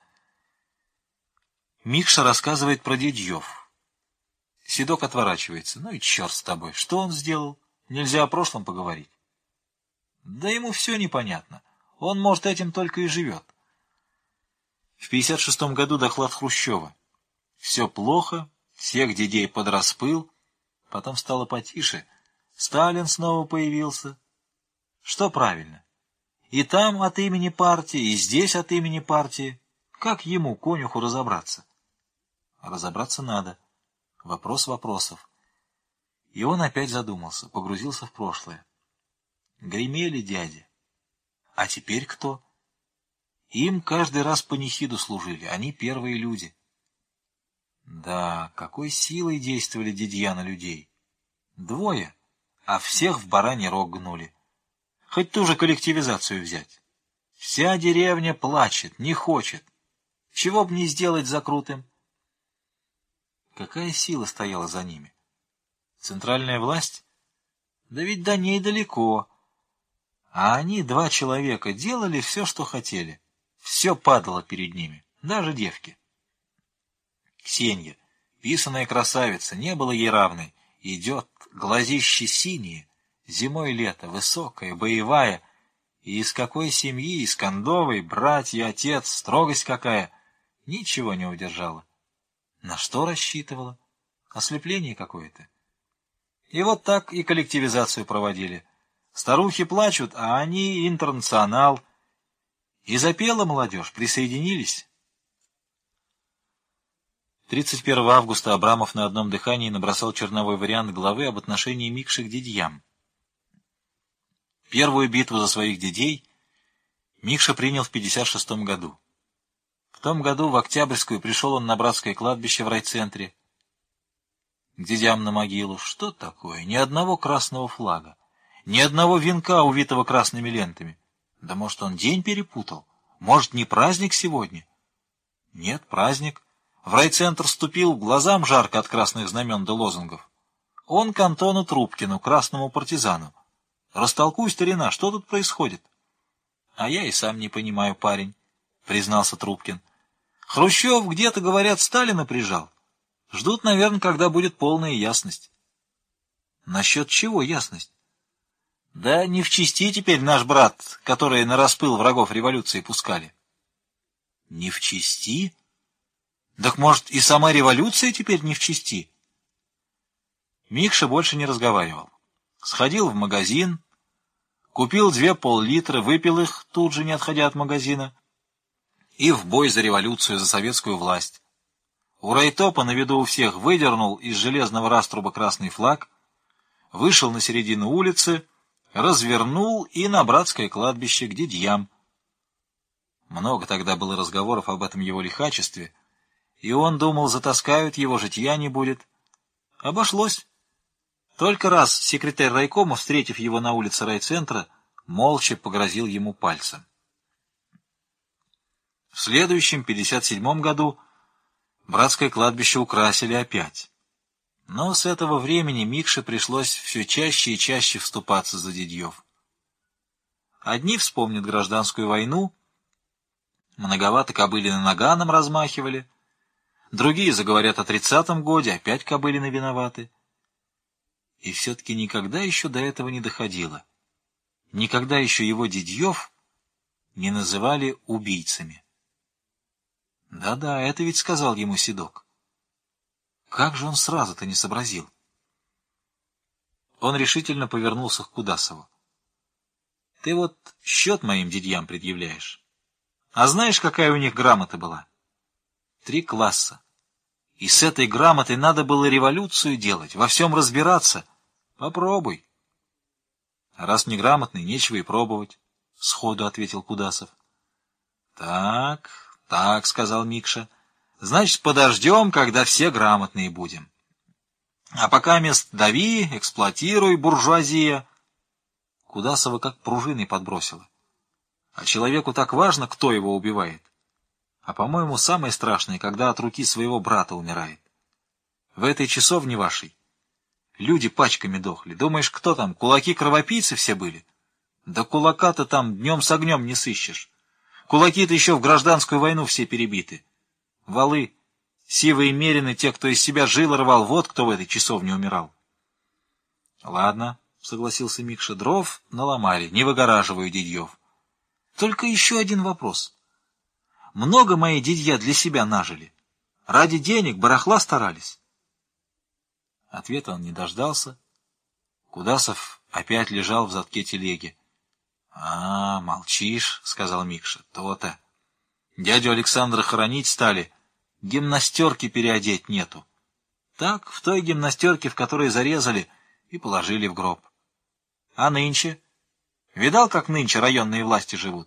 Speaker 1: Микша рассказывает про дядьев. Седок отворачивается. Ну и черт с тобой. Что он сделал? Нельзя о прошлом поговорить. Да ему все непонятно. Он, может, этим только и живет. В 56 году доклад Хрущева. Все плохо, всех дядей подраспыл. Потом стало потише. Сталин снова появился. Что правильно? И там от имени партии, и здесь от имени партии. Как ему, конюху, разобраться? Разобраться надо. Вопрос вопросов. И он опять задумался, погрузился в прошлое. Гремели дяди. А теперь кто? Им каждый раз панихиду служили, они первые люди. Да, какой силой действовали дядья на людей. Двое, а всех в бараний рог гнули. Хоть ту же коллективизацию взять. Вся деревня плачет, не хочет. Чего б не сделать закрутым? Какая сила стояла за ними? Центральная власть? Да ведь до ней далеко. А они, два человека, делали все, что хотели. Все падало перед ними, даже девки. Ксенья, писаная красавица, не было ей равной. Идет, глазищи синие, зимой лето, высокая, боевая. И из какой семьи, из кондовой, братья, отец, строгость какая. Ничего не удержала. На что рассчитывала? Ослепление какое-то. И вот так и коллективизацию проводили. Старухи плачут, а они интернационал. И запела молодежь, присоединились. 31 августа Абрамов на одном дыхании набросал черновой вариант главы об отношении Микши к дядьям. Первую битву за своих дядей Микша принял в 56 году. В том году в Октябрьскую пришел он на братское кладбище в райцентре. К дядям на могилу. Что такое? Ни одного красного флага. Ни одного венка, увитого красными лентами. Да может, он день перепутал? Может, не праздник сегодня? Нет, праздник. В райцентр вступил, глазам жарко от красных знамен да лозунгов. Он к Антону Трубкину, красному партизану. Растолкуй, старина, что тут происходит? А я и сам не понимаю, парень, признался Трубкин. Хрущев где-то, говорят, Сталина прижал. Ждут, наверное, когда будет полная ясность. Насчет чего ясность? Да не в чести теперь наш брат, который на распыл врагов революции пускали. Не в чести? Так, может, и сама революция теперь не в чести? Микша больше не разговаривал. Сходил в магазин, купил 2 пол-литра, выпил их, тут же не отходя от магазина, и в бой за революцию, за советскую власть. У райтопа на виду у всех выдернул из железного раструба красный флаг, вышел на середину улицы, развернул и на братское кладбище к дядьям. Много тогда было разговоров об этом его лихачестве, и он думал, затаскают его, житья не будет. Обошлось. Только раз секретарь райкома, встретив его на улице райцентра, молча погрозил ему пальцем. В следующем, 57 году, братское кладбище украсили опять. Но с этого времени Микше пришлось все чаще и чаще вступаться за дядьев. Одни вспомнят гражданскую войну, многовато Кобылины наганом размахивали, другие заговорят о 30-м годе, опять Кобылины виноваты. И все-таки никогда еще до этого не доходило. Никогда еще его дядьев не называли убийцами. Да-да, это ведь сказал ему Седок. Как же он сразу-то не сообразил? Он решительно повернулся к Кудасову. — Ты вот счет моим дядьям предъявляешь. А знаешь, какая у них грамота была? 3 класса. И с этой грамотой надо было революцию делать, во всем разбираться. Попробуй. — Раз неграмотный, нечего и пробовать, — сходу ответил Кудасов. — Так, — сказал Микша. — Значит, подождем, когда все грамотные будем. А пока мест дави, эксплуатируй, буржуазия. Кудасова как пружиной подбросила. А человеку так важно, кто его убивает. А, по-моему, самое страшное, когда от руки своего брата умирает. В этой часовне вашей люди пачками дохли. Думаешь, кто там, кулаки-кровопийцы все были? Да кулака-то там днем с огнем не сыщешь. Кулаки-то еще в гражданскую войну все перебиты. Валы, сивые мерины, те, кто из себя жил рвал, вот кто в этой часовне умирал. — Ладно, — согласился Микша, — дров наломали, не выгораживаю дядьев. Только еще один вопрос. Много мои дядья для себя нажили. Ради денег, барахла старались. Ответа он не дождался. Кудасов опять лежал в задке телеги. — А, молчишь, — сказал Микша, — то-то. Дядю Александра хоронить стали, гимнастерки переодеть нету. Так, в той гимнастерке, в которой зарезали, и положили в гроб. А нынче? Видал, как нынче районные власти живут?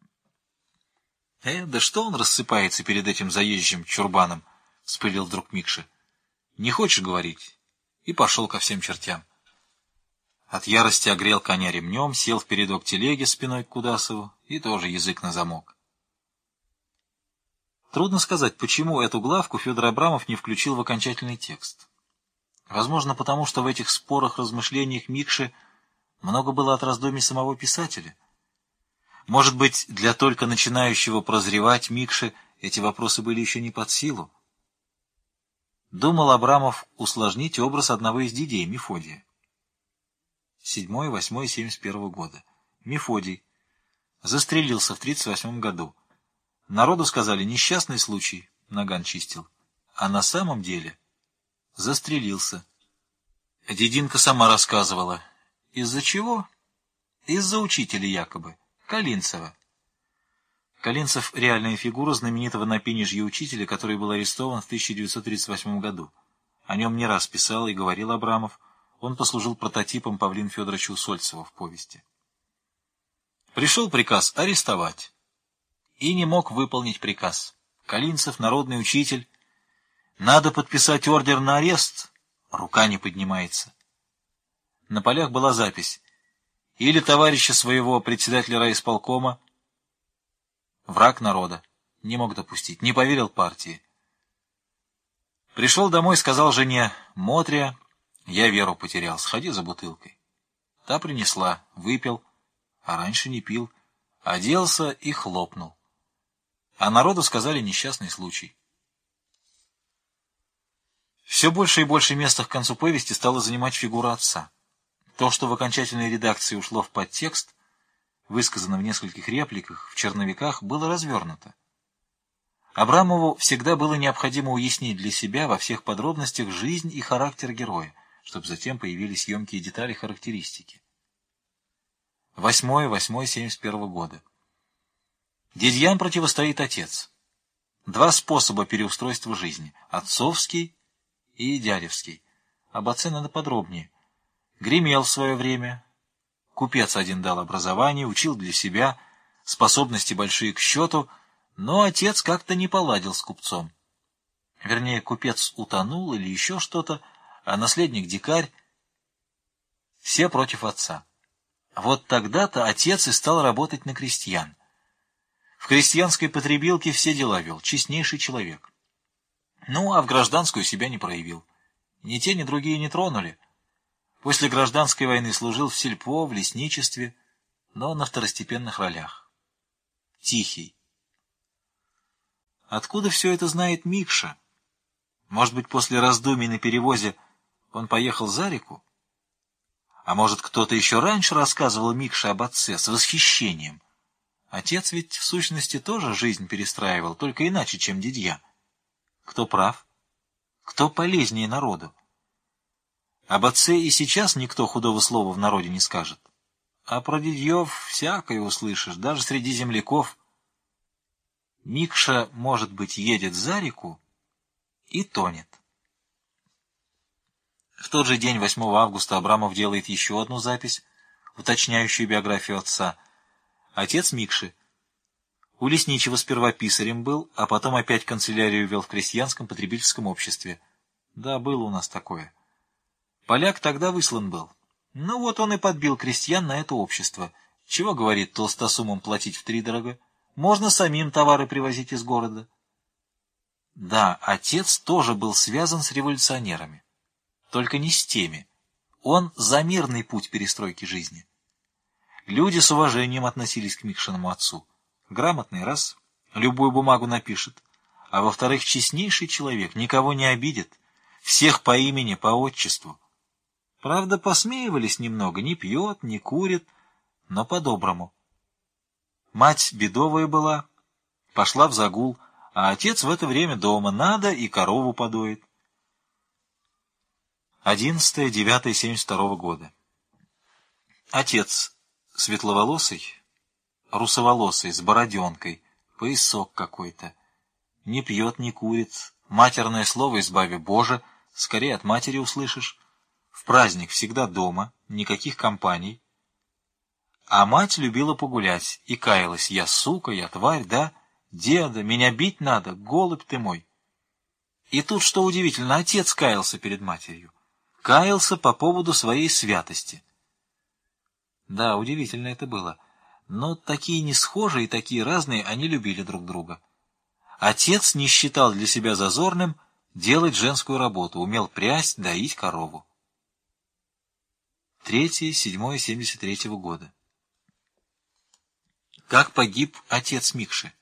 Speaker 1: Да что он рассыпается перед этим заезжим чурбаном, — вспылил вдруг Микша. Не хочешь говорить? И пошел ко всем чертям. От ярости огрел коня ремнем, сел в передок телеги спиной к Кудасову и тоже язык на замок. Трудно сказать, почему эту главку Федор Абрамов не включил в окончательный текст. Возможно, потому что в этих спорах, размышлениях Микши много было от раздумий самого писателя. Может быть, для только начинающего прозревать Микши эти вопросы были еще не под силу. Думал Абрамов усложнить образ одного из дядей, Мефодия. 7-8-71 года. Мефодий. Застрелился в 38 году. Народу сказали, несчастный случай, наган чистил. А на самом деле застрелился. Дединка сама рассказывала. Из-за чего? Из-за учителя якобы, Калинцева. Калинцев — реальная фигура знаменитого на Пенежье учителя, который был арестован в 1938 году. О нем не раз писал и говорил Абрамов. Он послужил прототипом Павлина Федоровича Усольцева в повести. Пришел приказ арестовать. И не мог выполнить приказ. Калинцев — народный учитель. Надо подписать ордер на арест. Рука не поднимается. На полях была запись. Или товарища своего, председателя райисполкома, враг народа. Не мог допустить. Не поверил партии. Пришел домой, сказал жене: «Мотря, я веру потерял. Сходи за бутылкой». Та принесла. Выпил. А раньше не пил. Оделся и хлопнул. А народу сказали несчастный случай. Все больше и больше места к концу повести стала занимать фигура отца. То, что в окончательной редакции ушло в подтекст, высказано в нескольких репликах, в черновиках, было развернуто. Абрамову всегда было необходимо уяснить для себя во всех подробностях жизнь и характер героя, чтобы затем появились емкие детали характеристики. 8.8.71 года. Дядьям противостоит отец. Два способа переустройства жизни — отцовский и дядевский. Об отце надо подробнее. Гремел в свое время. Купец один дал образование, учил для себя, способности большие к счету, но отец как-то не поладил с купцом. Вернее, купец утонул или еще что-то, а наследник дикарь. Все против отца. Вот тогда-то отец и стал работать на крестьян. В крестьянской потребилке все дела вел, честнейший человек. Ну, а в гражданскую себя не проявил. Ни те, ни другие не тронули. После гражданской войны служил в сельпо, в лесничестве, но на второстепенных ролях. Тихий. Откуда все это знает Микша? Может быть, после раздумий на перевозе он поехал за реку? А может, кто-то еще раньше рассказывал Микше об отце с восхищением? Отец ведь, в сущности, тоже жизнь перестраивал, только иначе, чем дядья. Кто прав? Кто полезнее народу? Об отце и сейчас никто худого слова в народе не скажет. А про дядьев всякое услышишь, даже среди земляков. Микша, может быть, едет за реку и тонет. В тот же день, 8 августа, Абрамов делает еще одну запись, уточняющую биографию отца. Отец Микши. У лесничего сперва писарем был, а потом опять канцелярию вел в крестьянском потребительском обществе. Да, было у нас такое. Поляк тогда выслан был. Ну вот он и подбил крестьян на это общество. Чего, говорит, толстосумам платить втридорога? Можно самим товары привозить из города. Да, отец тоже был связан с революционерами. Только не с теми. Он за мирный путь перестройки жизни. Люди с уважением относились к Микшиному отцу. Грамотный, раз, любую бумагу напишет, а во-вторых, честнейший человек, никого не обидит, всех по имени, по отчеству. Правда, посмеивались немного, не пьет, не курит, но по-доброму. Мать бедовая была, пошла в загул, а отец в это время дома, надо и корову подоит. 11.09.72 года. Отец светловолосый, русоволосый, с бороденкой, поясок какой-то. Не пьет, не курит, матерное слово избави Боже, скорее от матери услышишь. В праздник всегда дома, никаких компаний. А мать любила погулять и каялась: я сука, я тварь, да? Деда, меня бить надо, голубь ты мой. И тут, что удивительно, отец каялся перед матерью. Каялся по поводу своей святости. Да, удивительно это было. Но такие несхожие и такие разные, они любили друг друга. Отец не считал для себя зазорным делать женскую работу, умел прясть, доить корову. 3.7.73 года. Как погиб отец Микши?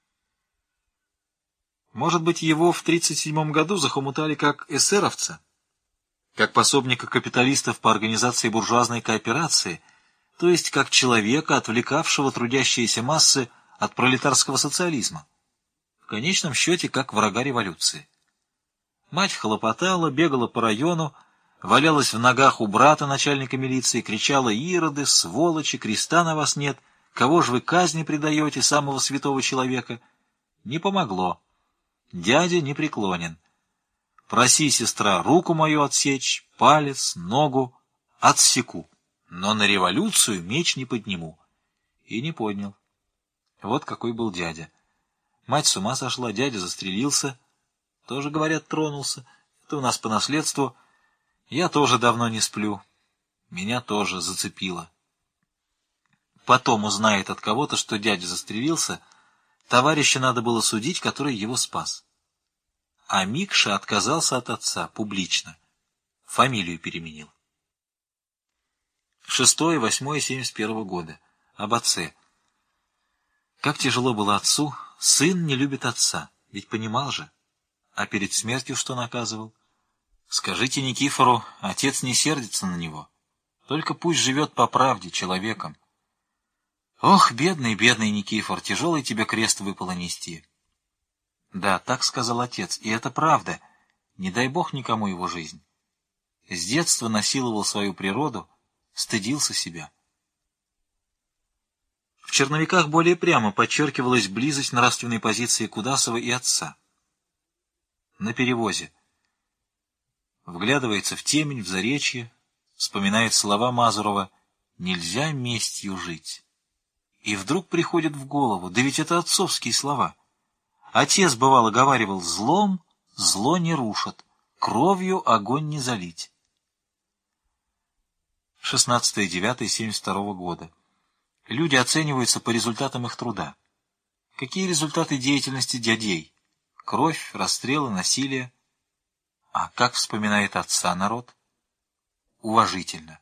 Speaker 1: Может быть, его в 1937 году захомутали как эсеровца, как пособника капиталистов по организации буржуазной кооперации, то есть как человека, отвлекавшего трудящиеся массы от пролетарского социализма. В конечном счете, как врага революции. Мать хлопотала, бегала по району, валялась в ногах у брата, начальника милиции, кричала: «Ироды, сволочи, креста на вас нет, кого же вы казни предаете, самого святого человека?» Не помогло. Дядя не преклонен. Проси, сестра, руку мою отсечь, палец, ногу отсеку, но на революцию меч не подниму. И не поднял. Вот какой был дядя. Мать с ума сошла, дядя застрелился. Тоже, говорят, тронулся. Это у нас по наследству. Я тоже давно не сплю. Меня тоже зацепило. Потом узнает от кого-то, что дядя застрелился, товарища надо было судить, который его спас. А Микша отказался от отца публично. Фамилию переменил. 6.8.71 года. Об отце. Как тяжело было отцу. Сын не любит отца. Ведь понимал же. А перед смертью что наказывал? Скажите Никифору, отец не сердится на него. Только пусть живет по правде, человеком. Ох, бедный, бедный Никифор, тяжелый тебе крест выпало нести. Да, так сказал отец, и это правда. Не дай Бог никому его жизнь. С детства насиловал свою природу, стыдился себя. В черновиках более прямо подчеркивалась близость нравственной позиции Кудасова и отца. На перевозе. Вглядывается в темень, в заречье, вспоминает слова Мазурова «Нельзя местью жить». И вдруг приходит в голову, да ведь это отцовские слова. Отец, бывало, говаривал «Злом зло не рушат, кровью огонь не залить». 16.09.72 года. Люди оцениваются по результатам их труда. Какие результаты деятельности дядей? Кровь, расстрелы, насилие. А как вспоминает отца народ? Уважительно.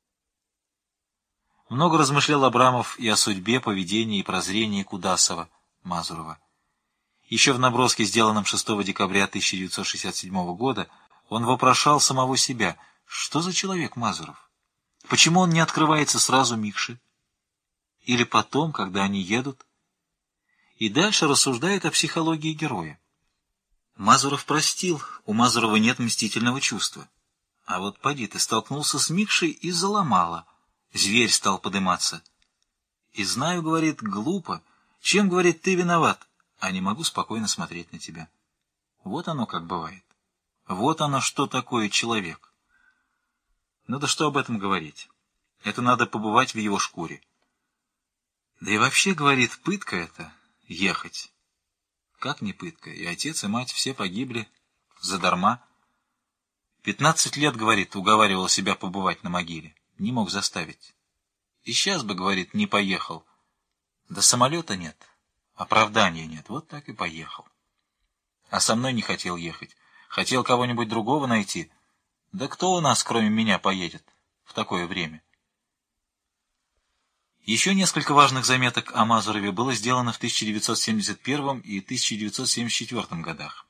Speaker 1: Много размышлял Абрамов и о судьбе, поведении и прозрении Кудасова, Мазурова. Еще в наброске, сделанном 6 декабря 1967 года, он вопрошал самого себя, что за человек Мазуров? Почему он не открывается сразу Микше? Или потом, когда они едут? И дальше рассуждает о психологии героя. Мазуров простил, у Мазурова нет мстительного чувства. А вот поди ты столкнулся с Микшей и заломало. Зверь стал подыматься. И знаю, говорит, глупо. Чем, говорит, ты виноват? А не могу спокойно смотреть на тебя. Вот оно как бывает. Вот оно, что такое человек. Ну да что об этом говорить? Это надо побывать в его шкуре. Да и вообще, говорит, пытка это — ехать. Как не пытка? И отец, и мать все погибли задарма. 15 лет, говорит, уговаривал себя побывать на могиле. Не мог заставить. И сейчас бы, говорит, не поехал. Да самолета нет, оправдания нет. Вот так и поехал. А со мной не хотел ехать. Хотел кого-нибудь другого найти. Да кто у нас, кроме меня, поедет в такое время? Еще несколько важных заметок о Мазурове было сделано в 1971 и 1974 годах.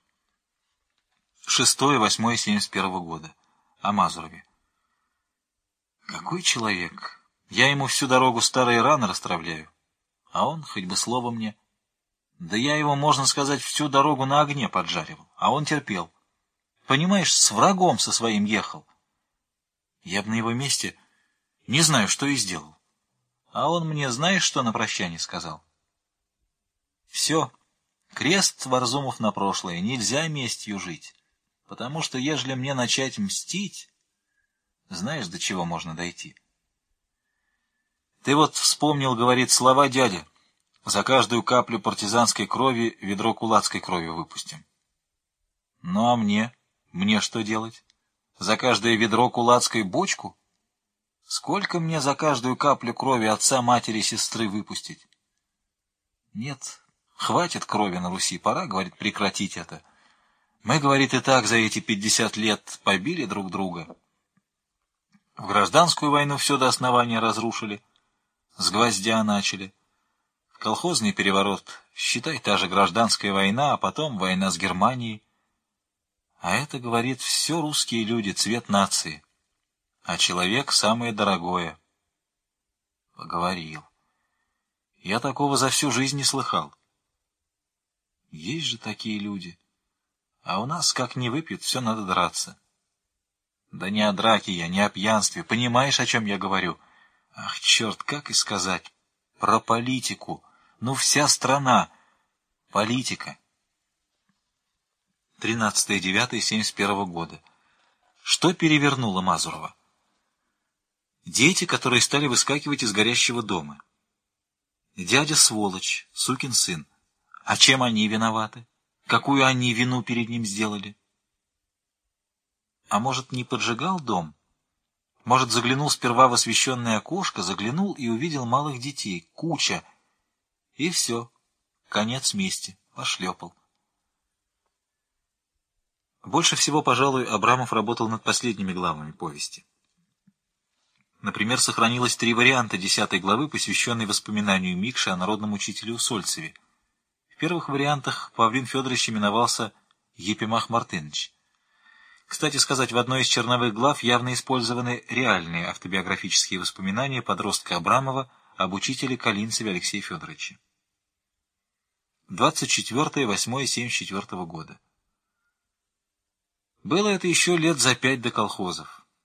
Speaker 1: 6-8-71 года. О Мазурове. Какой человек! Я ему всю дорогу старые раны расстравляю. А он хоть бы слово мне. Да я его, можно сказать, всю дорогу на огне поджаривал. А он терпел. Понимаешь, с врагом со своим ехал. Я бы на его месте не знаю, что и сделал. А он мне, знаешь, что на прощание сказал? Все, крест Варзумов на прошлое, нельзя местью жить, потому что ежели мне начать мстить, знаешь, до чего можно дойти? Ты вот вспомнил, говорит, слова дяди, за каждую каплю партизанской крови ведро кулацкой крови выпустим. Ну а мне? Мне что делать? За каждое ведро кулацкой бочку? Сколько мне за каждую каплю крови отца, матери, сестры выпустить? Нет, хватит крови на Руси, пора, говорит, прекратить это. Мы, говорит, и так за эти 50 лет побили друг друга. В гражданскую войну все до основания разрушили, с гвоздя начали. В колхозный переворот, считай, та же гражданская война, а потом война с Германией. А это, говорит, все русские люди, цвет нации. А человек самое дорогое. Поговорил. Я такого за всю жизнь не слыхал. Есть же такие люди. А у нас, как не выпьют, все надо драться. Да не о драке я, не о пьянстве. Понимаешь, о чем я говорю? Ах, черт, как и сказать? Про политику. Ну, вся страна. Политика. 13.09.71 года. Что перевернуло Мазурова? Дети, которые стали выскакивать из горящего дома. Дядя сволочь, сукин сын. А чем они виноваты? Какую они вину перед ним сделали? А может, не поджигал дом? Может, заглянул сперва в освещенное окошко, заглянул и увидел малых детей, куча. И все, конец мести, пошлепал. Больше всего, пожалуй, Абрамов работал над последними главами повести. Например, сохранилось 3 варианта 10 главы, посвященной воспоминанию Микши о народном учителе Усольцеве. В первых вариантах Павлин Федорович именовался Епимах Мартыныч. Кстати сказать, в одной из черновых глав явно использованы реальные автобиографические воспоминания подростка Абрамова об учителе Калинцеве Алексея Федоровича. 24.08.74 года. Было это еще лет за 5 до колхозов.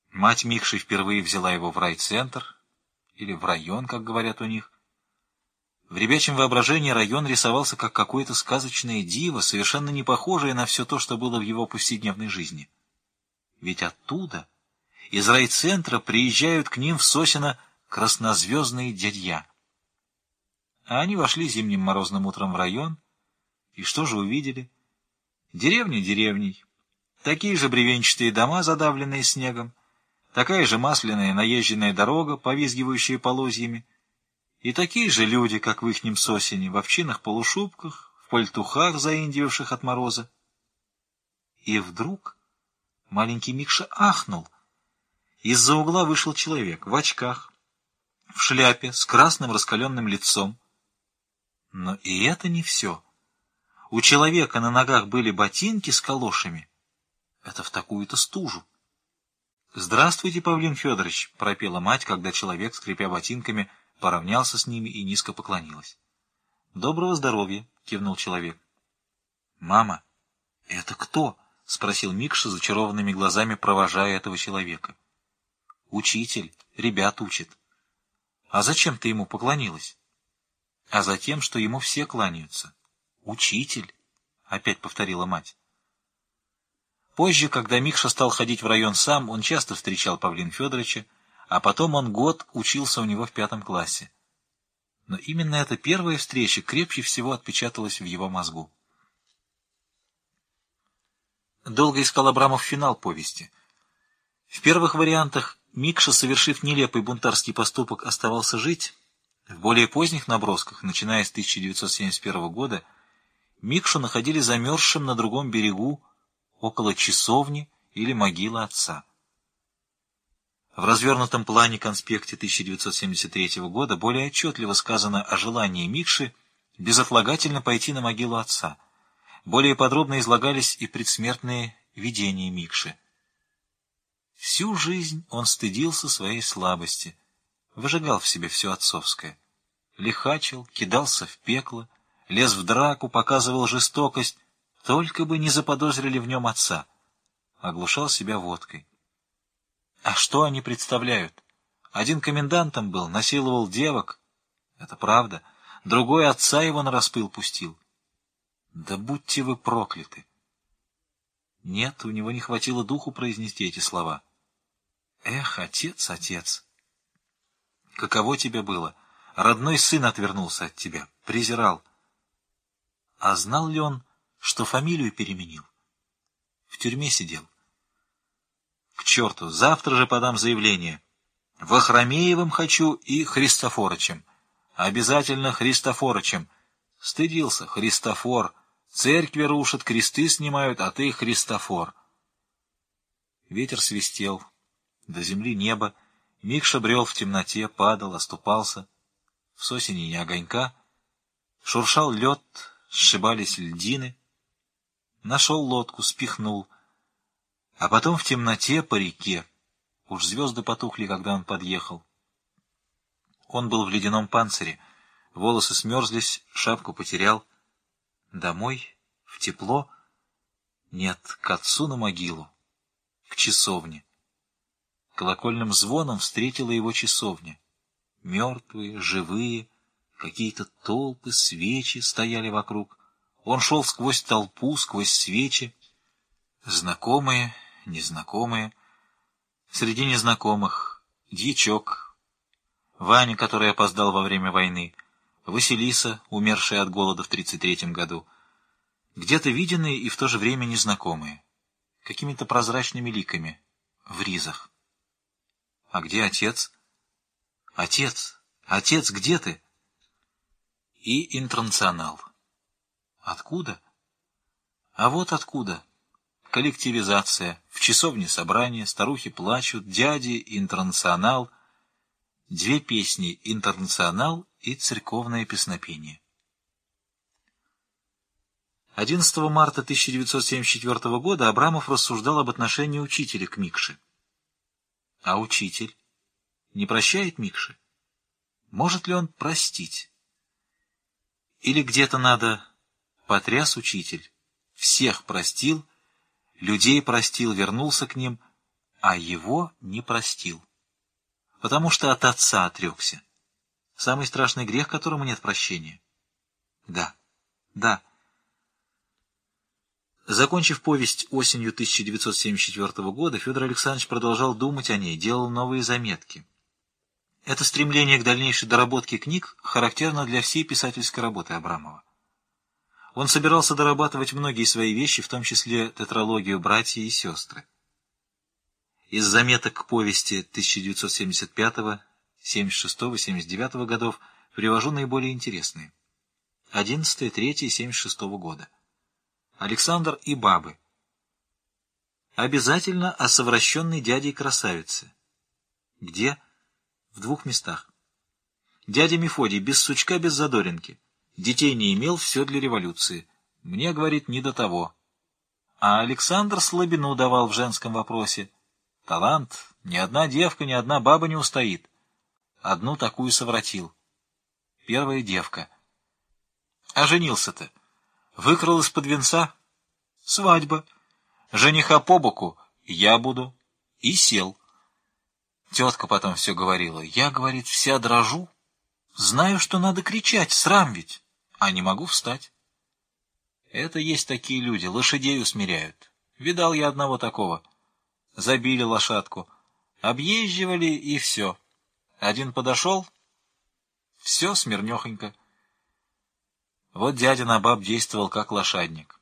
Speaker 1: Мать Микши впервые взяла его в райцентр, или в район, как говорят у них. В ребячьем воображении район рисовался как какое-то сказочное диво, совершенно не похожее на все то, что было в его повседневной жизни. Ведь оттуда, из райцентра, приезжают к ним в Сосино краснозвездные дядья. А они вошли зимним морозным утром в район, и что же увидели? Деревня деревней, такие же бревенчатые дома, задавленные снегом, такая же масляная наезженная дорога, повизгивающая полозьями, и такие же люди, как в ихнем Сосине, в овчинных полушубках, в пальтухах, заиндивавших от мороза. И вдруг маленький Микша ахнул. Из-за угла вышел человек в очках, в шляпе, с красным раскаленным лицом. Но и это не все. У человека на ногах были ботинки с калошами. Это в такую-то стужу. «Здравствуйте, Павлин Федорович», — пропела мать, когда человек, скрипя ботинками, поравнялся с ними и низко поклонилась. «Доброго здоровья», — кивнул человек. «Мама, это кто?» — спросил Микша, зачарованными глазами провожая этого человека. «Учитель, ребят учит». «А зачем ты ему поклонилась?» «А за тем, что ему все кланяются». «Учитель», — опять повторила мать. Позже, когда Микша стал ходить в район сам, он часто встречал Павлина Федоровича, а потом он год учился у него в 5 классе. Но именно эта первая встреча крепче всего отпечаталась в его мозгу. Долго искал Абрамов финал повести. В первых вариантах Микша, совершив нелепый бунтарский поступок, оставался жить. В более поздних набросках, начиная с 1971 года, Микшу находили замерзшим на другом берегу, около часовни или могилы отца. В развернутом плане конспекте 1973 года более отчетливо сказано о желании Микши безотлагательно пойти на могилу отца. Более подробно излагались и предсмертные видения Микши. Всю жизнь он стыдился своей слабости, выжигал в себе все отцовское. Лихачил, кидался в пекло, лез в драку, показывал жестокость, только бы не заподозрили в нем отца. Оглушал себя водкой. А что они представляют? Один комендантом был, насиловал девок. Это правда. Другой отца его на распыл пустил. Да будьте вы прокляты! Нет, у него не хватило духу произнести эти слова. Эх, отец, отец! Каково тебе было? Родной сын отвернулся от тебя, презирал. А знал ли он, что фамилию переменил? В тюрьме сидел. К черту, завтра же подам заявление. Вахромеевым хочу и Христофорычем. Обязательно Христофорычем. Стыдился, Христофор. Церкви рушат, кресты снимают, а ты Христофор. Ветер свистел. До земли небо. Микша брел в темноте, падал, оступался. В Сосине ни огонька. Шуршал лед, сшибались льдины. Нашел лодку, спихнул. А потом в темноте по реке. Уж звезды потухли, когда он подъехал. Он был в ледяном панцире. Волосы смерзлись, шапку потерял. Домой? В тепло? Нет, к отцу на могилу. К часовне. Колокольным звоном встретила его часовня. Мертвые, живые, какие-то толпы, свечи стояли вокруг. Он шел сквозь толпу, сквозь свечи. Знакомые, незнакомые. Среди незнакомых дьячок, Ваня, который опоздал во время войны, Василиса, умершая от голода в 1933 году. Где-то виденные и в то же время незнакомые. Какими-то прозрачными ликами, в ризах. А где отец? Отец! Отец, где ты? И интернационал. Откуда? А вот откуда. Коллективизация. В часовне собрание, старухи плачут, дяди, интернационал. 2 песни «Интернационал» и «Церковное песнопение». 11 марта 1974 года Абрамов рассуждал об отношении учителя к Микше. А учитель не прощает Микше? Может ли он простить? Или где-то надо «потряс учитель, всех простил, людей простил, вернулся к ним, а его не простил, потому что от отца отрекся. Самый страшный грех, которому нет прощения. Да, да. Закончив повесть осенью 1974 года, Федор Александрович продолжал думать о ней, делал новые заметки. Это стремление к дальнейшей доработке книг характерно для всей писательской работы Абрамова. Он собирался дорабатывать многие свои вещи, в том числе тетралогию «Братья и сестры». Из заметок к повести 1975, 76, 79 годов привожу наиболее интересные. 11, 3, 76 года. Александр и бабы. Обязательно о совращенной дядей красавице. Где? В 2 местах. Дядя Мефодий, без сучка, без задоринки. Детей не имел, все для революции. Мне, говорит, не до того. А Александр слабину давал в женском вопросе. Талант, ни одна девка, ни одна баба не устоит. Одну такую совратил. Первая девка. А женился-то? Выкрал из-под венца? Свадьба. Жениха по боку? Я буду. И сел. Тетка потом все говорила. Я, говорит, вся дрожу. Знаю, что надо кричать, срам ведь, а не могу встать. Это есть такие люди, лошадей усмиряют. Видал я одного такого. Забили лошадку, объезживали и все. Один подошел, все смирнехонько. Вот дядя на баб действовал как лошадник.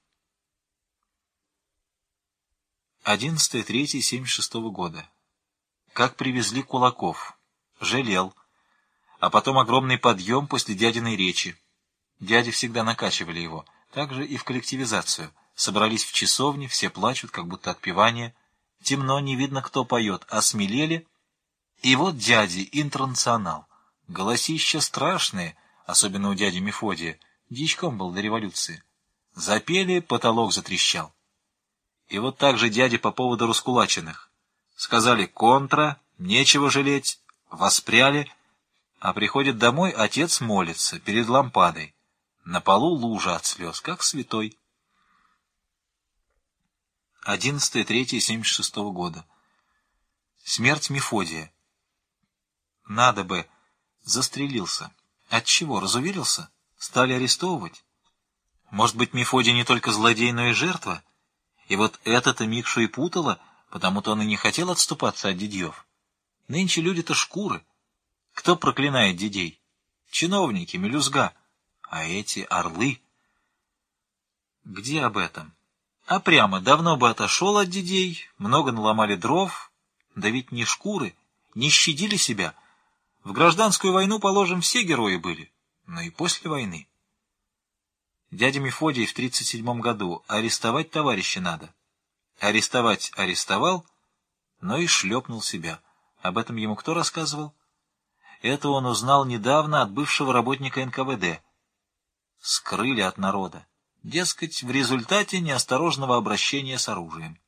Speaker 1: 11.3.76 года. Как привезли кулаков. Жалел. А потом огромный подъем после дядиной речи. Дяди всегда накачивали его. Также и в коллективизацию. Собрались в часовне, все плачут, как будто отпевание. Темно, не видно, кто поет. Осмелели. И вот дяди, интернационал. Голосища страшные, особенно у дяди Мефодия. Дьячком был до революции. Запели, потолок затрещал. И вот так же дяди по поводу раскулаченных. Сказали контра, нечего жалеть, воспряли. А приходит домой, отец молится перед лампадой. На полу лужа от слез, как святой. 11.3.76 года. Смерть Мефодия. Надо бы. Застрелился. Отчего? Разуверился? Стали арестовывать? Может быть, Мефодий не только злодей, но и жертва? И вот это-то Микшу и путало, потому-то он и не хотел отступаться от дядьев. Нынче люди-то шкуры. Кто проклинает дядей? Чиновники, мелюзга. А эти орлы. Где об этом? А прямо, давно бы отошел от дядей, много наломали дров. Да ведь не шкуры, не щадили себя. В гражданскую войну, положим, все герои были, но и после войны. Дядя Мефодий в 1937 году. Арестовать товарища надо. Арестовать арестовал, но и шлепнул себя. Об этом ему кто рассказывал? Это он узнал недавно от бывшего работника НКВД. Скрыли от народа. Дескать, в результате неосторожного обращения с оружием.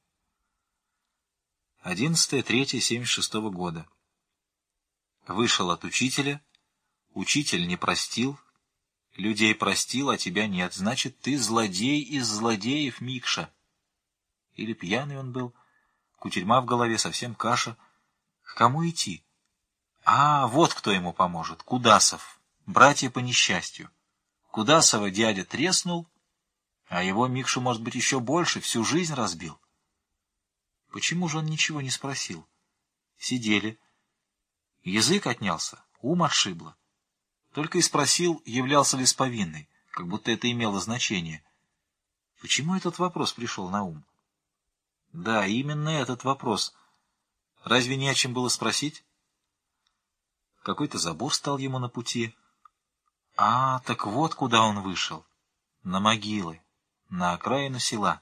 Speaker 1: 11.3.76 года. Вышел от учителя. Учитель не простил. Людей простил, а тебя нет. Значит, ты злодей из злодеев, Микша. Или пьяный он был. Кутерьма в голове, совсем каша. К кому идти? А, вот кто ему поможет. Кудасов. Братья по несчастью. Кудасова дядя треснул, а его Микшу, может быть, еще больше, всю жизнь разбил. Почему же он ничего не спросил? Сидели. Язык отнялся, ум отшибло. Только и спросил, являлся ли с повинной, как будто это имело значение. Почему этот вопрос пришел на ум? Да, именно этот вопрос. Разве не о чем было спросить? Какой-то забор стал ему на пути. А, так вот куда он вышел. На могилы, на окраину села.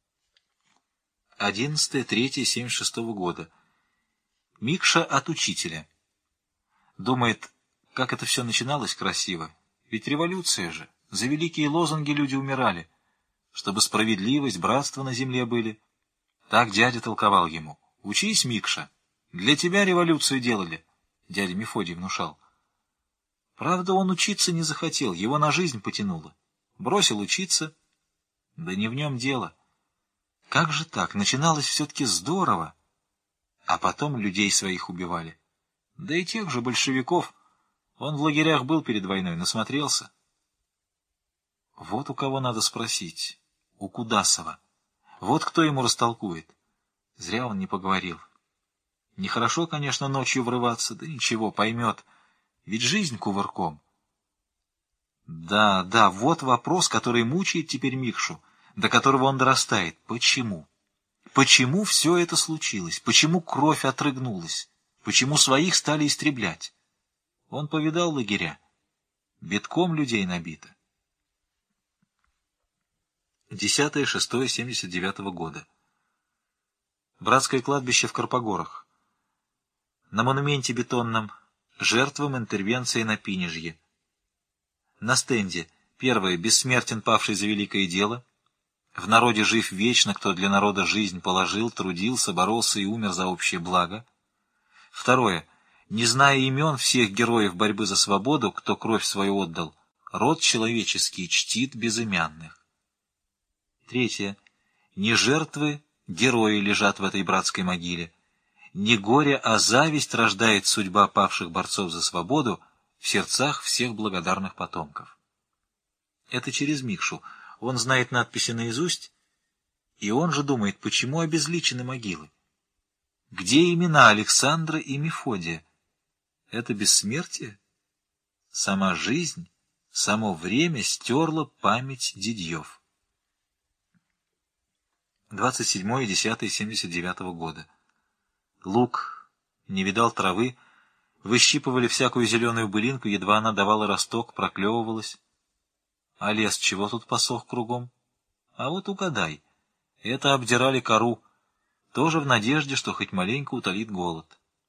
Speaker 1: 11.3.76 года. Микша от учителя. Думает, как это все начиналось красиво. Ведь революция же. За великие лозунги люди умирали. Чтобы справедливость, братство на земле были. Так дядя толковал ему. Учись, Микша. Для тебя революцию делали. Дядя Мефодий внушал. Правда, он учиться не захотел, его на жизнь потянуло. Бросил учиться. Да не в нем дело. Как же так? Начиналось все-таки здорово. а потом людей своих убивали. Да и тех же большевиков. Он в лагерях был перед войной, насмотрелся. Вот у кого надо спросить. У Кудасова. Вот кто ему растолкует. Зря он не поговорил. Нехорошо, конечно, ночью врываться, да ничего, поймет. Ведь жизнь кувырком. Да, вот вопрос, который мучает теперь Микшу, до которого он дорастает. Почему? Почему все это случилось? Почему кровь отрыгнулась? Почему своих стали истреблять? Он повидал лагеря. Битком людей набито. 10.06.79 года. Братское кладбище в Карпогорах. На монументе бетонном жертвам интервенции на Пинежье. На стенде первое: бессмертен павший за великое дело. В народе жив вечно, кто для народа жизнь положил, трудился, боролся и умер за общее благо. Второе: не зная имен всех героев борьбы за свободу, кто кровь свою отдал, род человеческий чтит безымянных. Третье: не жертвы, герои лежат в этой братской могиле. Не горе, а зависть рождает судьба павших борцов за свободу в сердцах всех благодарных потомков. Это через Микшу. Он знает надписи наизусть, и он же думает, почему обезличены могилы. Где имена Александра и Мефодия? Это бессмертие? Сама жизнь, само время стерло память дядьев. 27.10.79 года. Лук не видал травы, выщипывали всякую зеленую былинку, едва она давала росток, проклевывалась. А лес чего тут посох кругом? А вот угадай, это обдирали кору, тоже в надежде, что хоть маленько утолит голод.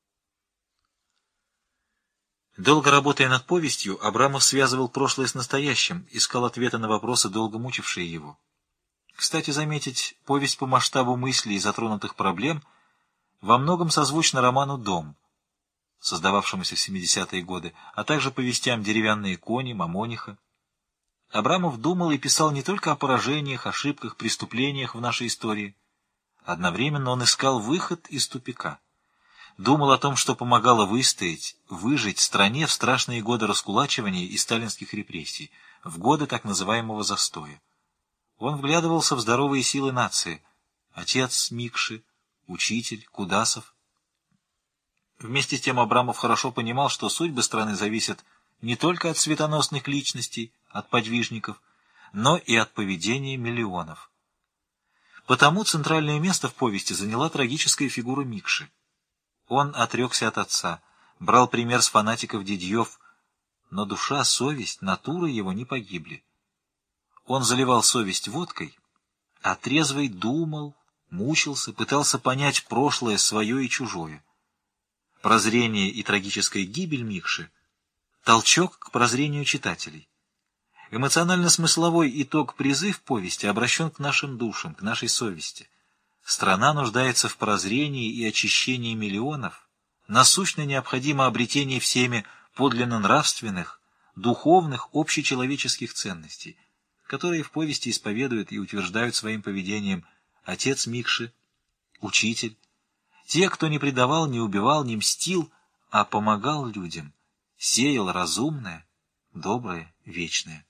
Speaker 1: Долго работая над повестью, Абрамов связывал прошлое с настоящим, искал ответы на вопросы, долго мучившие его. Кстати, заметить, повесть по масштабу мыслей и затронутых проблем во многом созвучна роману «Дом», создававшемуся в 70-е годы, а также повестям «Деревянные кони», «Мамониха». Абрамов думал и писал не только о поражениях, ошибках, преступлениях в нашей истории. Одновременно он искал выход из тупика. Думал о том, что помогало выстоять, выжить стране в страшные годы раскулачивания и сталинских репрессий, в годы так называемого застоя. Он вглядывался в здоровые силы нации. Отец Микши, учитель, Кудасов. Вместе с тем Абрамов хорошо понимал, что судьбы страны зависят не только от светоносных личностей, от подвижников, но и от поведения миллионов. Потому центральное место в повести заняла трагическая фигура Микши. Он отрекся от отца, брал пример с фанатиков дядьев, но душа, совесть, натура его не погибли. Он заливал совесть водкой, а трезвый думал, мучился, пытался понять прошлое свое и чужое. Прозрение и трагическая гибель Микши — толчок к прозрению читателей. Эмоционально-смысловой итог-призыв повести обращен к нашим душам, к нашей совести. Страна нуждается в прозрении и очищении миллионов, насущно необходимо обретение всеми подлинно нравственных, духовных, общечеловеческих ценностей, которые в повести исповедуют и утверждают своим поведением отец Микши, учитель, те, кто не предавал, не убивал, не мстил, а помогал людям, сеял разумное, доброе, вечное.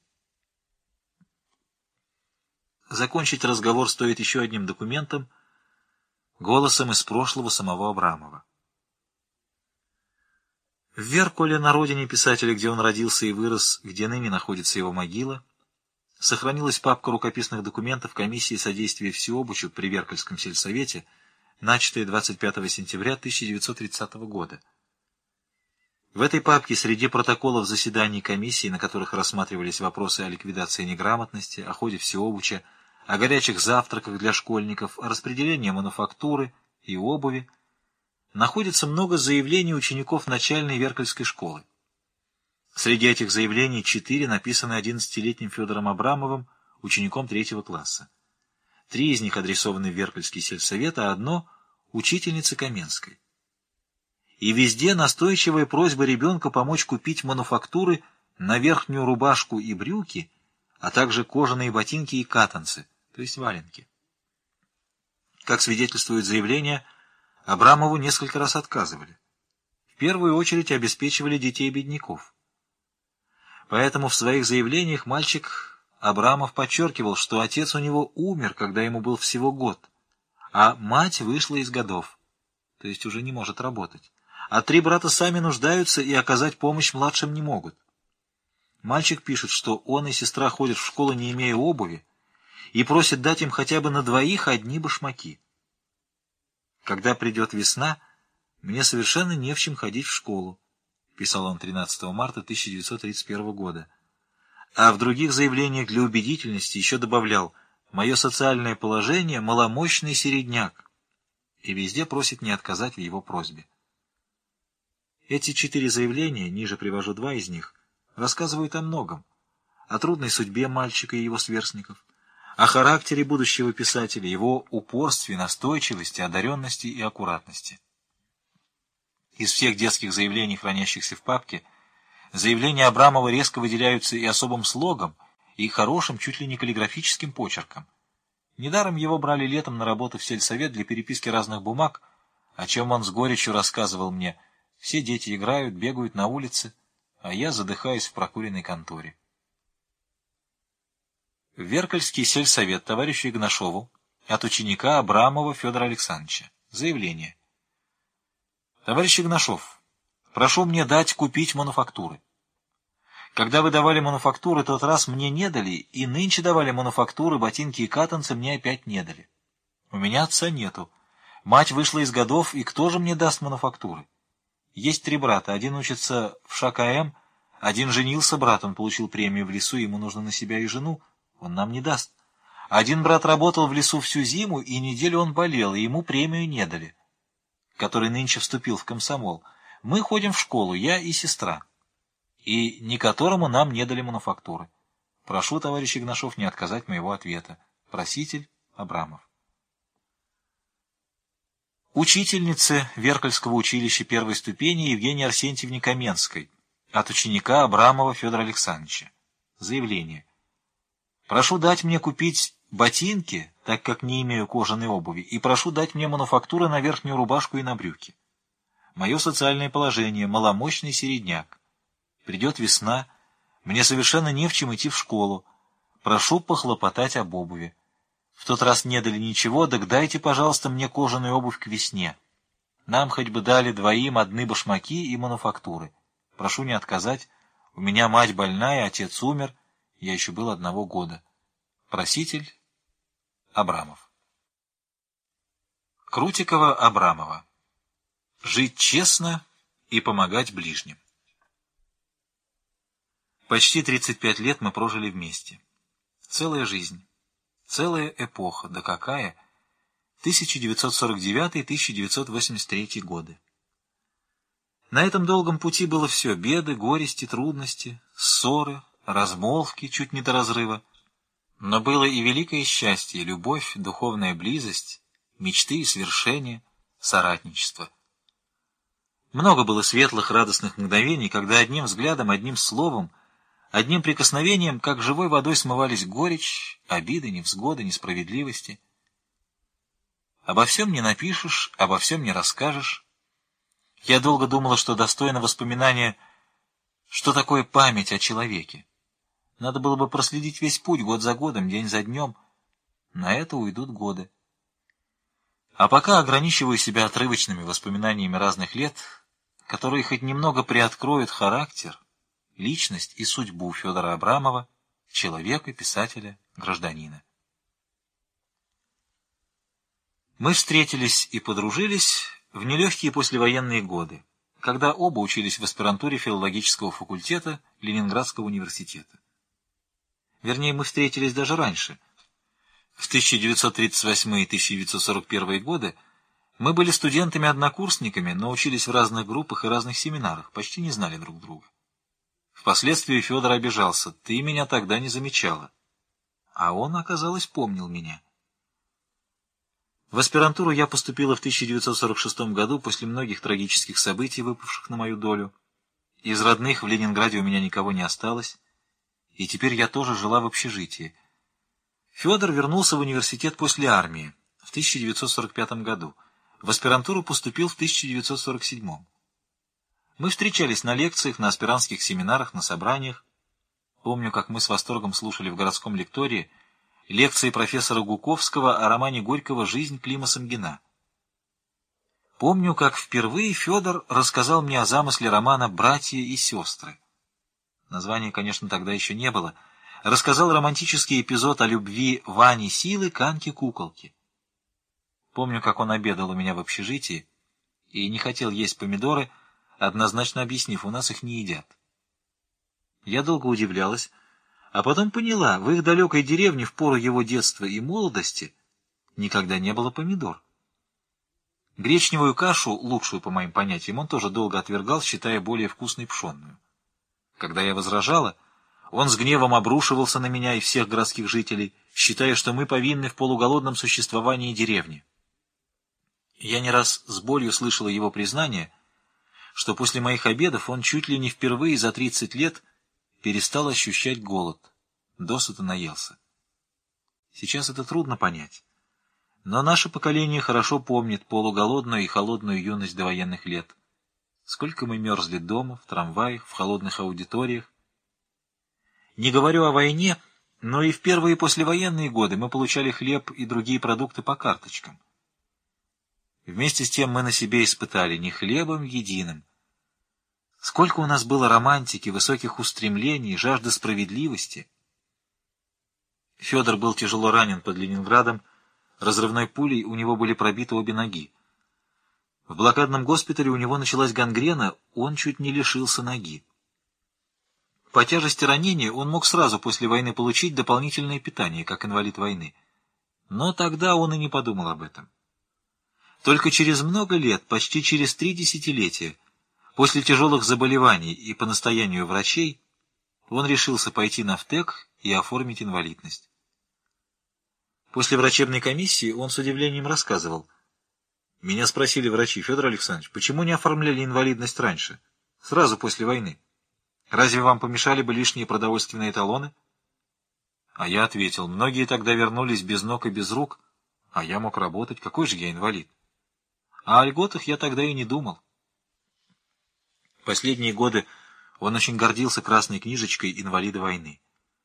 Speaker 1: Закончить разговор стоит еще одним документом, голосом из прошлого самого Абрамова. В Верколе, на родине писателя, где он родился и вырос, где ныне находится его могила, сохранилась папка рукописных документов комиссии содействия всеобучу при Веркольском сельсовете, начатая 25 сентября 1930 года. В этой папке среди протоколов заседаний комиссии, на которых рассматривались вопросы о ликвидации неграмотности, о ходе всеобуча, о горячих завтраках для школьников, о распределении мануфактуры и обуви, находится много заявлений учеников начальной Веркольской школы. Среди этих заявлений 4 написаны 11-летним Федором Абрамовым, учеником 3 класса. 3 из них адресованы в Веркольский сельсовет, а одно — учительнице Каменской. И везде настойчивая просьба ребенка помочь купить мануфактуры на верхнюю рубашку и брюки, а также кожаные ботинки и катанцы, то есть валенки. Как свидетельствует заявление, Абрамову несколько раз отказывали. В первую очередь обеспечивали детей бедняков. Поэтому в своих заявлениях мальчик Абрамов подчеркивал, что отец у него умер, когда ему был всего год, а мать вышла из годов, то есть уже не может работать, а 3 брата сами нуждаются и оказать помощь младшим не могут. Мальчик пишет, что он и сестра ходят в школу, не имея обуви, и просит дать им хотя бы на 2 одни башмаки. «Когда придет весна, мне совершенно не в чем ходить в школу», писал он 13 марта 1931 года. А в других заявлениях для убедительности еще добавлял: «Мое социальное положение — маломощный середняк», и везде просит не отказать в его просьбе. Эти 4 заявления, ниже привожу 2 из них, рассказывают о многом: о трудной судьбе мальчика и его сверстников, о характере будущего писателя, его упорстве, настойчивости, одаренности и аккуратности. Из всех детских заявлений, хранящихся в папке, заявления Абрамова резко выделяются и особым слогом, и хорошим, чуть ли не каллиграфическим почерком. Недаром его брали летом на работу в сельсовет для переписки разных бумаг, о чем он с горечью рассказывал мне: «Все дети играют, бегают на улице, а я задыхаюсь в прокуренной конторе». В Веркальский сельсовет товарищу Игнашову от ученика Абрамова Федора Александровича. Заявление. Товарищ Игнашов, прошу мне дать купить мануфактуры. Когда вы давали мануфактуры тот раз, мне не дали, и нынче давали мануфактуры, ботинки и катанцы мне опять не дали. У меня отца нету. Мать вышла из годов, и кто же мне даст мануфактуры? Есть 3 брата, один учится в ШКМ, один женился, брат, он получил премию в лесу, ему нужно на себя и жену, он нам не даст. Один брат работал в лесу всю зиму, и неделю он болел, и ему премию не дали, который нынче вступил в комсомол. Мы ходим в школу, я и сестра, и ни которому нам не дали мануфактуры. Прошу, товарищ Игнашов, не отказать моего ответа. Проситель Абрамов. Учительнице Веркальского училища 1-й ступени Евгении Арсентьевне Каменской от ученика Абрамова Федора Александровича. Заявление. Прошу дать мне купить ботинки, так как не имею кожаной обуви, и прошу дать мне мануфактуры на верхнюю рубашку и на брюки. Мое социальное положение — маломощный середняк. Придет весна, мне совершенно не в чем идти в школу. Прошу похлопотать об обуви. В тот раз не дали ничего, так дайте, пожалуйста, мне кожаную обувь к весне. Нам хоть бы дали 2 одни башмаки и мануфактуры. Прошу не отказать. У меня мать больная, отец умер, я еще был 1 года. Проситель Абрамов. Крутикова-Абрамова. Жить честно и помогать ближним. Почти 35 лет мы прожили вместе. Целая жизнь, целая эпоха, да какая! 1949-1983 годы. На этом долгом пути было все: беды, горести, трудности, ссоры, размолвки чуть не до разрыва. Но было и великое счастье, любовь, духовная близость, мечты и свершения, соратничество. Много было светлых, радостных мгновений, когда одним взглядом, одним словом, одним прикосновением, как живой водой, смывались горечь, обиды, невзгоды, несправедливости. Обо всем не напишешь, обо всем не расскажешь. Я долго думала, что достойно воспоминания, что такое память о человеке. Надо было бы проследить весь путь, год за годом, день за днем. На это уйдут годы. А пока ограничиваю себя отрывочными воспоминаниями разных лет, которые хоть немного приоткроют характер, личность и судьбу Федора Абрамова, человека, писателя, гражданина. Мы встретились и подружились в нелегкие послевоенные годы, когда оба учились в аспирантуре филологического факультета Ленинградского университета. Вернее, мы встретились даже раньше. В 1938 и 1941 годы мы были студентами-однокурсниками, но учились в разных группах и разных семинарах, почти не знали друг друга. Впоследствии Федор обижался: «Ты меня тогда не замечала». А он, оказалось, помнил меня. В аспирантуру я поступила в 1946 году после многих трагических событий, выпавших на мою долю. Из родных в Ленинграде у меня никого не осталось, и теперь я тоже жила в общежитии. Федор вернулся в университет после армии в 1945 году. В аспирантуру поступил в 1947-м. Мы встречались на лекциях, на аспирантских семинарах, на собраниях. Помню, как мы с восторгом слушали в городском лектории лекции профессора Гуковского о романе Горького «Жизнь Клима Самгина». Помню, как впервые Федор рассказал мне о замысле романа «Братья и сестры». Названия, конечно, тогда еще не было. Рассказал романтический эпизод о любви Вани Силы к Анке Куколке. Помню, как он обедал у меня в общежитии и не хотел есть помидоры, однозначно объяснив, у нас их не едят. Я долго удивлялась, а потом поняла, в их далекой деревне в пору его детства и молодости никогда не было помидор. Гречневую кашу, лучшую по моим понятиям, он тоже долго отвергал, считая более вкусной пшенную. Когда я возражала, он с гневом обрушивался на меня и всех городских жителей, считая, что мы повинны в полуголодном существовании деревни. Я не раз с болью слышала его признание, что после моих обедов он чуть ли не впервые за 30 лет перестал ощущать голод, досыта наелся. Сейчас это трудно понять, но наше поколение хорошо помнит полуголодную и холодную юность довоенных лет. Сколько мы мерзли дома, в трамваях, в холодных аудиториях. Не говорю о войне, но и в первые послевоенные годы мы получали хлеб и другие продукты по карточкам. Вместе с тем мы на себе испытали не хлебом единым. Сколько у нас было романтики, высоких устремлений, жажды справедливости. Федор был тяжело ранен под Ленинградом, разрывной пулей у него были пробиты обе ноги. В блокадном госпитале у него началась гангрена, он чуть не лишился ноги. По тяжести ранения он мог сразу после войны получить дополнительное питание, как инвалид войны. Но тогда он и не подумал об этом. Только через много лет, почти через 3 десятилетия, после тяжелых заболеваний и по настоянию врачей, он решился пойти на ВТЭК и оформить инвалидность. После врачебной комиссии он с удивлением рассказывал: «Меня спросили врачи: Федор Александрович, почему не оформляли инвалидность раньше, сразу после войны? Разве вам помешали бы лишние продовольственные талоны?» А я ответил: многие тогда вернулись без ног и без рук, а я мог работать, какой же я инвалид? А о льготах я тогда и не думал. Последние годы он очень гордился красной книжечкой инвалида войны.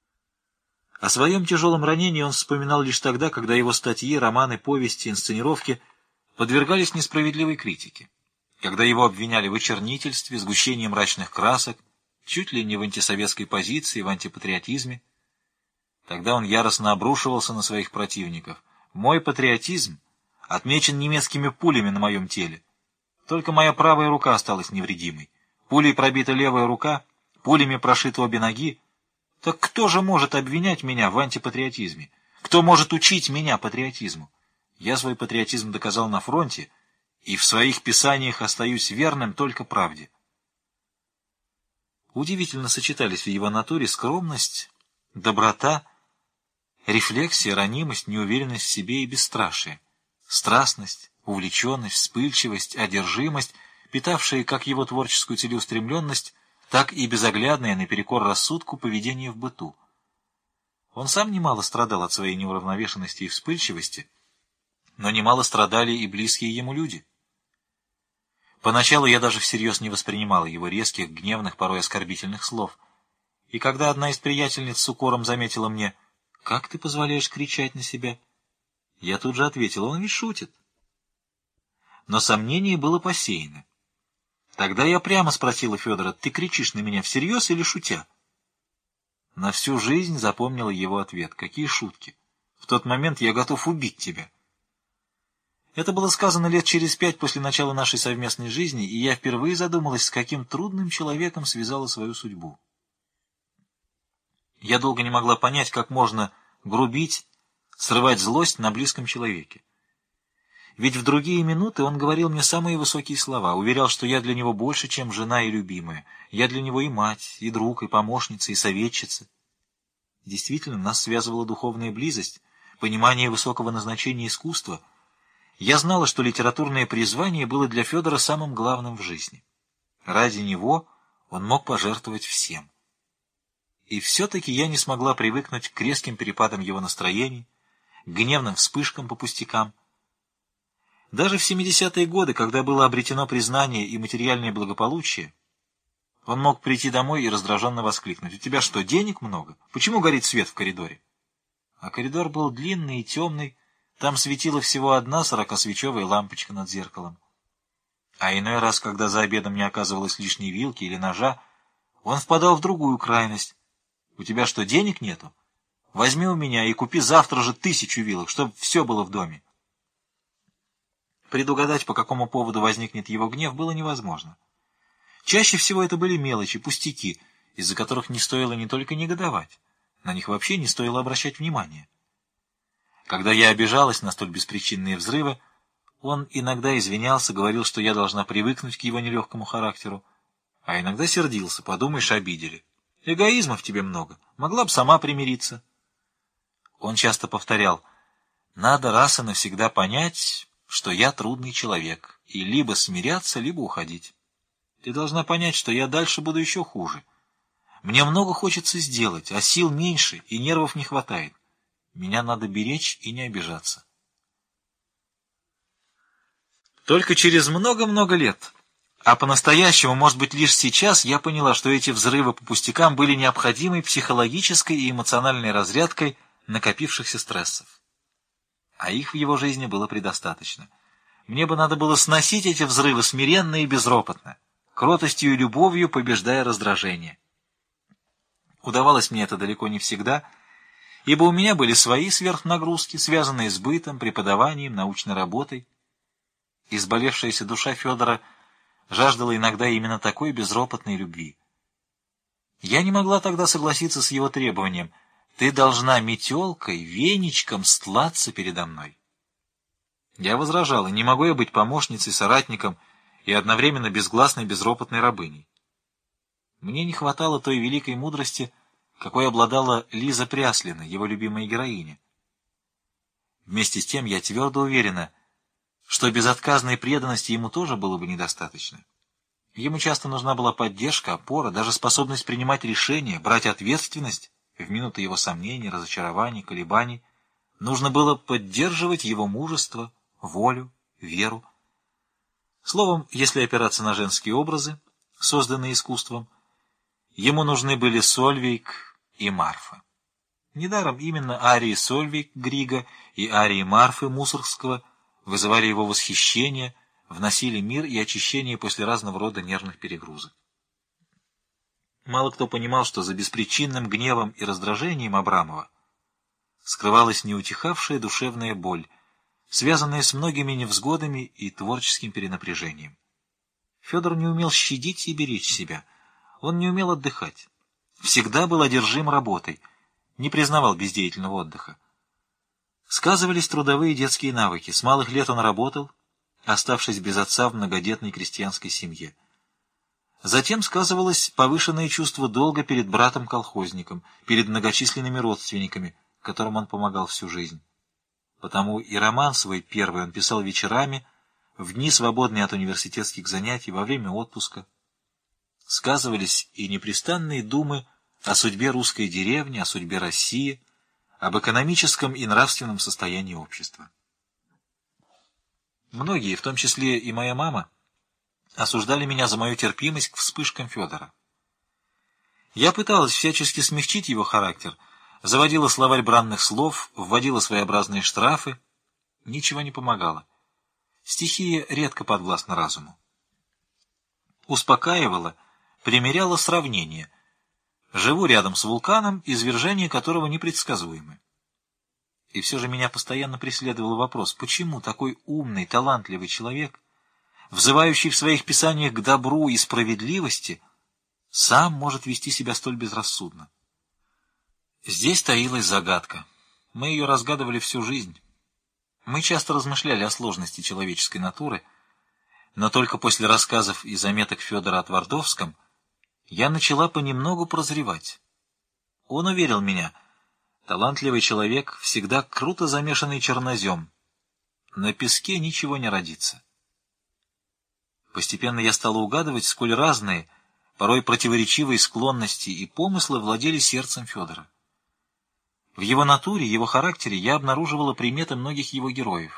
Speaker 1: О своем тяжелом ранении он вспоминал лишь тогда, когда его статьи, романы, повести, инсценировки подвергались несправедливой критике, когда его обвиняли в очернительстве, сгущении мрачных красок, чуть ли не в антисоветской позиции, в антипатриотизме. Тогда он яростно обрушивался на своих противников. «Мой патриотизм отмечен немецкими пулями на моем теле. Только моя правая рука осталась невредимой. Пулей пробита левая рука, пулями прошиты обе ноги. Так кто же может обвинять меня в антипатриотизме? Кто может учить меня патриотизму? Я свой патриотизм доказал на фронте, и в своих писаниях остаюсь верным только правде». Удивительно сочетались в его натуре скромность, доброта, рефлексия, ранимость, неуверенность в себе и бесстрашие, страстность, увлеченность, вспыльчивость, одержимость, питавшие как его творческую целеустремленность, так и безоглядное наперекор рассудку поведение в быту. Он сам немало страдал от своей неуравновешенности и вспыльчивости, но немало страдали и близкие ему люди. Поначалу я даже всерьез не воспринимал его резких, гневных, порой оскорбительных слов. И когда одна из приятельниц с укором заметила мне: «Как ты позволяешь кричать на себя?» Я тут же ответил: «Он ведь шутит». Но сомнение было посеяно. Тогда я прямо спросила Федора: «Ты кричишь на меня всерьез или шутя?» На всю жизнь запомнила его ответ: «Какие шутки! В тот момент я готов убить тебя». Это было сказано лет через 5 после начала нашей совместной жизни, и я впервые задумалась, с каким трудным человеком связала свою судьбу. Я долго не могла понять, как можно грубить, срывать злость на близком человеке. Ведь в другие минуты он говорил мне самые высокие слова, уверял, что я для него больше, чем жена и любимая, я для него и мать, и друг, и помощница, и советчица. Действительно, нас связывала духовная близость, понимание высокого назначения искусства. Я знала, что литературное призвание было для Федора самым главным в жизни. Ради него он мог пожертвовать всем. И все-таки я не смогла привыкнуть к резким перепадам его настроений, к гневным вспышкам по пустякам. Даже в 70-е годы, когда было обретено признание и материальное благополучие, он мог прийти домой и раздраженно воскликнуть: «У тебя что, денег много? Почему горит свет в коридоре?» А коридор был длинный и темный, там светила всего одна 40-свечевая лампочка над зеркалом. А иной раз, когда за обедом не оказывалось лишней вилки или ножа, он впадал в другую крайность: «У тебя что, денег нету? Возьми у меня и купи завтра же 1000 вилок, чтобы все было в доме». Предугадать, по какому поводу возникнет его гнев, было невозможно. Чаще всего это были мелочи, пустяки, из-за которых не стоило не только негодовать, на них вообще не стоило обращать внимания. Когда я обижалась на столь беспричинные взрывы, он иногда извинялся, говорил, что я должна привыкнуть к его нелегкому характеру, а иногда сердился: «Подумаешь, обидели. Эгоизма в тебе много, могла бы сама примириться». Он часто повторял: «Надо раз и навсегда понять, что я трудный человек, и либо смиряться, либо уходить. Ты должна понять, что я дальше буду еще хуже. Мне много хочется сделать, а сил меньше, и нервов не хватает. Меня надо беречь и не обижаться». Только через много-много лет, а по-настоящему, может быть, лишь сейчас, я поняла, что эти взрывы по пустякам были необходимой психологической и эмоциональной разрядкой накопившихся стрессов. А их в его жизни было предостаточно. Мне бы надо было сносить эти взрывы смиренно и безропотно, кротостью и любовью побеждая раздражение. Удавалось мне это далеко не всегда, ибо у меня были свои сверхнагрузки, связанные с бытом, преподаванием, научной работой. Изболевшаяся душа Федора жаждала иногда именно такой безропотной любви. Я не могла тогда согласиться с его требованием: «Ты должна метелкой, веничком стлаться передо мной». Я возражала: «Не могу я быть помощницей, соратником и одновременно безгласной, безропотной рабыней». Мне не хватало той великой мудрости, какой обладала Лиза Пряслина, его любимая героиня. Вместе с тем я твердо уверена, что безотказной преданности ему тоже было бы недостаточно. Ему часто нужна была поддержка, опора, даже способность принимать решения, брать ответственность в минуты его сомнений, разочарований, колебаний. Нужно было поддерживать его мужество, волю, веру. Словом, если опираться на женские образы, созданные искусством, ему нужны были Сольвейг и Марфа. Недаром именно арии Сольвейг Грига и арии Марфы Мусоргского вызывали его восхищение, вносили мир и очищение после разного рода нервных перегрузок. Мало кто понимал, что за беспричинным гневом и раздражением Абрамова скрывалась неутихавшая душевная боль, связанная с многими невзгодами и творческим перенапряжением. Федор не умел щадить и беречь себя, он не умел отдыхать, всегда был одержим работой, не признавал бездеятельного отдыха. Сказывались трудовые детские навыки. С малых лет он работал, оставшись без отца в многодетной крестьянской семье. Затем сказывалось повышенное чувство долга перед братом-колхозником, перед многочисленными родственниками, которым он помогал всю жизнь. Потому и роман свой первый он писал вечерами, в дни, свободные от университетских занятий, во время отпуска. Сказывались и непрестанные думы о судьбе русской деревни, о судьбе России, об экономическом и нравственном состоянии общества. Многие, в том числе и моя мама, осуждали меня за мою терпимость к вспышкам Федора. Я пыталась всячески смягчить его характер, заводила словарь бранных слов, вводила своеобразные штрафы. Ничего не помогало. Стихия редко подвластна разуму. Успокаивала, примеряла сравнение. Живу рядом с вулканом, извержение которого непредсказуемы. И все же меня постоянно преследовал вопрос: почему такой умный, талантливый человек, взывающий в своих писаниях к добру и справедливости, сам может вести себя столь безрассудно? Здесь таилась загадка. Мы ее разгадывали всю жизнь. Мы часто размышляли о сложности человеческой натуры, но только после рассказов и заметок Федора о Твардовском я начала понемногу прозревать. Он уверил меня: талантливый человек всегда круто замешанный чернозем. На песке ничего не родится. Постепенно я стала угадывать, сколь разные, порой противоречивые склонности и помыслы владели сердцем Федора. В его натуре, его характере я обнаруживала приметы многих его героев.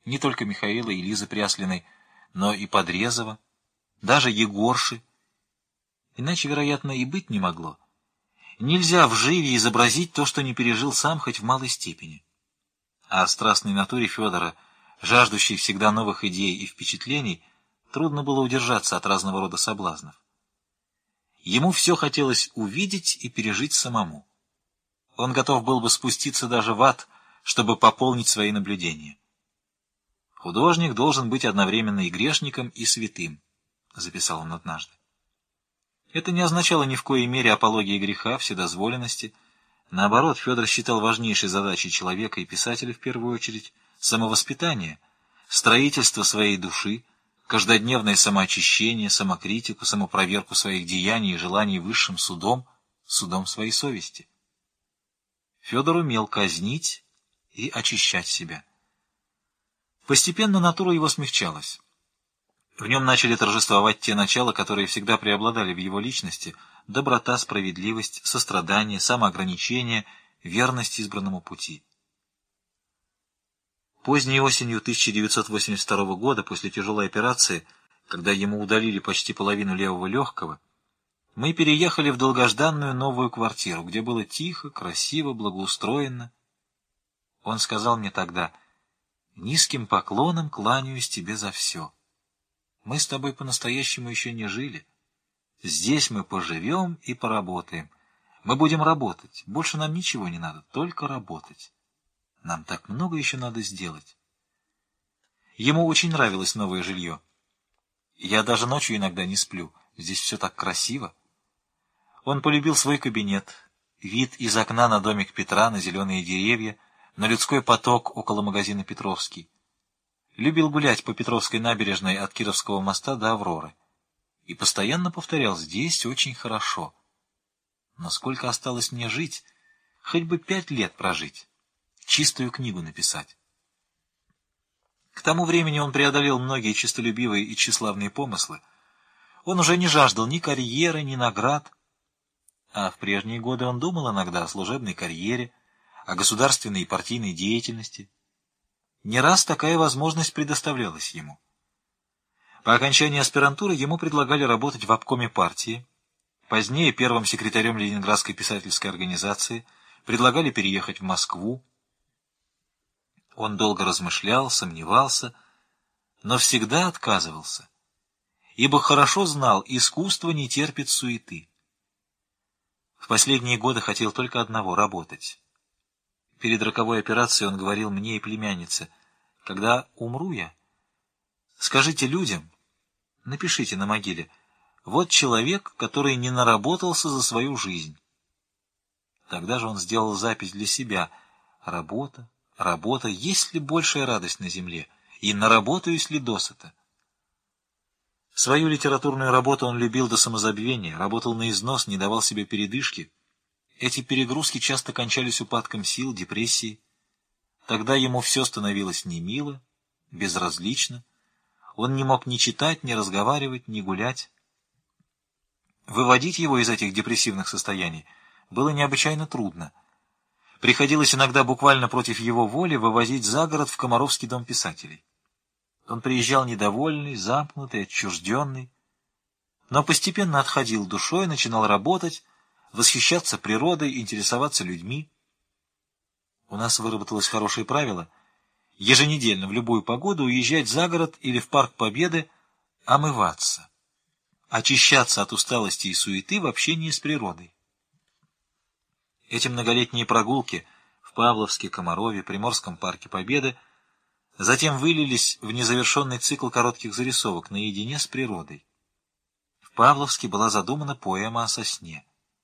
Speaker 1: Не только Михаила и Лизы Пряслиной, но и Подрезова, даже Егорши. Иначе, вероятно, и быть не могло. Нельзя вживе изобразить то, что не пережил сам, хоть в малой степени. А о страстной натуре Федора, жаждущей всегда новых идей и впечатлений, трудно было удержаться от разного рода соблазнов. Ему все хотелось увидеть и пережить самому. Он готов был бы спуститься даже в ад, чтобы пополнить свои наблюдения. «Художник должен быть одновременно и грешником, и святым», — записал он однажды. Это не означало ни в коей мере апологии греха, вседозволенности. Наоборот, Федор считал важнейшей задачей человека и писателя в первую очередь самовоспитание, строительство своей души, каждодневное самоочищение, самокритику, самопроверку своих деяний и желаний высшим судом, судом своей совести. Федор умел казнить и очищать себя. Постепенно натура его смягчалась. В нем начали торжествовать те начала, которые всегда преобладали в его личности: доброта, справедливость, сострадание, самоограничение, верность избранному пути. Поздней осенью 1982 года, после тяжелой операции, когда ему удалили почти половину левого легкого, мы переехали в долгожданную новую квартиру, где было тихо, красиво, благоустроенно. Он сказал мне тогда: «Низким поклоном кланяюсь тебе за все. Мы с тобой по-настоящему еще не жили. Здесь мы поживем и поработаем. Мы будем работать. Больше нам ничего не надо, только работать. Нам так много еще надо сделать». Ему очень нравилось новое жилье. Я даже ночью иногда не сплю. Здесь все так красиво. Он полюбил свой кабинет, вид из окна на домик Петра, на зеленые деревья, на людской поток около магазина «Петровский». Любил гулять по Петровской набережной от Кировского моста до Авроры. И постоянно повторял: «Здесь очень хорошо. Но сколько осталось мне жить, хоть бы 5 лет прожить, чистую книгу написать». К тому времени он преодолел многие честолюбивые и тщеславные помыслы. Он уже не жаждал ни карьеры, ни наград. А в прежние годы он думал иногда о служебной карьере, о государственной и партийной деятельности. Не раз такая возможность предоставлялась ему. По окончании аспирантуры ему предлагали работать в обкоме партии, позднее первым секретарем Ленинградской писательской организации, предлагали переехать в Москву. Он долго размышлял, сомневался, но всегда отказывался, ибо хорошо знал: искусство не терпит суеты. В последние годы хотел только одного — работать. Перед роковой операцией он говорил мне и племяннице: «Когда умру я, скажите людям, напишите на могиле: вот человек, который не наработался за свою жизнь». Тогда же он сделал запись для себя: «Работа, работа, есть ли большая радость на земле, и наработаюсь ли досыта?» Свою литературную работу он любил до самозабвения, работал на износ, не давал себе передышки. Эти перегрузки часто кончались упадком сил, депрессией. Тогда ему все становилось немило, безразлично. Он не мог ни читать, ни разговаривать, ни гулять. Выводить его из этих депрессивных состояний было необычайно трудно. Приходилось иногда буквально против его воли вывозить за город в Комаровский дом писателей. Он приезжал недовольный, замкнутый, отчужденный, но постепенно отходил душой, начинал работать, восхищаться природой, интересоваться людьми. У нас выработалось хорошее правило: еженедельно в любую погоду уезжать за город или в Парк Победы, омываться, очищаться от усталости и суеты в общении с природой. Эти многолетние прогулки в Павловске, Комарове, Приморском парке Победы затем вылились в незавершенный цикл коротких зарисовок наедине с природой. В Павловске была задумана поэма о сосне.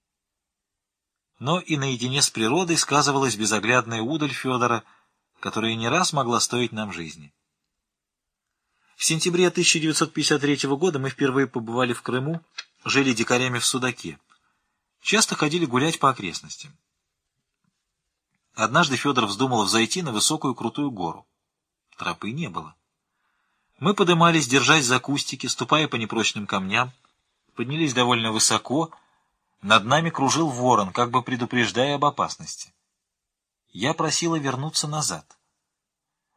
Speaker 1: Но и наедине с природой сказывалась безоглядная удаль Федора, которая не раз могла стоить нам жизни. В сентябре 1953 года мы впервые побывали в Крыму, жили дикарями в Судаке. Часто ходили гулять по окрестностям. Однажды Федор вздумал взойти на высокую крутую гору. Тропы не было. Мы подымались, держась за кустики, ступая по непрочным камням, поднялись довольно высоко. Над нами кружил ворон, как бы предупреждая об опасности. Я просила вернуться назад.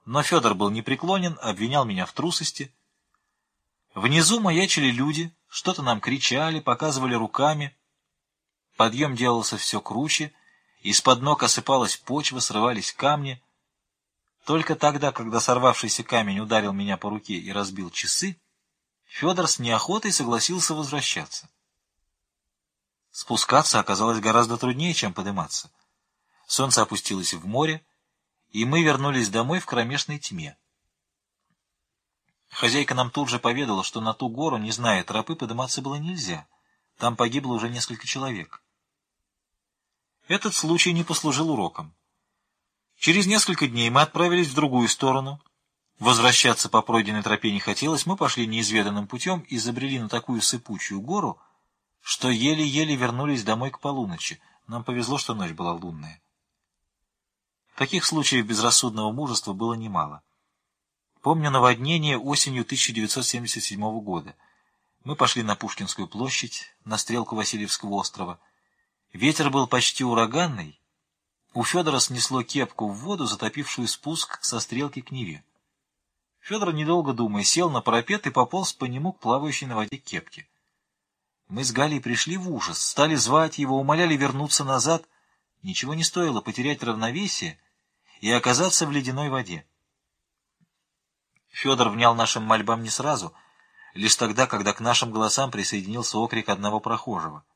Speaker 1: Но Федор был непреклонен, обвинял меня в трусости. Внизу маячили люди, что-то нам кричали, показывали руками. Подъем делался все круче, из-под ног осыпалась почва, срывались камни. Только тогда, когда сорвавшийся камень ударил меня по руке и разбил часы, Федор с неохотой согласился возвращаться. Спускаться оказалось гораздо труднее, чем подниматься. Солнце опустилось в море, и мы вернулись домой в кромешной тьме. Хозяйка нам тут же поведала, что на ту гору, не зная тропы, подниматься было нельзя. Там погибло уже несколько человек. Этот случай не послужил уроком. Через несколько дней мы отправились в другую сторону. Возвращаться по пройденной тропе не хотелось, мы пошли неизведанным путем и забрели на такую сыпучую гору, что еле-еле вернулись домой к полуночи. Нам повезло, что ночь была лунная. Таких случаев безрассудного мужества было немало. Помню наводнение осенью 1977 года. Мы пошли на Пушкинскую площадь, на стрелку Васильевского острова. Ветер был почти ураганный. У Федора снесло кепку в воду, затопившую спуск со стрелки к Неве. Федор, недолго думая, сел на парапет и пополз по нему к плавающей на воде кепке. Мы с Галей пришли в ужас, стали звать его, умоляли вернуться назад. Ничего не стоило потерять равновесие и оказаться в ледяной воде. Федор внял нашим мольбам не сразу, лишь тогда, когда к нашим голосам присоединился окрик одного прохожего.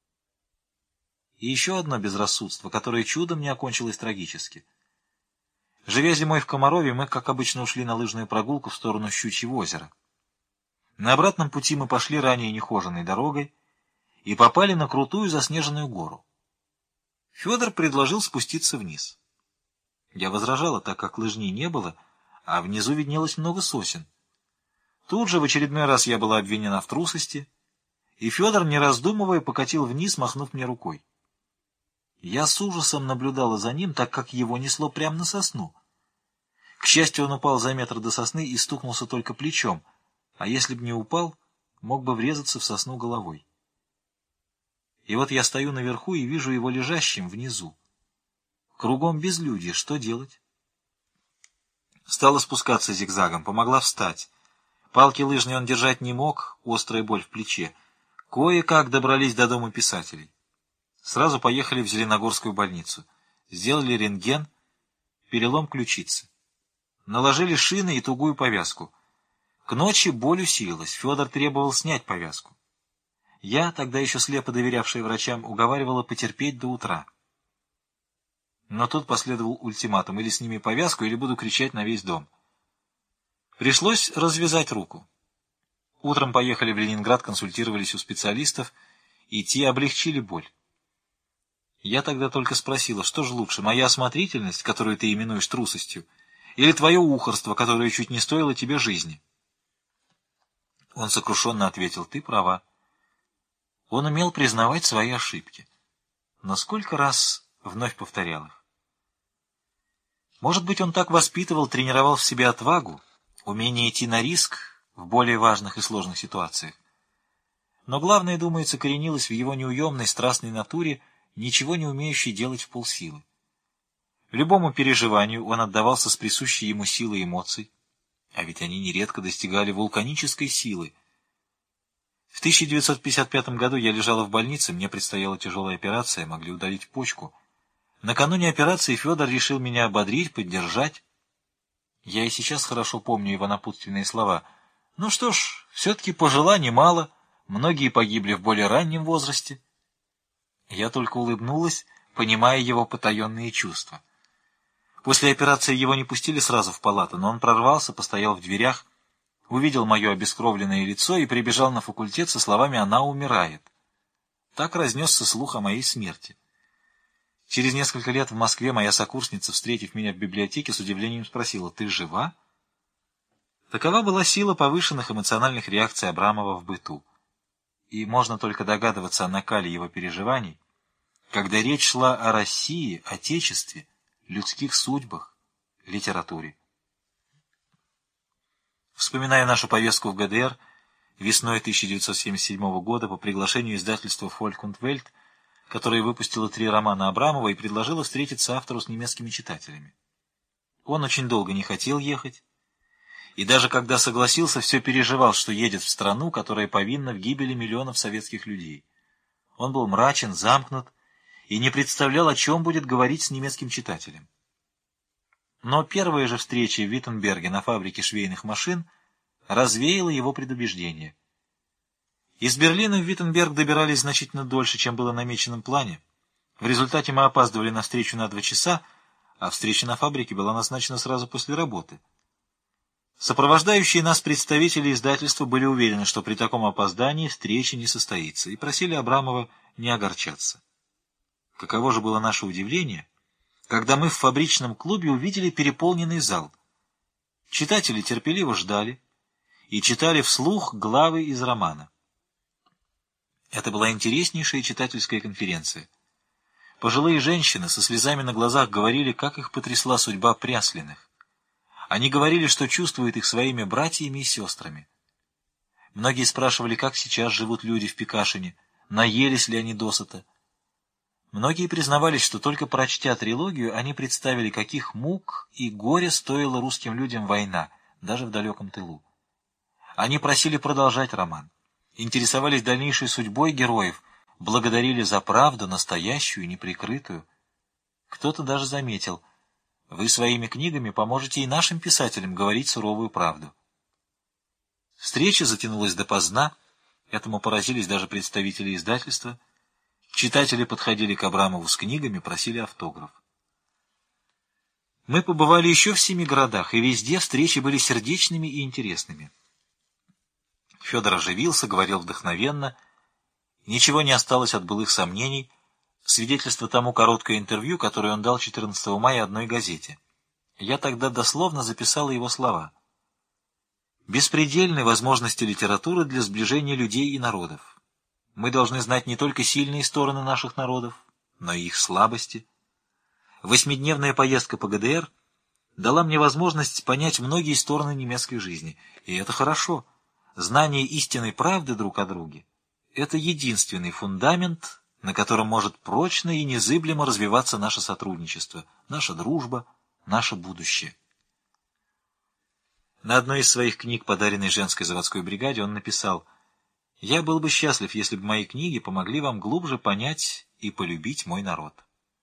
Speaker 1: И еще одно безрассудство, которое чудом не окончилось трагически. Живя зимой в Комарове, мы, как обычно, ушли на лыжную прогулку в сторону Щучьего озера. На обратном пути мы пошли ранее нехоженной дорогой и попали на крутую заснеженную гору. Федор предложил спуститься вниз. Я возражала, так как лыжни не было, а внизу виднелось много сосен. Тут же в очередной раз я была обвинена в трусости, и Федор, не раздумывая, покатил вниз, махнув мне рукой. Я с ужасом наблюдала за ним, так как его несло прямо на сосну. К счастью, он упал за метр до сосны и стукнулся только плечом, а если б не упал, мог бы врезаться в сосну головой. И вот я стою наверху и вижу его лежащим внизу. Кругом безлюдье, что делать? Стала спускаться зигзагом, помогла встать. Палки лыжные он держать не мог, острая боль в плече. Кое-как добрались до дома писателей. Сразу поехали в Зеленогорскую больницу. Сделали рентген, перелом ключицы. Наложили шины и тугую повязку. К ночи боль усилилась, Федор требовал снять повязку. Я, тогда еще слепо доверявшая врачам, уговаривала потерпеть до утра. Но тут последовал ультиматум: или сними повязку, или буду кричать на весь дом. Пришлось развязать руку. Утром поехали в Ленинград, консультировались у специалистов, и те облегчили боль. Я тогда только спросила, что же лучше, моя осмотрительность, которую ты именуешь трусостью, или твое ухорство, которое чуть не стоило тебе жизни? Он сокрушенно ответил: ты права. Он умел признавать свои ошибки. Но сколько раз вновь повторял их. Может быть, он так воспитывал, тренировал в себе отвагу, умение идти на риск в более важных и сложных ситуациях. Но главное, думается, коренилось в его неуемной страстной натуре, ничего не умеющей делать в полсилы. Любому переживанию он отдавался с присущей ему силой эмоций, а ведь они нередко достигали вулканической силы. В 1955 году я лежала в больнице, мне предстояла тяжелая операция, могли удалить почку. Накануне операции Федор решил меня ободрить, поддержать. Я и сейчас хорошо помню его напутственные слова. Ну что ж, все-таки пожила немало, многие погибли в более раннем возрасте. Я только улыбнулась, понимая его потаенные чувства. После операции его не пустили сразу в палату, но он прорвался, постоял в дверях, увидел мое обескровленное лицо и прибежал на факультет со словами «она умирает». Так разнесся слух о моей смерти. Через несколько лет в Москве моя сокурсница, встретив меня в библиотеке, с удивлением спросила: «Ты жива?» Такова была сила повышенных эмоциональных реакций Абрамова в быту. И можно только догадываться о накале его переживаний, когда речь шла о России, Отечестве, людских судьбах, литературе. Вспоминая нашу поездку в ГДР весной 1977 года по приглашению издательства «Фолькь und Welt», которое выпустило 3 романа Абрамова и предложило встретиться автору с немецкими читателями. Он очень долго не хотел ехать, и даже когда согласился, все переживал, что едет в страну, которая повинна в гибели миллионов советских людей. Он был мрачен, замкнут и не представлял, о чем будет говорить с немецким читателем. Но первая же встреча в Виттенберге на фабрике швейных машин развеяла его предубеждение. Из Берлина в Виттенберг добирались значительно дольше, чем было намечено в плане. В результате мы опаздывали на встречу на 2 часа, а встреча на фабрике была назначена сразу после работы. Сопровождающие нас представители издательства были уверены, что при таком опоздании встреча не состоится, и просили Абрамова не огорчаться. Каково же было наше удивление, когда мы в фабричном клубе увидели переполненный зал. Читатели терпеливо ждали и читали вслух главы из романа. Это была интереснейшая читательская конференция. Пожилые женщины со слезами на глазах говорили, как их потрясла судьба Пряслиных. Они говорили, что чувствуют их своими братьями и сестрами. Многие спрашивали, как сейчас живут люди в Пекашине, наелись ли они досыта. Многие признавались, что только прочтя трилогию, они представили, каких мук и горя стоила русским людям война, даже в далеком тылу. Они просили продолжать роман, интересовались дальнейшей судьбой героев, благодарили за правду, настоящую, неприкрытую. Кто-то даже заметил: вы своими книгами поможете и нашим писателям говорить суровую правду. Встреча затянулась допоздна, этому поразились даже представители издательства. Читатели подходили к Абрамову с книгами, просили автограф. Мы побывали еще в 7 городах, и везде встречи были сердечными и интересными. Федор оживился, говорил вдохновенно. Ничего не осталось от былых сомнений. Свидетельство тому короткое интервью, которое он дал 14 мая одной газете. Я тогда дословно записал его слова. «Беспредельны возможности литературы для сближения людей и народов. Мы должны знать не только сильные стороны наших народов, но и их слабости. 8-дневная поездка по ГДР дала мне возможность понять многие стороны немецкой жизни. И это хорошо. Знание истинной правды друг о друге — это единственный фундамент, на котором может прочно и незыблемо развиваться наше сотрудничество, наша дружба, наше будущее». На одной из своих книг, подаренной женской заводской бригаде, он написал: «Я был бы счастлив, если бы мои книги помогли вам глубже понять и полюбить мой народ».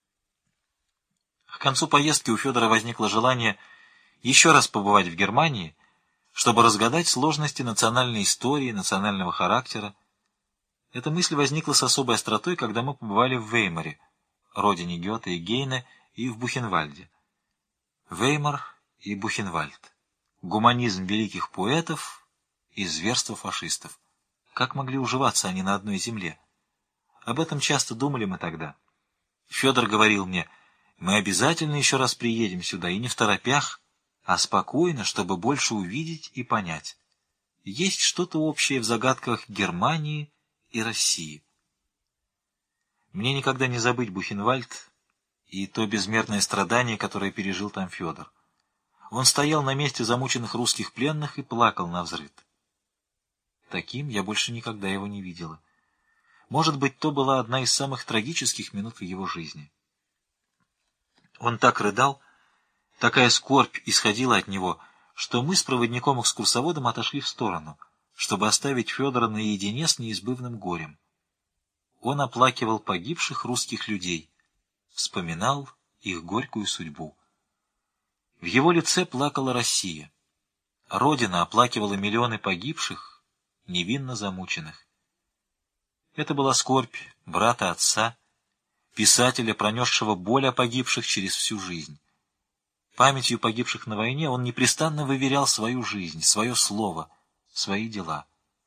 Speaker 1: К концу поездки у Федора возникло желание еще раз побывать в Германии, чтобы разгадать сложности национальной истории, национального характера. Эта мысль возникла с особой остротой, когда мы побывали в Веймаре, родине Гёте и Гейне, и в Бухенвальде. Веймар и Бухенвальд. Гуманизм великих поэтов и зверство фашистов. Как могли уживаться они на одной земле? Об этом часто думали мы тогда. Федор говорил мне: мы обязательно еще раз приедем сюда, и не в торопях, а спокойно, чтобы больше увидеть и понять. Есть что-то общее в загадках Германии и России. Мне никогда не забыть Бухенвальд и то безмерное страдание, которое пережил там Федор. Он стоял на месте замученных русских пленных и плакал навзрыд. Таким я больше никогда его не видела. Может быть, то была одна из самых трагических минут в его жизни. Он так рыдал, такая скорбь исходила от него, что мы с проводником-экскурсоводом отошли в сторону, чтобы оставить Федора наедине с неизбывным горем. Он оплакивал погибших русских людей, вспоминал их горькую судьбу. В его лице плакала Россия. Родина оплакивала миллионы погибших, невинно замученных. Это была скорбь брата отца, писателя, пронесшего боль о погибших через всю жизнь. Памятью погибших на войне он непрестанно выверял свою жизнь, свое слово, свои дела.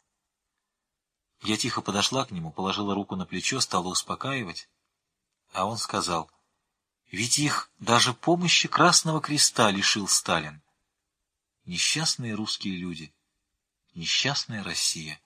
Speaker 1: Я тихо подошла к нему, положила руку на плечо, стала успокаивать, а он сказал: «Ведь их даже помощи Красного Креста лишил Сталин. Несчастные русские люди, несчастная Россия».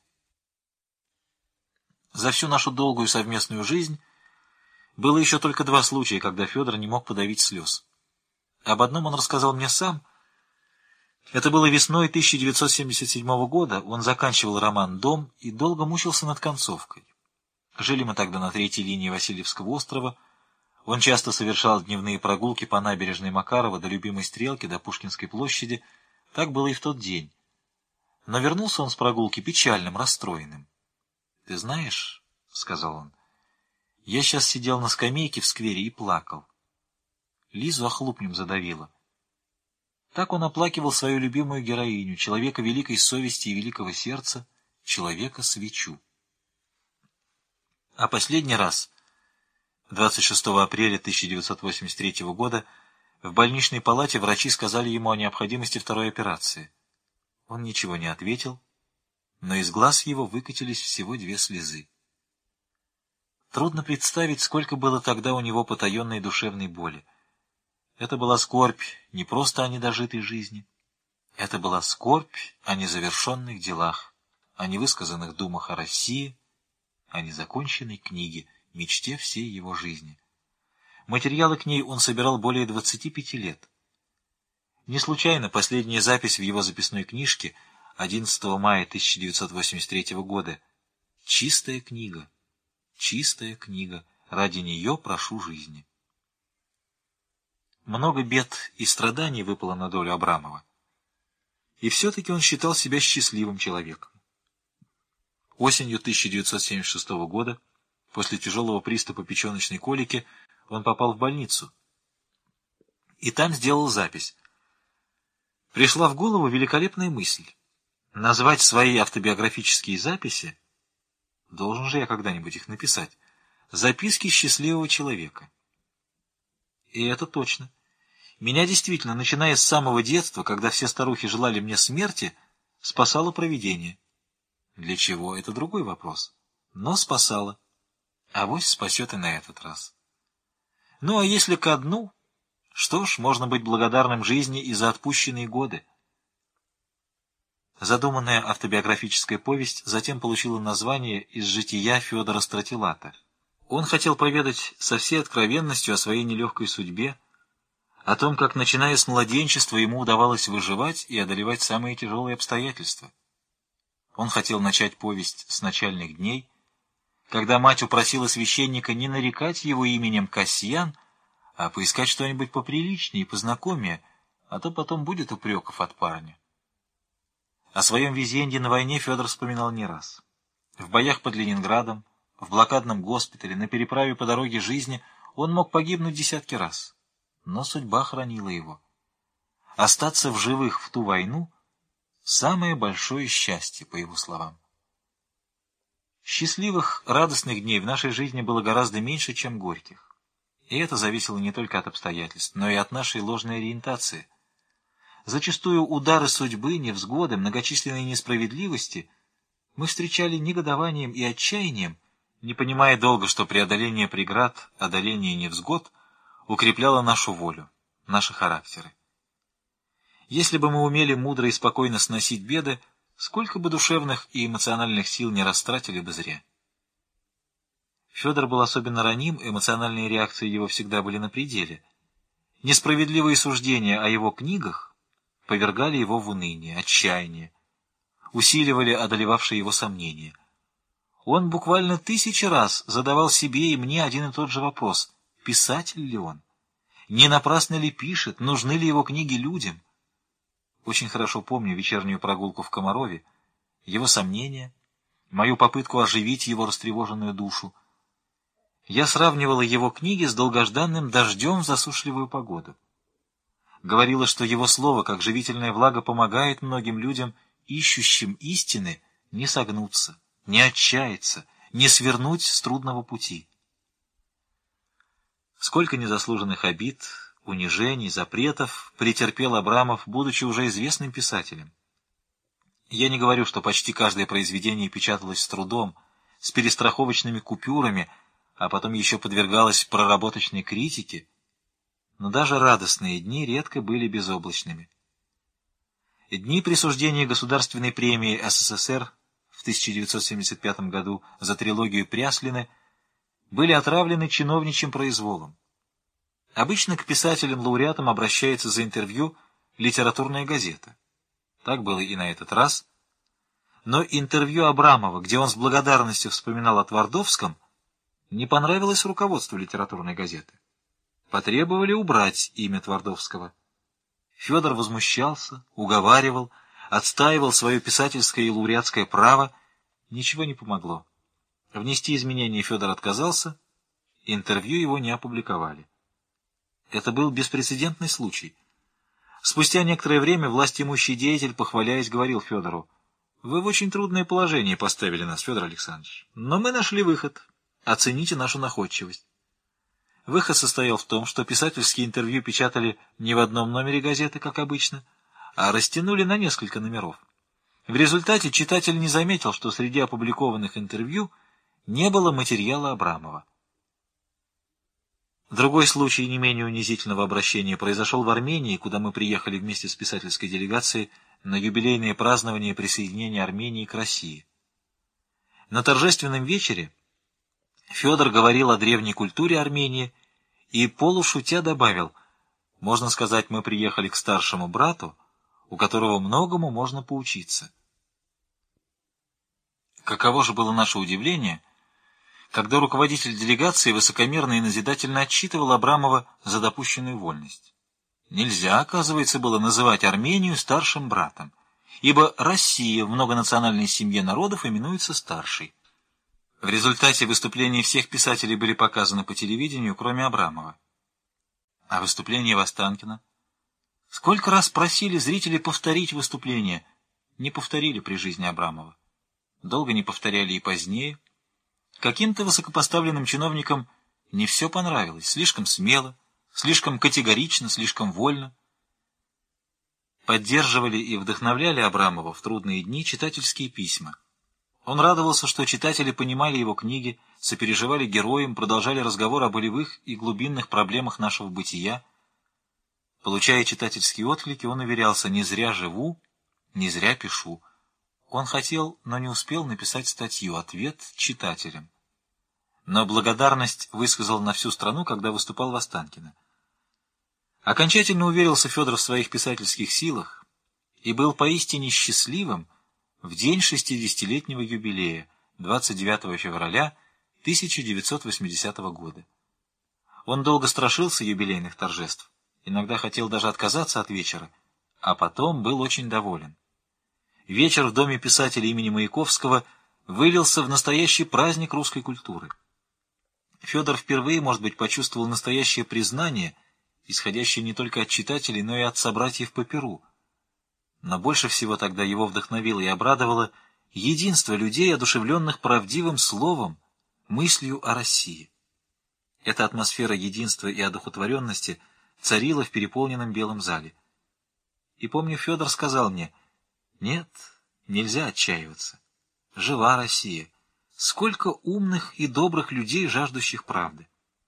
Speaker 1: За всю нашу долгую совместную жизнь было еще только 2 случая, когда Федор не мог подавить слез. Об одном он рассказал мне сам. Это было весной 1977 года. Он заканчивал роман «Дом» и долго мучился над концовкой. Жили мы тогда на 3-й линии Васильевского острова. Он часто совершал дневные прогулки по набережной Макарова до Любимой Стрелки, до Пушкинской площади. Так было и в тот день. Но вернулся он с прогулки печальным, расстроенным. — Ты знаешь, — сказал он, — я сейчас сидел на скамейке в сквере и плакал. Лизу охлупнем задавило. Так он оплакивал свою любимую героиню, человека великой совести и великого сердца, человека-свечу. А последний раз, 26 апреля 1983 года, в больничной палате врачи сказали ему о необходимости второй операции. Он ничего не ответил, но из глаз его выкатились всего 2 слезы. Трудно представить, сколько было тогда у него потаенной душевной боли. Это была скорбь не просто о недожитой жизни. Это была скорбь о незавершенных делах, о невысказанных думах о России, о незаконченной книге, мечте всей его жизни. Материалы к ней он собирал более 25 лет. Не случайно последняя запись в его записной книжке 11 мая 1983 года «Чистая книга, ради нее прошу жизни». Много бед и страданий выпало на долю Абрамова. И все-таки он считал себя счастливым человеком. Осенью 1976 года, после тяжелого приступа печеночной колики, он попал в больницу. И там сделал запись. Пришла в голову великолепная мысль — назвать свои автобиографические записи, должен же я когда-нибудь их написать, «Записки счастливого человека». И это точно. Меня действительно, начиная с самого детства, когда все старухи желали мне смерти, спасало провидение. Для чего — это другой вопрос. Но спасало. Авось спасет и на этот раз. Ну, а если ко дну, что ж, можно быть благодарным жизни и за отпущенные годы. Задуманная автобиографическая повесть затем получила название из жития Федора Стратилата. Он хотел поведать со всей откровенностью о своей нелегкой судьбе, о том, как, начиная с младенчества, ему удавалось выживать и одолевать самые тяжелые обстоятельства. Он хотел начать повесть с начальных дней, когда мать упросила священника не нарекать его именем Касьян, а поискать что-нибудь поприличнее и познакомее, а то потом будет упреков от парня. О своем везенье на войне Федор вспоминал не раз. В боях под Ленинградом, в блокадном госпитале, на переправе по дороге жизни он мог погибнуть десятки раз. Но судьба хранила его. Остаться в живых в ту войну — самое большое счастье, по его словам. Счастливых, радостных дней в нашей жизни было гораздо меньше, чем горьких. И это зависело не только от обстоятельств, но и от нашей ложной ориентации. Зачастую удары судьбы, невзгоды, многочисленные несправедливости мы встречали негодованием и отчаянием, не понимая долго, что преодоление преград, одоление невзгод укрепляло нашу волю, наши характеры. Если бы мы умели мудро и спокойно сносить беды, сколько бы душевных и эмоциональных сил не растратили бы зря. Федор был особенно раним, эмоциональные реакции его всегда были на пределе. Несправедливые суждения о его книгах повергали его в уныние, отчаяние, усиливали одолевавшие его сомнения. Он буквально 1000 раз задавал себе и мне один и тот же вопрос: писатель ли он? Не напрасно ли пишет? Нужны ли его книги людям? Очень хорошо помню вечернюю прогулку в Комарове, его сомнения, мою попытку оживить его растревоженную душу. Я сравнивала его книги с долгожданным дождем в засушливую погоду. Говорила, что его слово, как живительная влага, помогает многим людям, ищущим истины, не согнуться, не отчаяться, не свернуть с трудного пути. Сколько незаслуженных обид, унижений, запретов претерпел Абрамов, будучи уже известным писателем. Я не говорю, что почти каждое произведение печаталось с трудом, с перестраховочными купюрами, а потом еще подвергалось проработочной критике, но даже радостные дни редко были безоблачными. Дни присуждения Государственной премии СССР в 1975 году за трилогию Пряслины были отравлены чиновничьим произволом. Обычно к писателям-лауреатам обращается за интервью литературная газета. Так было и на этот раз. Но интервью Абрамова, где он с благодарностью вспоминал о Твардовском, не понравилось руководству литературной газеты. потребовали убрать имя Твардовского. Федор возмущался, уговаривал, отстаивал свое писательское и лауреатское право. Ничего не помогло. Внести изменения Федор отказался, интервью его не опубликовали. Это был беспрецедентный случай. Спустя некоторое время властимущий деятель, похваляясь, говорил Федору: «Вы в очень трудное положение поставили нас, Федор Александрович, но мы нашли выход. Оцените нашу находчивость». Выход состоял в том, что писательские интервью печатали не в одном номере газеты, как обычно, а растянули на несколько номеров. В результате читатель не заметил, что среди опубликованных интервью не было материала Абрамова. Другой случай не менее унизительного обращения произошел в Армении, куда мы приехали вместе с писательской делегацией на юбилейное празднование присоединения Армении к России. На торжественном вечере Федор говорил о древней культуре Армении и, полушутя, добавил: «Можно сказать, мы приехали к старшему брату, у которого многому можно поучиться». Каково же было наше удивление, когда руководитель делегации высокомерно и назидательно отчитывал Абрамова за допущенную вольность. Нельзя, оказывается, было называть Армению старшим братом, ибо Россия в многонациональной семье народов именуется старшей. В результате выступления всех писателей были показаны по телевидению, кроме Абрамова. А выступление Востанкина? Сколько раз просили зрители повторить выступление, не повторили при жизни Абрамова. Долго не повторяли и позднее. Каким-то высокопоставленным чиновникам не все понравилось, слишком смело, слишком категорично, слишком вольно. Поддерживали и вдохновляли Абрамова в трудные дни читательские письма. Он радовался, что читатели понимали его книги, сопереживали героям, продолжали разговор о болевых и глубинных проблемах нашего бытия. Получая читательские отклики, он уверялся: «Не зря живу, не зря пишу». Он хотел, но не успел написать статью «Ответ читателям». Но благодарность высказал на всю страну, когда выступал в Останкино. Окончательно уверился Федор в своих писательских силах и был поистине счастливым в день 60-летнего юбилея, 29 февраля 1980 года. Он долго страшился юбилейных торжеств, иногда хотел даже отказаться от вечера, а потом был очень доволен. Вечер в Доме писателей имени Маяковского вылился в настоящий праздник русской культуры. Федор впервые, может быть, почувствовал настоящее признание, исходящее не только от читателей, но и от собратьев по перу. Но больше всего тогда его вдохновило и обрадовало единство людей, одушевленных правдивым словом, мыслью о России. Эта атмосфера единства и одухотворенности царила в переполненном белом зале. И помню, Федор сказал мне: «Нет, нельзя отчаиваться. Жива Россия. Сколько умных и добрых людей, жаждущих правды».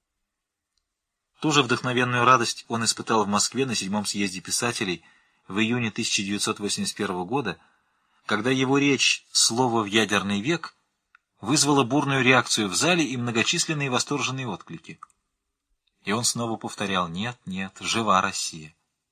Speaker 1: Ту же вдохновенную радость он испытал в Москве на 7-м съезде писателей в июне 1981 года, когда его речь «Слово в ядерный век» вызвала бурную реакцию в зале и многочисленные восторженные отклики. И он снова повторял: «Нет, нет, жива Россия».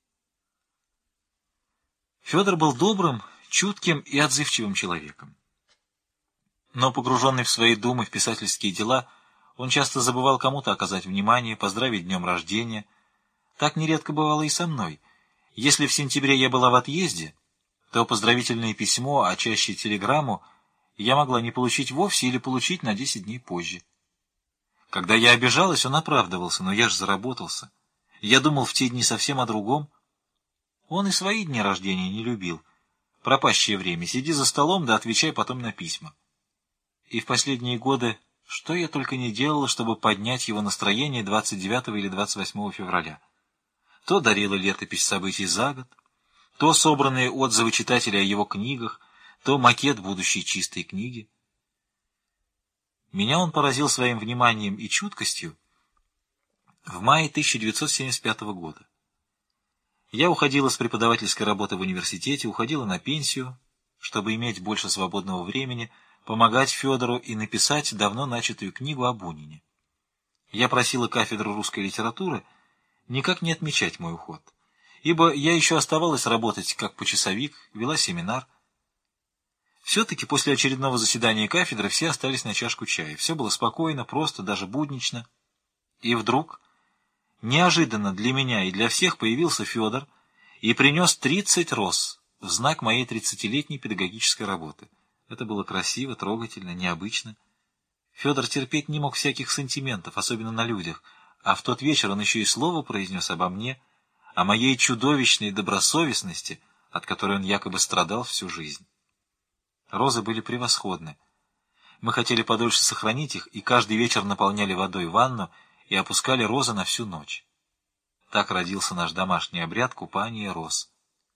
Speaker 1: Федор был добрым, чутким и отзывчивым человеком. Но, погруженный в свои думы, в писательские дела, он часто забывал кому-то оказать внимание, поздравить днем рождения. Так нередко бывало и со мной. Если в сентябре я была в отъезде, то поздравительное письмо, а чаще телеграмму, я могла не получить вовсе или получить на 10 дней позже. Когда я обижалась, он оправдывался: «Но я же заработался. Я думал в те дни совсем о другом». Он и свои дни рождения не любил. Пропащее время. Сиди за столом, да отвечай потом на письма. И в последние годы что я только не делала, чтобы поднять его настроение 29 или 28 февраля. То дарила летопись событий за год, то собранные отзывы читателей о его книгах, то макет будущей чистой книги. Меня он поразил своим вниманием и чуткостью в мае 1975 года. Я уходила с преподавательской работы в университете, уходила на пенсию, чтобы иметь больше свободного времени, помогать Федору и написать давно начатую книгу о Бунине. Я просила кафедру русской литературы никак не отмечать мой уход, ибо я еще оставалась работать как почасовик, вела семинар. Все-таки после очередного заседания кафедры все остались на чашку чая. Все было спокойно, просто, даже буднично. И вдруг Неожиданно для меня и для всех появился Федор и принес 30 роз в знак моей 30-летней педагогической работы. Это было красиво, трогательно, необычно. Федор терпеть не мог всяких сантиментов, особенно на людях, а в тот вечер он еще и слово произнес обо мне, о моей чудовищной добросовестности, от которой он якобы страдал всю жизнь. Розы были превосходны. Мы хотели подольше сохранить их, и каждый вечер наполняли водой ванну и опускали розы на всю ночь. Так родился наш домашний обряд купания роз.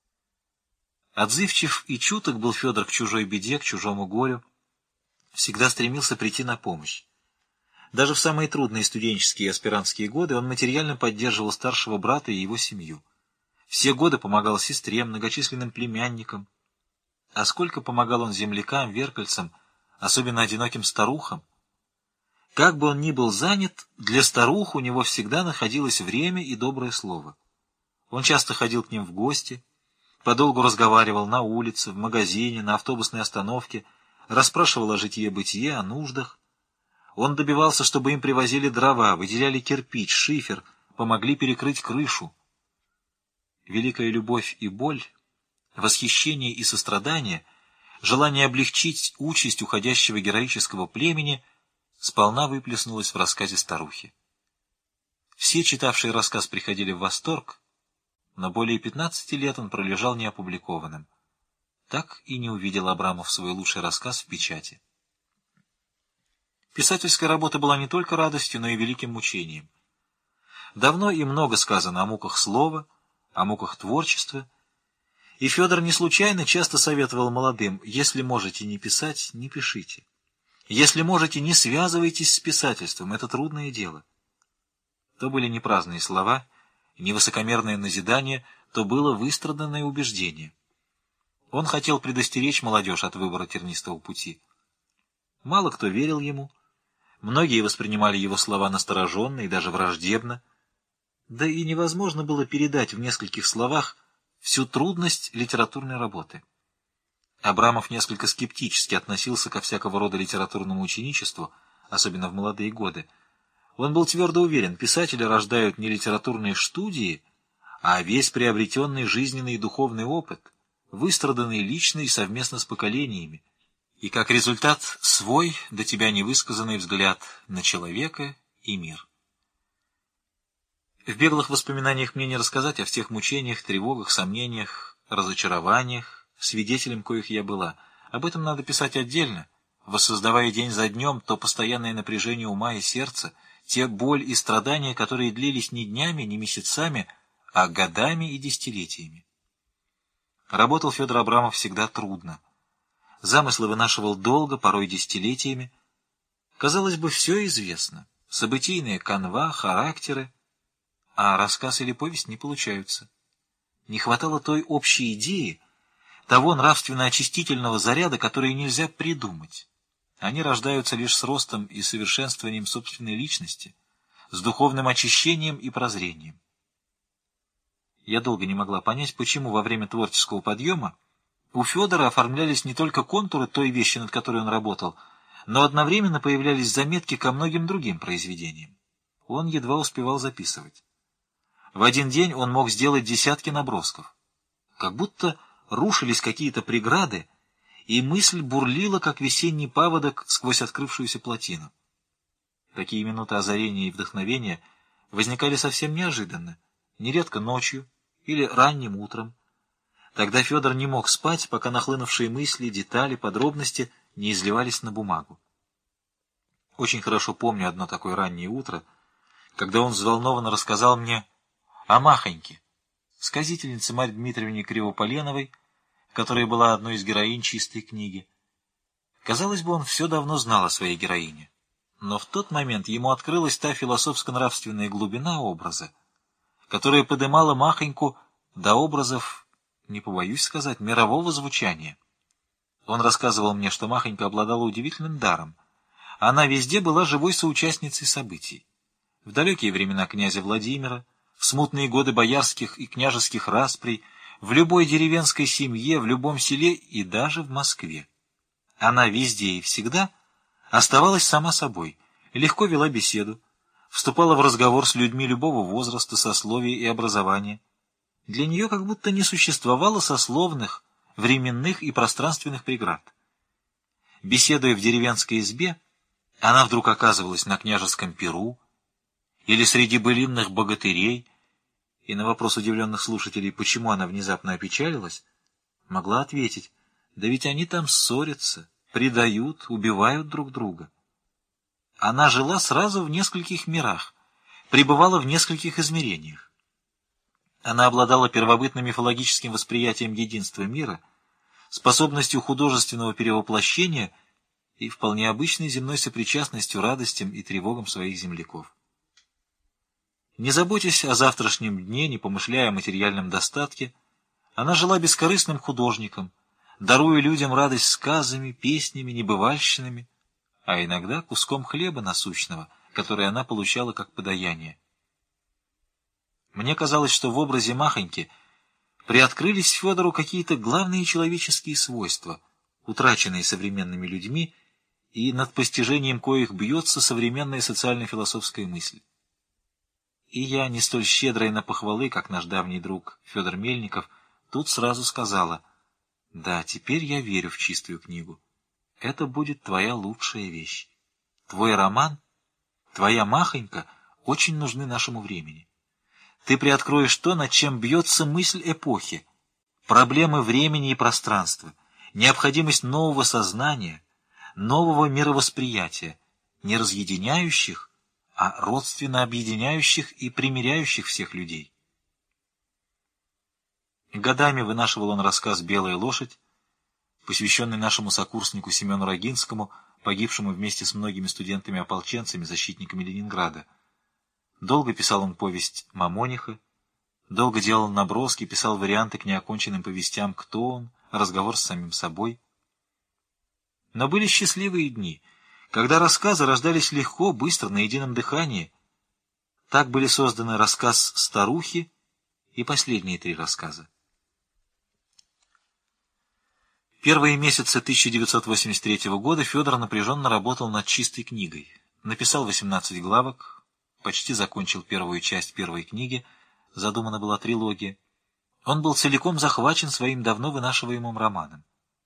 Speaker 1: Отзывчив и чуток был Федор к чужой беде, к чужому горю, всегда стремился прийти на помощь. Даже в самые трудные студенческие и аспирантские годы он материально поддерживал старшего брата и его семью. Все годы помогал сестре, многочисленным племянникам. А сколько помогал он землякам, веркальцам, особенно одиноким старухам. Как бы он ни был занят, для старух у него всегда находилось время и доброе слово. Он часто ходил к ним в гости, подолгу разговаривал на улице, в магазине, на автобусной остановке, расспрашивал о житье-бытие, о нуждах. Он добивался, чтобы им привозили дрова, выделяли кирпич, шифер, помогли перекрыть крышу. Великая любовь и боль, восхищение и сострадание, желание облегчить участь уходящего героического племени сполна выплеснулось в рассказе старухи. Все, читавшие рассказ, приходили в восторг, но более 15 лет он пролежал неопубликованным. Так и не увидел Абрамов свой лучший рассказ в печати. Писательская работа была не только радостью, но и великим мучением. Давно и много сказано о муках слова, о муках творчества, и Федор не случайно часто советовал молодым: если можете не писать, не пишите. Если можете, не связывайтесь с писательством, это трудное дело. То были не праздные слова, не высокомерное назидание, то было выстраданное убеждение. Он хотел предостеречь молодежь от выбора тернистого пути. Мало кто верил ему, многие воспринимали его слова настороженно и даже враждебно, да и невозможно было передать в нескольких словах всю трудность литературной работы. Абрамов несколько скептически относился ко всякого рода литературному ученичеству, особенно в молодые годы. Он был твердо уверен, писатели рождают не литературные студии, а весь приобретенный жизненный и духовный опыт, выстраданный лично и совместно с поколениями, и как результат свой, до тебя невысказанный взгляд на человека и мир. В беглых воспоминаниях мне не рассказать о всех мучениях, тревогах, сомнениях, разочарованиях, свидетелем коих я была. Об этом надо писать отдельно, воссоздавая день за днем то постоянное напряжение ума и сердца, те боль и страдания, которые длились не днями, не месяцами, а годами и десятилетиями. Работал Федор Абрамов всегда трудно. Замыслы вынашивал долго, порой десятилетиями. Казалось бы, все известно. Событийные канва, характеры, а рассказ или повесть не получаются. Не хватало той общей идеи, того нравственно-очистительного заряда, который нельзя придумать. Они рождаются лишь с ростом и совершенствованием собственной личности, с духовным очищением и прозрением. Я долго не могла понять, почему во время творческого подъема у Федора оформлялись не только контуры той вещи, над которой он работал, но одновременно появлялись заметки ко многим другим произведениям. Он едва успевал записывать. В один день он мог сделать десятки набросков. Как будто рушились какие-то преграды, и мысль бурлила, как весенний паводок сквозь открывшуюся плотину. Такие минуты озарения и вдохновения возникали совсем неожиданно, нередко ночью или ранним утром. Тогда Федор не мог спать, пока нахлынувшие мысли, детали, подробности не изливались на бумагу. Очень хорошо помню одно такое раннее утро, когда он взволнованно рассказал мне о Махоньке, сказительнице Марье Дмитриевне Кривополеновой, которая была одной из героинь чистой книги. Казалось бы, он все давно знал о своей героине, но в тот момент ему открылась та философско-нравственная глубина образа, которая подымала Махоньку до образов, не побоюсь сказать, мирового звучания. Он рассказывал мне, что Махонька обладала удивительным даром. Она везде была живой соучастницей событий. В далекие времена князя Владимира, в смутные годы боярских и княжеских расприй, в любой деревенской семье, в любом селе и даже в Москве. Она везде и всегда оставалась сама собой, легко вела беседу, вступала в разговор с людьми любого возраста, сословия и образования. Для нее как будто не существовало сословных, временных и пространственных преград. Беседуя в деревенской избе, она вдруг оказывалась на княжеском пиру или среди былинных богатырей, и на вопрос удивленных слушателей, почему она внезапно опечалилась, могла ответить: да ведь они там ссорятся, предают, убивают друг друга. Она жила сразу в нескольких мирах, пребывала в нескольких измерениях. Она обладала первобытным мифологическим восприятием единства мира, способностью художественного перевоплощения и вполне обычной земной сопричастностью радостям и тревогам своих земляков. Не заботясь о завтрашнем дне, не помышляя о материальном достатке, она жила бескорыстным художником, даруя людям радость сказами, песнями, небывальщинами, а иногда куском хлеба насущного, который она получала как подаяние. Мне казалось, что в образе Махоньки приоткрылись Федору какие-то главные человеческие свойства, утраченные современными людьми, и над постижением коих бьется современная социально-философская мысль. И я, не столь щедрая на похвалы, как наш давний друг Федор Мельников, тут сразу сказала: да, теперь я верю в чистую книгу. Это будет твоя лучшая вещь. Твой роман, твоя Махонька очень нужны нашему времени. Ты приоткроешь то, над чем бьется мысль эпохи, проблемы времени и пространства, необходимость нового сознания, нового мировосприятия, не разъединяющих, а родственно объединяющих и примиряющих всех людей. Годами вынашивал он рассказ «Белая лошадь», посвященный нашему сокурснику Семену Рогинскому, погибшему вместе с многими студентами-ополченцами, защитниками Ленинграда. Долго писал он повесть «Мамониха», долго делал наброски, писал варианты к неоконченным повестям «Кто он?», разговор с самим собой. Но были счастливые дни, когда рассказы рождались легко, быстро, на едином дыхании. Так были созданы рассказ «Старухи» и последние 3 рассказа. Первые месяцы 1983 года Федор напряженно работал над чистой книгой. Написал 18 главок, почти закончил первую часть первой книги, задумана была трилогия. Он был целиком захвачен своим давно вынашиваемым романом.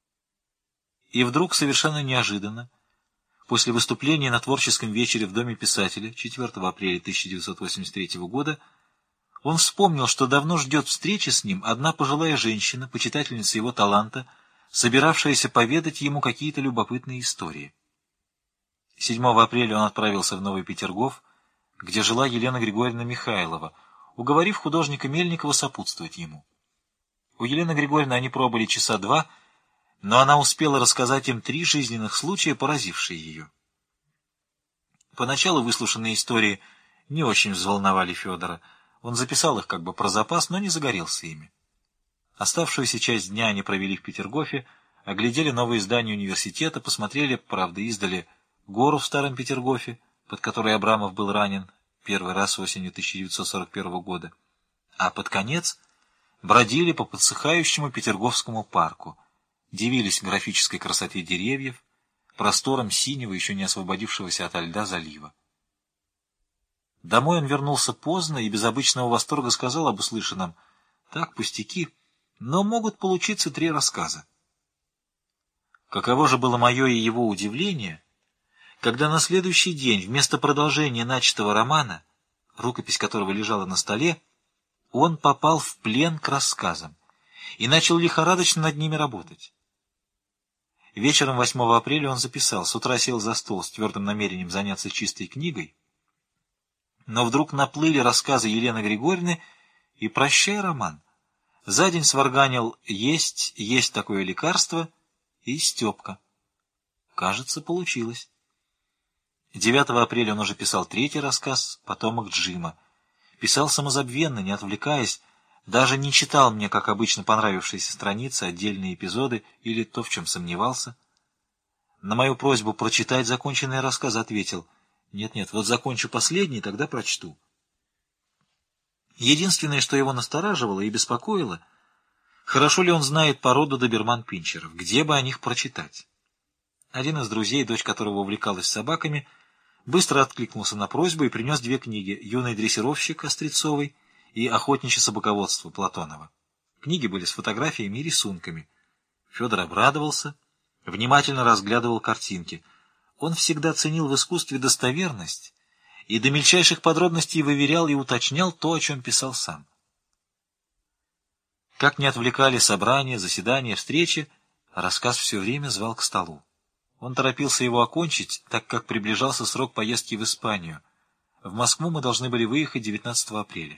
Speaker 1: И вдруг, совершенно неожиданно, после выступления на творческом вечере в Доме писателя 4 апреля 1983 года, он вспомнил, что давно ждет встречи с ним одна пожилая женщина, почитательница его таланта, собиравшаяся поведать ему какие-то любопытные истории. 7 апреля он отправился в Новый Петергоф, где жила Елена Григорьевна Михайлова, уговорив художника Мельникова сопутствовать ему. У Елены Григорьевны они пробыли часа 2, но она успела рассказать им 3 жизненных случая, поразившие ее. Поначалу выслушанные истории не очень взволновали Федора. Он записал их как бы про запас, но не загорелся ими. Оставшуюся часть дня они провели в Петергофе, оглядели новые здания университета, посмотрели, правда, издали, гору в Старом Петергофе, под которой Абрамов был ранен первый раз осенью 1941 года, а под конец бродили по подсыхающему Петерговскому парку, дивились графической красоте деревьев, просторам синего, еще не освободившегося ото льда залива. Домой он вернулся поздно и без обычного восторга сказал об услышанном: так, пустяки, но могут получиться 3 рассказа. Каково же было мое и его удивление, когда на следующий день вместо продолжения начатого романа, рукопись которого лежала на столе, он попал в плен к рассказам и начал лихорадочно над ними работать. Вечером 8 апреля он записал, с утра сел за стол с твердым намерением заняться чистой книгой, но вдруг наплыли рассказы Елены Григорьевны, и прощай роман. За день сварганил «Есть такое лекарство» и «Степка». Кажется, получилось. 9 апреля он уже писал 3-й рассказ «Потомок Джима». Писал самозабвенно, не отвлекаясь, даже не читал мне, как обычно, понравившиеся страницы, отдельные эпизоды или то, в чем сомневался. На мою просьбу прочитать законченный рассказ ответил: «Нет, вот закончу последний, тогда прочту». Единственное, что его настораживало и беспокоило, хорошо ли он знает породу доберман-пинчеров, где бы о них прочитать. Один из друзей, дочь которого увлекалась собаками, быстро откликнулся на просьбу и принес две книги «Юный дрессировщик» Острецовой и «Охотничье собаководство» Платонова. Книги были с фотографиями и рисунками. Федор обрадовался, внимательно разглядывал картинки. Он всегда ценил в искусстве достоверность и до мельчайших подробностей выверял и уточнял то, о чем писал сам. Как не отвлекали собрания, заседания, встречи, рассказ все время звал к столу. Он торопился его окончить, так как приближался срок поездки в Испанию. В Москву мы должны были выехать 19 апреля.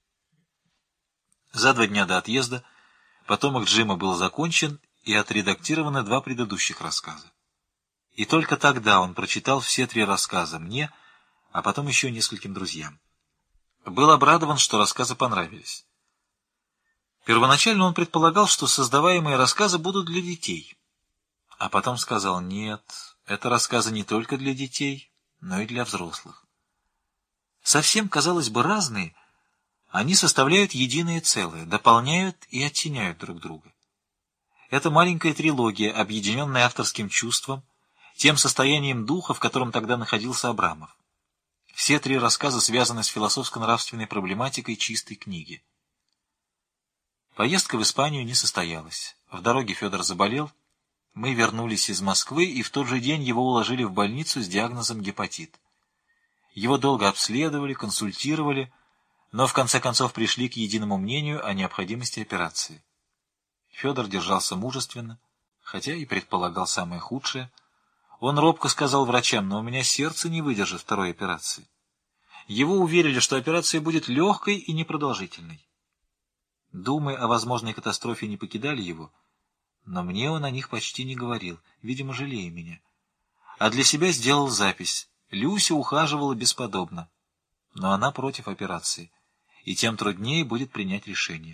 Speaker 1: За 2 дня до отъезда потомок Джима был закончен и отредактированы 2 предыдущих рассказа. И только тогда он прочитал все 3 рассказа мне, а потом еще нескольким друзьям. Был обрадован, что рассказы понравились. Первоначально он предполагал, что создаваемые рассказы будут для детей. А потом сказал: нет, это рассказы не только для детей, но и для взрослых. Совсем, казалось бы, разные, они составляют единое целое, дополняют и оттеняют друг друга. Это маленькая трилогия, объединенная авторским чувством, тем состоянием духа, в котором тогда находился Абрамов. Все 3 рассказа связаны с философско-нравственной проблематикой чистой книги. Поездка в Испанию не состоялась. В дороге Федор заболел. Мы вернулись из Москвы, и в тот же день его уложили в больницу с диагнозом гепатит. Его долго обследовали, консультировали, но в конце концов пришли к единому мнению о необходимости операции. Федор держался мужественно, хотя и предполагал самое худшее. Он робко сказал врачам: но у меня сердце не выдержит второй операции. Его уверили, что операция будет легкой и непродолжительной. Думы о возможной катастрофе не покидали его, но мне он о них почти не говорил, видимо, жалея меня. А для себя сделал запись: Люся ухаживала бесподобно, но она против операции, и тем труднее будет принять решение.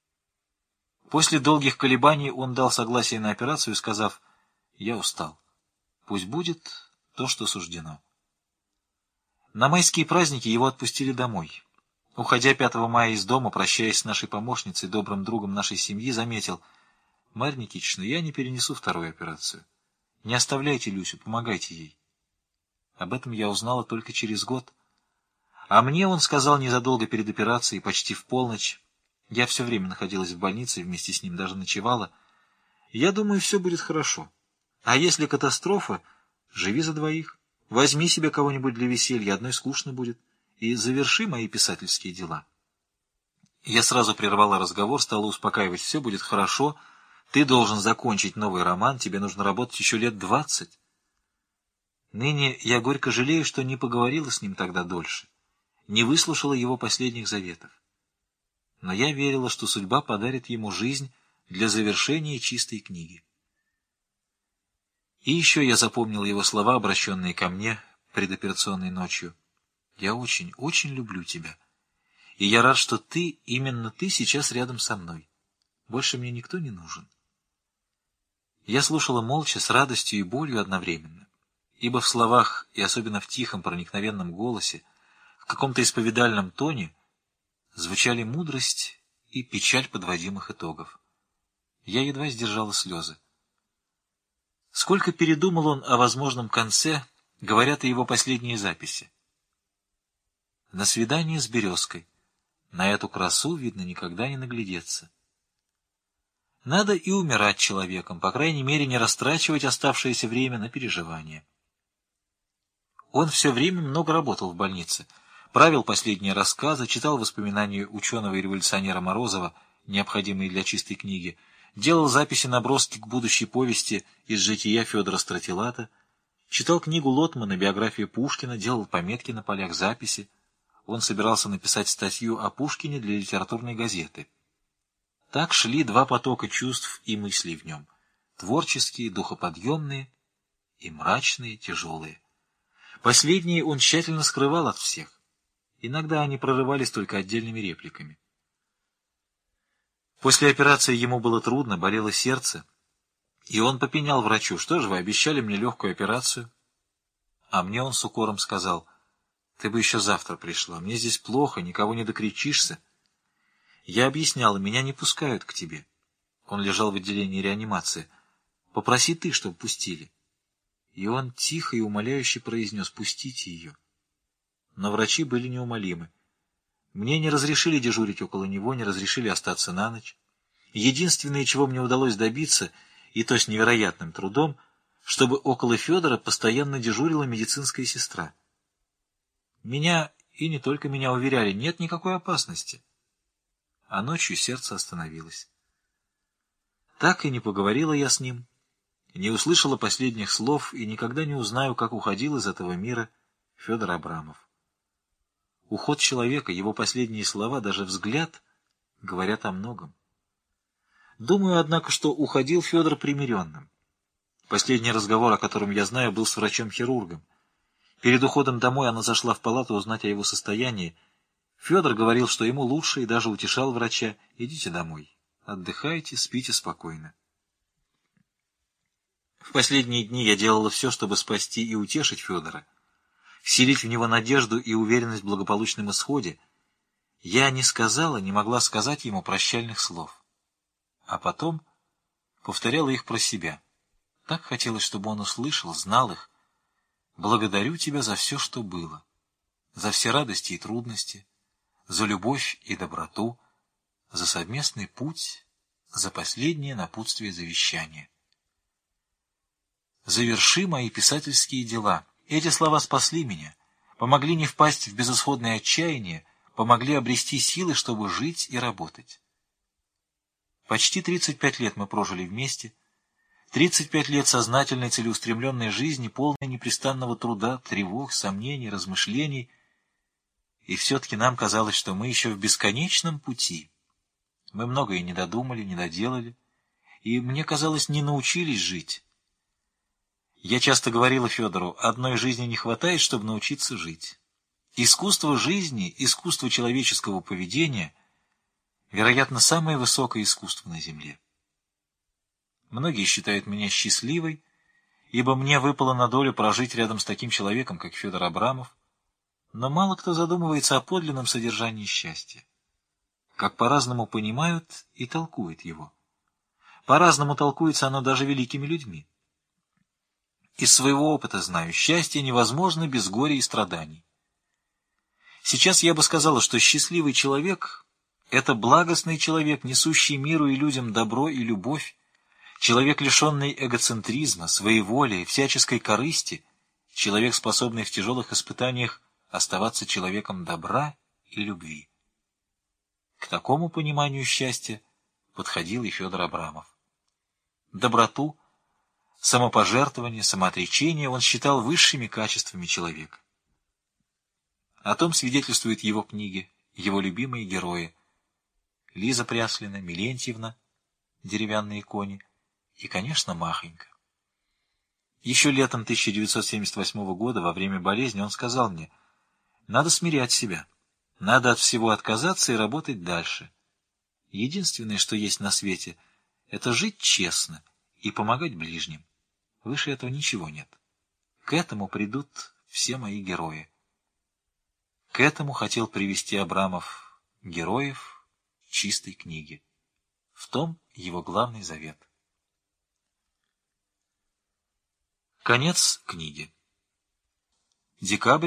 Speaker 1: После долгих колебаний он дал согласие на операцию, сказав: «Я устал. Пусть будет то, что суждено». На майские праздники его отпустили домой. Уходя 5 мая из дома, прощаясь с нашей помощницей, добрым другом нашей семьи, заметил: «Марья Никитична, я не перенесу вторую операцию. Не оставляйте Люсю, помогайте ей». Об этом я узнала только через год. А мне он сказал незадолго перед операцией, почти в полночь. Я все время находилась в больнице, вместе с ним даже ночевала. «Я думаю, все будет хорошо. А если катастрофа, живи за 2. Возьми себе кого-нибудь для веселья, одной скучно будет, и заверши мои писательские дела». Я сразу прервала разговор, стала успокаивать: «Все будет хорошо, ты должен закончить новый роман, тебе нужно работать еще лет 20. Ныне я горько жалею, что не поговорила с ним тогда дольше, не выслушала его последних заветов. Но я верила, что судьба подарит ему жизнь для завершения чистой книги». И еще я запомнил его слова, обращенные ко мне предоперационной ночью: «Я очень, очень люблю тебя. И я рад, что ты, именно ты, сейчас рядом со мной. Больше мне никто не нужен». Я слушала молча, с радостью и болью одновременно, ибо в словах, и особенно в тихом проникновенном голосе, в каком-то исповедальном тоне, звучали мудрость и печаль подводимых итогов. Я едва сдержала слезы. Сколько передумал он о возможном конце, говорят и его последние записи. На свидание с березкой. На эту красу, видно, никогда не наглядеться. Надо и умирать человеком, по крайней мере, не растрачивать оставшееся время на переживания. Он все время много работал в больнице, правил последние рассказы, читал воспоминания ученого и революционера Морозова, необходимые для чистой книги, делал записи-наброски к будущей повести из жития Федора Стратилата, читал книгу Лотмана, биографию Пушкина, делал пометки на полях записи. Он собирался написать статью о Пушкине для литературной газеты. Так шли 2 потока чувств и мыслей в нем: творческие, духоподъемные, и мрачные, тяжелые. Последние он тщательно скрывал от всех. Иногда они прорывались только отдельными репликами. После операции ему было трудно, болело сердце, и он попенял врачу: «Что же вы, обещали мне легкую операцию?» А мне он с укором сказал: «Ты бы еще завтра пришла, мне здесь плохо, никого не докричишься». Я объясняла: «Меня не пускают к тебе». Он лежал в отделении реанимации. «Попроси ты, чтобы пустили». И он тихо и умоляюще произнес: «Пустите ее». Но врачи были неумолимы. Мне не разрешили дежурить около него, не разрешили остаться на ночь. Единственное, чего мне удалось добиться, и то с невероятным трудом, чтобы около Федора постоянно дежурила медицинская сестра. Меня, и не только меня, уверяли: нет никакой опасности. А ночью сердце остановилось. Так и не поговорила я с ним, не услышала последних слов и никогда не узнаю, как уходил из этого мира Федор Абрамов. Уход человека, его последние слова, даже взгляд говорят о многом. Думаю, однако, что уходил Федор примиренным. Последний разговор, о котором я знаю, был с врачом-хирургом. Перед уходом домой она зашла в палату узнать о его состоянии. Федор говорил, что ему лучше, и даже утешал врача: «Идите домой, отдыхайте, спите спокойно». В последние дни я делала все, чтобы спасти и утешить Федора, вселить в него надежду и уверенность в благополучном исходе. Я не сказала, не могла сказать ему прощальных слов. А потом повторяла их про себя. Так хотелось, чтобы он услышал, знал их. «Благодарю тебя за все, что было, за все радости и трудности, за любовь и доброту, за совместный путь, за последнее напутствие завещания. Заверши мои писательские дела». Эти слова спасли меня, помогли не впасть в безысходное отчаяние, помогли обрести силы, чтобы жить и работать. Почти 35 лет мы прожили вместе, 35 лет сознательной целеустремленной жизни, полной непрестанного труда, тревог, сомнений, размышлений. И все-таки нам казалось, что мы еще в бесконечном пути. Мы многое не додумали, не доделали, и, мне казалось, не научились жить. Я часто говорила Федору: одной жизни не хватает, чтобы научиться жить. Искусство жизни, искусство человеческого поведения, вероятно, самое высокое искусство на земле. Многие считают меня счастливой, ибо мне выпало на долю прожить рядом с таким человеком, как Федор Абрамов, но мало кто задумывается о подлинном содержании счастья. Как по-разному понимают и толкуют его. По-разному толкуется оно даже великими людьми. Из своего опыта знаю: счастье невозможно без горя и страданий. Сейчас я бы сказала, что счастливый человек — это благостный человек, несущий миру и людям добро и любовь, человек, лишенный эгоцентризма, своеволия, всяческой корысти, человек, способный в тяжелых испытаниях оставаться человеком добра и любви. К такому пониманию счастья подходил и Федор Абрамов. Доброту, самопожертвование, самоотречение он считал высшими качествами человека. О том свидетельствуют его книги, его любимые герои: Лиза Пряслина, Милентьевна, «Деревянные кони» и, конечно, Махонька. Еще летом 1978 года, во время болезни, он сказал мне: «Надо смирять себя, надо от всего отказаться и работать дальше. Единственное, что есть на свете, это жить честно и помогать ближним. Выше этого ничего нет. К этому придут все мои герои». К этому хотел привести Абрамов героев чистой книги. В том его главный завет. Конец книги. Декабрь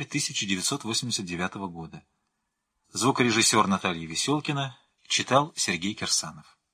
Speaker 1: 1989 года. Звукорежиссер Наталья Веселкина читал Сергей Кирсанов.